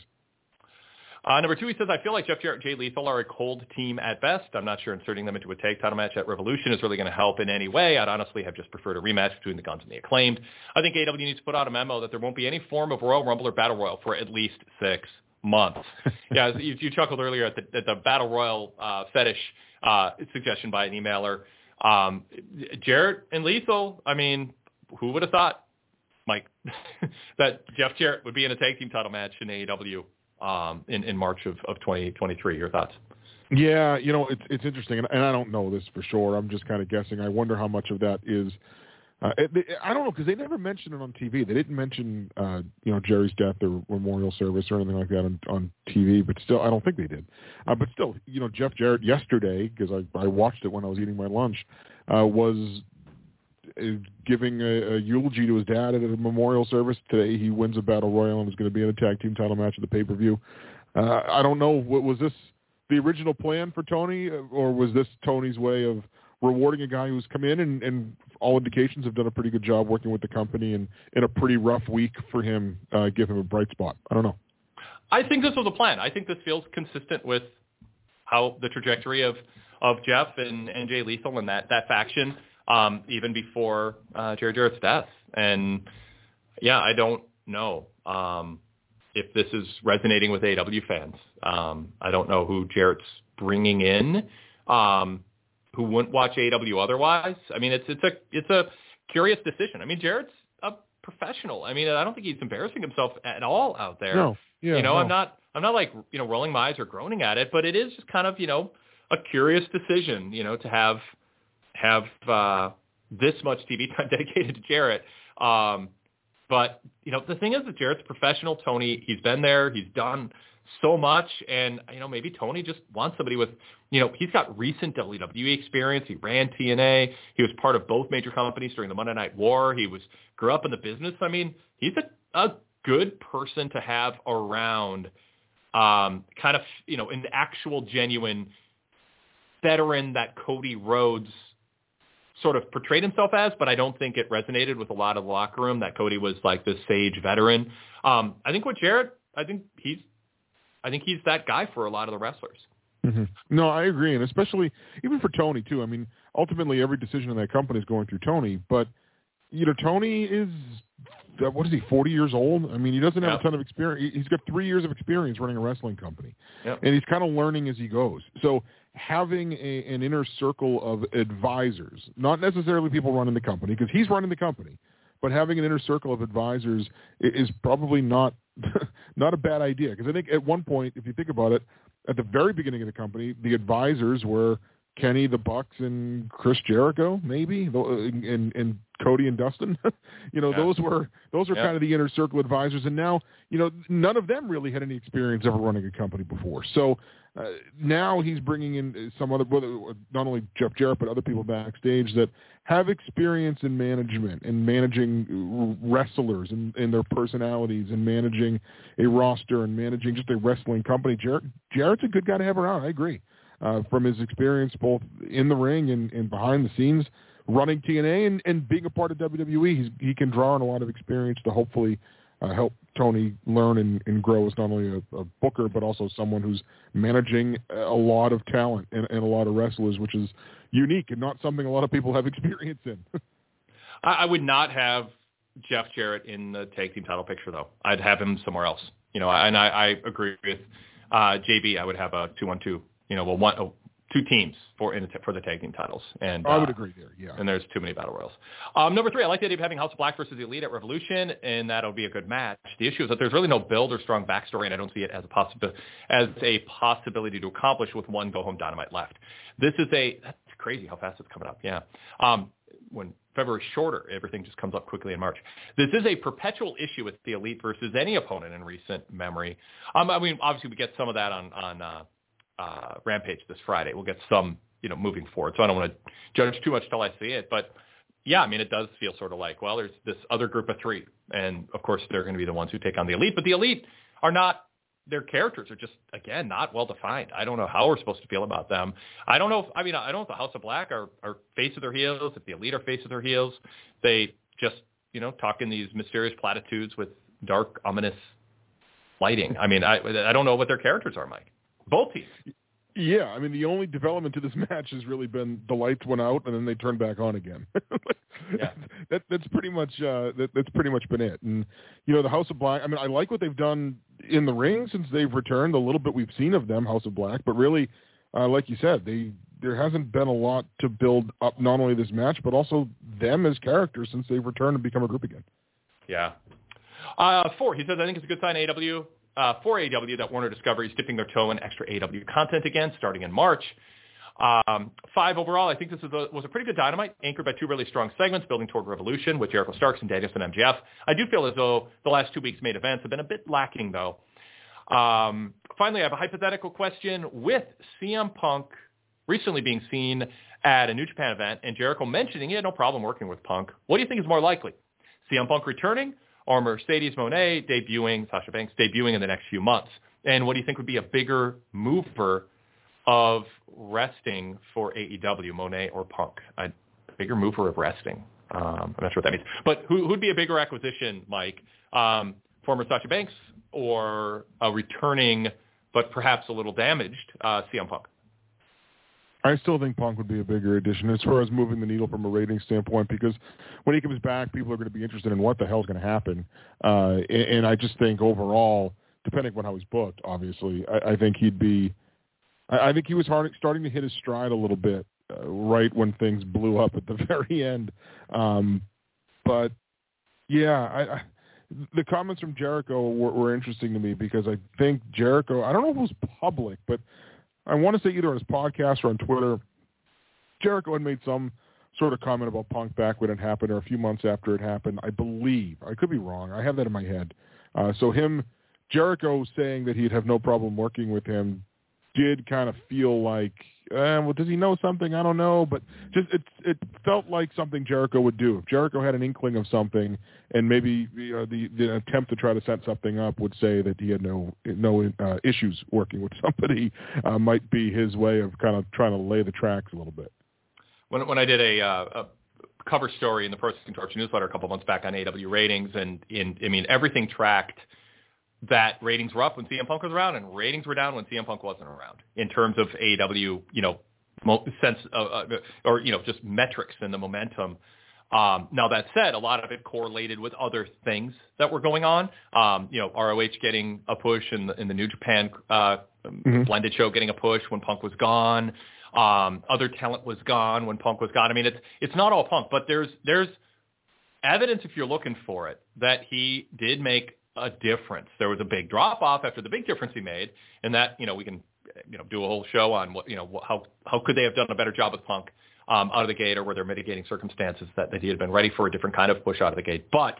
Uh, number two, he says, I feel like Jeff Jarrett and Jay Lethal are a cold team at best. I'm not sure inserting them into a tag title match at Revolution is really going to help in any way. I'd honestly have just preferred a rematch between the Guns and the Acclaimed. I think A E W needs to put out a memo that there won't be any form of Royal Rumble or Battle Royal for at least six months. yeah, you, you chuckled earlier at the, at the Battle Royal uh, fetish uh, suggestion by an emailer. Um, Jarrett and Lethal, I mean, who would have thought, Mike, that Jeff Jarrett would be in a tag team title match in A E W? Um, in, in March of, of twenty twenty-three. Your thoughts? Yeah, you know, it's it's interesting, and, and I don't know this for sure. I'm just kind of guessing. I wonder how much of that is. Uh, it, they, I don't know, because they never mentioned it on T V. They didn't mention, uh, you know, Jerry's death or memorial service or anything like that on, on T V, but still, I don't think they did. Uh, but still, you know, Jeff Jarrett yesterday, because I, I watched it when I was eating my lunch, uh, was giving a, a eulogy to his dad at a memorial service. Today he wins a battle royal and is going to be in a tag team title match at the pay-per-view. Uh, I don't know, what, was this the original plan for Tony, or was this Tony's way of rewarding a guy who's come in and, and all indications have done a pretty good job working with the company, and in a pretty rough week for him, uh, give him a bright spot? I don't know. I think this was a plan. I think this feels consistent with how the trajectory of, of Jeff and, and Jay Lethal and that, that faction, Um, even before uh, Jerry Jarrett's death. And, yeah, I don't know um, if this is resonating with A E W fans. Um, I don't know who Jarrett's bringing in, um, who wouldn't watch A E W otherwise. I mean, it's it's a it's a curious decision. I mean, Jarrett's a professional. I mean, I don't think he's embarrassing himself at all out there. No, yeah, you know, no. I'm not I'm not like, you know, rolling my eyes or groaning at it, but it is just kind of, you know, a curious decision, you know, to have have uh, this much T V time dedicated to Jarrett. Um, but, you know, the thing is that Jarrett's professional. Tony, he's been there. He's done so much. And, you know, maybe Tony just wants somebody with, you know, he's got recent W W E experience. He ran T N A. He was part of both major companies during the Monday Night War. He was grew up in the business. I mean, he's a, a good person to have around, um, kind of, you know, an actual genuine veteran that Cody Rhodes sort of portrayed himself as, but I don't think it resonated with a lot of the locker room that Cody was like this sage veteran. Um, I think with Jarrett, I think he's, I think he's that guy for a lot of the wrestlers. Mm-hmm. No, I agree. And especially even for Tony too. I mean, ultimately every decision in that company is going through Tony, but you know, Tony is, what is he, forty years old? I mean, he doesn't have yep. a ton of experience. He's got three years of experience running a wrestling company, yep. and he's kind of learning as he goes. So having a, an inner circle of advisors, not necessarily people running the company, because he's running the company, but having an inner circle of advisors is probably not not a bad idea. Because I think at one point, if you think about it, at the very beginning of the company, the advisors were Kenny, the Bucks, and Chris Jericho, maybe, and, and Cody and Dustin. you know, yeah. those were those were yeah. kind of the inner circle advisors. And now, you know, none of them really had any experience ever running a company before. So uh, now he's bringing in some other, not only Jeff Jarrett, but other people backstage that have experience in management and managing wrestlers and, and their personalities and managing a roster and managing just a wrestling company. Jarrett, Jarrett's a good guy to have around. I agree. Uh, from his experience both in the ring and, and behind the scenes, running T N A and, and being a part of W W E, he's, he can draw on a lot of experience to hopefully uh, help Tony learn and, and grow as not only a, a booker, but also someone who's managing a lot of talent and, and a lot of wrestlers, which is unique and not something a lot of people have experience in. I, I would not have Jeff Jarrett in the tag team title picture, though. I'd have him somewhere else. You know, and I, I agree with uh, J B. I would have a two one two. You know, well, one, oh, two teams for in the, for the tag team titles, and I would uh, agree there. Yeah, and there's too many battle royals. Um, number three, I like the idea of having House of Black versus the Elite at Revolution, and that'll be a good match. The issue is that there's really no build or strong backstory, and I don't see it as a possibility as a possibility to accomplish with one go home Dynamite left. This is a crazy how fast it's coming up. Yeah. Um, when February's shorter, everything just comes up quickly in March. This is a perpetual issue with the Elite versus any opponent in recent memory. Um, I mean, obviously we get some of that on, on uh, uh, Rampage this Friday. We'll get some, you know, moving forward. So I don't want to judge too much till I see it. But, yeah, I mean, it does feel sort of like, well, there's this other group of three. And, of course, they're going to be the ones who take on the Elite. But the Elite are not – their characters are just, again, not well-defined. I don't know how we're supposed to feel about them. I don't know if, I mean, I don't know if the House of Black are, are face of their heels, if the Elite are face of their heels. They just, you know, talk in these mysterious platitudes with dark, ominous lighting. I mean, I I don't know what their characters are, Mike. Both teams. Yeah, I mean, the only development to this match has really been the lights went out and then they turned back on again. yeah, that, that's pretty much uh, that, that's pretty much been it. And you know, the House of Black. I mean, I like what they've done in the ring since they've returned. A little bit we've seen of them, House of Black, but really, uh, like you said, they there hasn't been a lot to build up not only this match but also them as characters since they've returned and become a group again. Yeah. Uh, four. He says, I think it's a good sign A E W. Uh, for A E W that Warner Discovery is dipping their toe in extra A E W content again, starting in March. Um, five overall, I think this is a, was a pretty good Dynamite, anchored by two really strong segments, building toward Revolution with Jericho Starks and Danielson M J F. I do feel as though the last two weeks' main events have been a bit lacking, though. Um, finally, I have a hypothetical question. With C M Punk recently being seen at a New Japan event and Jericho mentioning he had no problem working with Punk, what do you think is more likely? C M Punk returning or Mercedes Moné debuting, Sasha Banks debuting in the next few months? And what do you think would be a bigger mover of resting for A E W, Moné or Punk? A bigger mover of resting. Um, I'm not sure what that means. But who would be a bigger acquisition, Mike? Um, former Sasha Banks or a returning but perhaps a little damaged uh, C M Punk? I still think Punk would be a bigger addition as far as moving the needle from a rating standpoint, because when he comes back, people are going to be interested in what the hell is going to happen. Uh, and, and I just think overall, depending on how he's booked, obviously, I, I think he'd be I, I think he was hard, starting to hit his stride a little bit uh, right when things blew up at the very end. Um, but, yeah, I, I, the comments from Jericho were, were interesting to me because I think Jericho, I don't know if it was public, but I want to say either on his podcast or on Twitter, Jericho had made some sort of comment about Punk back when it happened or a few months after it happened. I believe. I could be wrong. I have that in my head. Uh, so him, Jericho saying that he'd have no problem working with him did kind of feel like, eh, well, does he know something? I don't know. But just it, it felt like something Jericho would do. If Jericho had an inkling of something and maybe uh, the, the attempt to try to set something up would say that he had no no uh, issues working with somebody, uh, might be his way of kind of trying to lay the tracks a little bit. When, when I did a, uh, a cover story in the Pro Wrestling Torch newsletter a couple months back on A E W ratings, and in, I mean, everything tracked that ratings were up when C M Punk was around and ratings were down when C M Punk wasn't around in terms of A E W, you know, mo- sense of, uh, or, you know, just metrics and the momentum. Um, now, that said, a lot of it correlated with other things that were going on. Um, you know, R O H getting a push and the, in the New Japan uh, mm-hmm. blended show getting a push when Punk was gone. Um, other talent was gone when Punk was gone. I mean, it's it's not all Punk, but there's there's evidence, if you're looking for it, that he did make a difference. There was a big drop off after the big difference he made, and that, you know, we can, you know, do a whole show on what, you know, how how could they have done a better job with Punk um, out of the gate, or were there mitigating circumstances that, that he had been ready for a different kind of push out of the gate. But,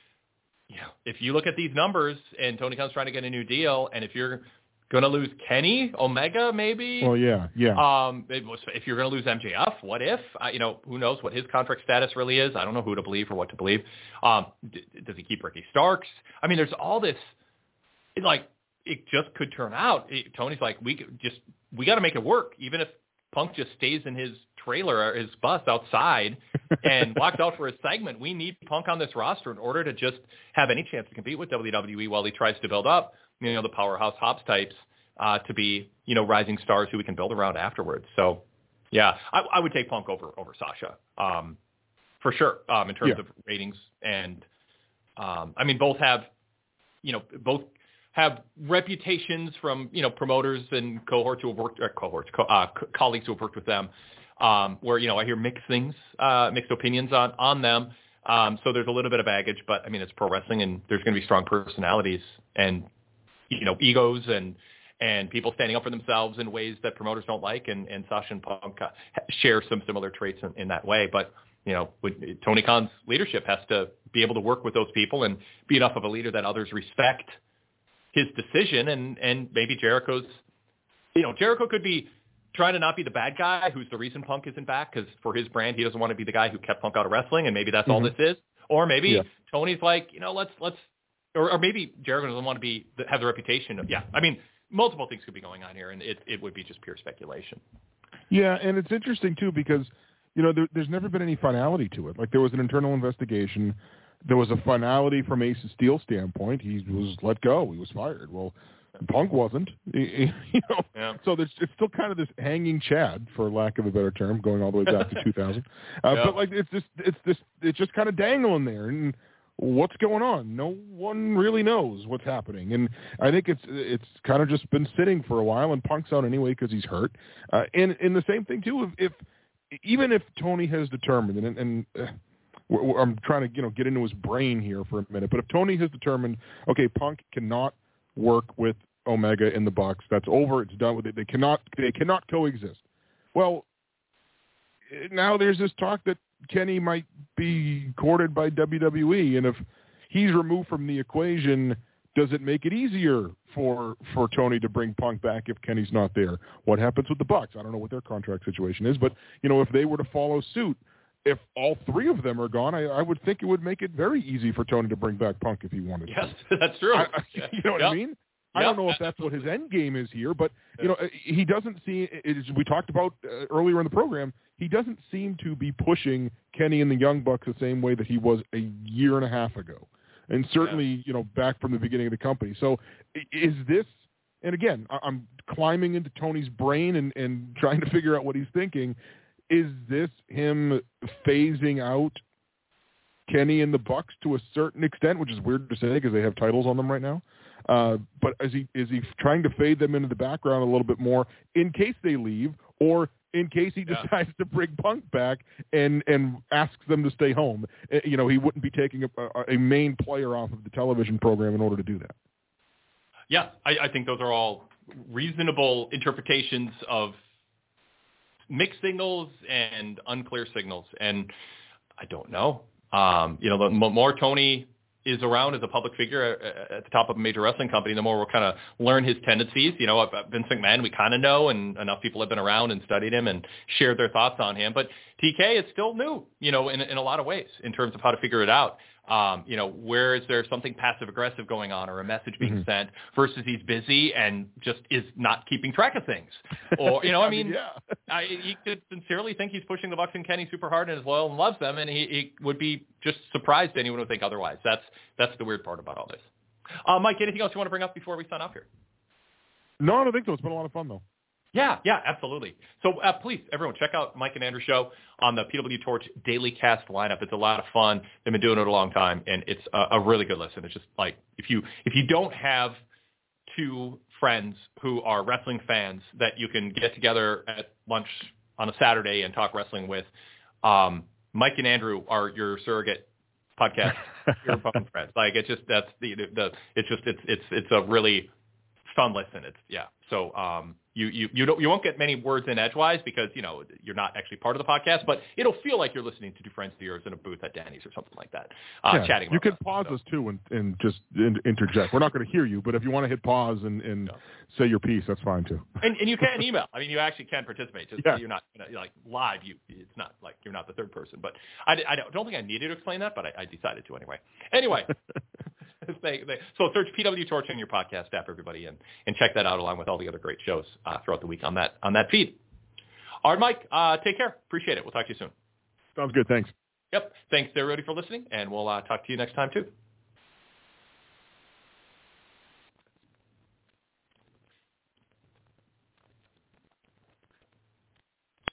you know, if you look at these numbers and Tony Khan's trying to get a new deal, and if you're going to lose Kenny Omega, maybe. Well, yeah, yeah. Um, if you're going to lose M J F, what if? Uh, you know, who knows what his contract status really is? I don't know who to believe or what to believe. Um, d- does he keep Ricky Starks? I mean, there's all this. It, like, it just could turn out. It, Tony's like, we could just we got to make it work, even if Punk just stays in his trailer or his bus outside and walks out for a segment. We need Punk on this roster in order to just have any chance to compete with W W E while he tries to build up, you know, the powerhouse Hobbs types uh, to be, you know, rising stars who we can build around afterwards. So, yeah, I, I would take Punk over over Sasha um, for sure um, in terms yeah. of ratings. And, um, I mean, both have, you know, both have reputations from, you know, promoters and cohorts who have worked, or cohorts, co- uh, co- colleagues who have worked with them, um, where, you know, I hear mixed things, uh, mixed opinions on, on them. Um, so there's a little bit of baggage, but I mean, it's pro wrestling and there's going to be strong personalities and, you know, egos and, and people standing up for themselves in ways that promoters don't like, and, and Sasha and Punk uh, share some similar traits in, in that way. But, you know, with, Tony Khan's leadership has to be able to work with those people and be enough of a leader that others respect his decision, and, and maybe Jericho's, you know, Jericho could be trying to not be the bad guy who's the reason Punk isn't back, because for his brand, he doesn't want to be the guy who kept Punk out of wrestling, and maybe that's mm-hmm. all this is. Or maybe yeah. Tony's like, you know, let's, let's, or, or maybe Jericho doesn't want to be, have the reputation of, yeah, I mean, multiple things could be going on here, and it, it would be just pure speculation. Yeah, and it's interesting, too, because, you know, there, there's never been any finality to it. Like, there was an internal investigation. There was a finality from Ace of Steel's standpoint. He was let go. He was fired. Well, Punk wasn't, you know. Yeah. So there's it's still kind of this hanging Chad, for lack of a better term, going all the way back to two thousand. Uh, yeah. But like it's just it's this it's just kind of dangling there, and what's going on? No one really knows what's happening, and I think it's it's kind of just been sitting for a while. And Punk's out anyway because he's hurt. Uh, and and the same thing too, if, if even if Tony has determined, and and. Uh, I'm trying to, you know, get into his brain here for a minute. But if Tony has determined, okay, Punk cannot work with Omega in the Bucks, that's over. It's done with it. They cannot, they cannot coexist. Well, now there's this talk that Kenny might be courted by W W E, and if he's removed from the equation, does it make it easier for for Tony to bring Punk back if Kenny's not there? What happens with the Bucks? I don't know what their contract situation is, but you know, if they were to follow suit. If all three of them are gone, I, I would think it would make it very easy for Tony to bring back Punk if he wanted to. Yes, that's true. I, I, you know what yep. I mean? Yep. I don't know if that's what his end game is here, but you know, he doesn't see. It is, we talked about uh, earlier in the program. He doesn't seem to be pushing Kenny and the Young Bucks the same way that he was a year and a half ago, and certainly yeah. you know back from the beginning of the company. So, is this? And again, I'm climbing into Tony's brain and, and trying to figure out what he's thinking. Is this him phasing out Kenny and the Bucks to a certain extent, which is weird to say because they have titles on them right now? Uh, but is he is he trying to fade them into the background a little bit more in case they leave, or in case he yeah. decides to bring Punk back and, and asks them to stay home? You know, he wouldn't be taking a, a main player off of the television program in order to do that. Yeah, I, I think those are all reasonable interpretations of mixed signals and unclear signals, and I don't know. Um, you know, the more Tony is around as a public figure at the top of a major wrestling company, the more we'll kind of learn his tendencies. You know, Vince McMahon, we kind of know, and enough people have been around and studied him and shared their thoughts on him. But T K is still new, you know, in, in a lot of ways in terms of how to figure it out. Um, you know, where is there something passive-aggressive going on or a message being mm-hmm. sent versus he's busy and just is not keeping track of things? Or, you know, I mean, yeah. I, he could sincerely think he's pushing the Bucks and Kenny super hard and is loyal and loves them, and he, he would be just surprised anyone would think otherwise. That's that's the weird part about all this. Uh, Mike, anything else you want to bring up before we sign off here? No, I don't think so. It's been a lot of fun, though. Yeah, yeah, absolutely. So uh, please, everyone, check out Mike and Andrew show on the P W Torch Daily Cast lineup. It's a lot of fun. They've been doing it a long time, and it's a, a really good listen. It's just like if you if you don't have two friends who are wrestling fans that you can get together at lunch on a Saturday and talk wrestling with, um, Mike and Andrew are your surrogate podcast, your phone friends. Like it's just that's the the it's just it's it's it's a really fun listen. It's yeah. So um, you you you don't you won't get many words in edgewise because you know you're not actually part of the podcast, but it'll feel like you're listening to two friends of yours in a booth at Danny's or something like that, uh, yeah, chatting. You can wrestling, pause so. us too and, and just in, interject. We're not going to hear you, but if you want to hit pause and, and no. say your piece, that's fine too. And, and you can email. I mean, you actually can participate. Just yeah. you're not you know, like live. You it's not like you're not the third person. But I, I don't think I needed to explain that, but I, I decided to anyway. Anyway. They, they, so search P W Torch in your podcast app, everybody, and, and check that out along with all the other great shows uh, throughout the week on that on that feed. All right, Mike, uh, take care. Appreciate it. We'll talk to you soon. Sounds good. Thanks. Yep. Thanks, everybody, for listening, and we'll uh, talk to you next time, too.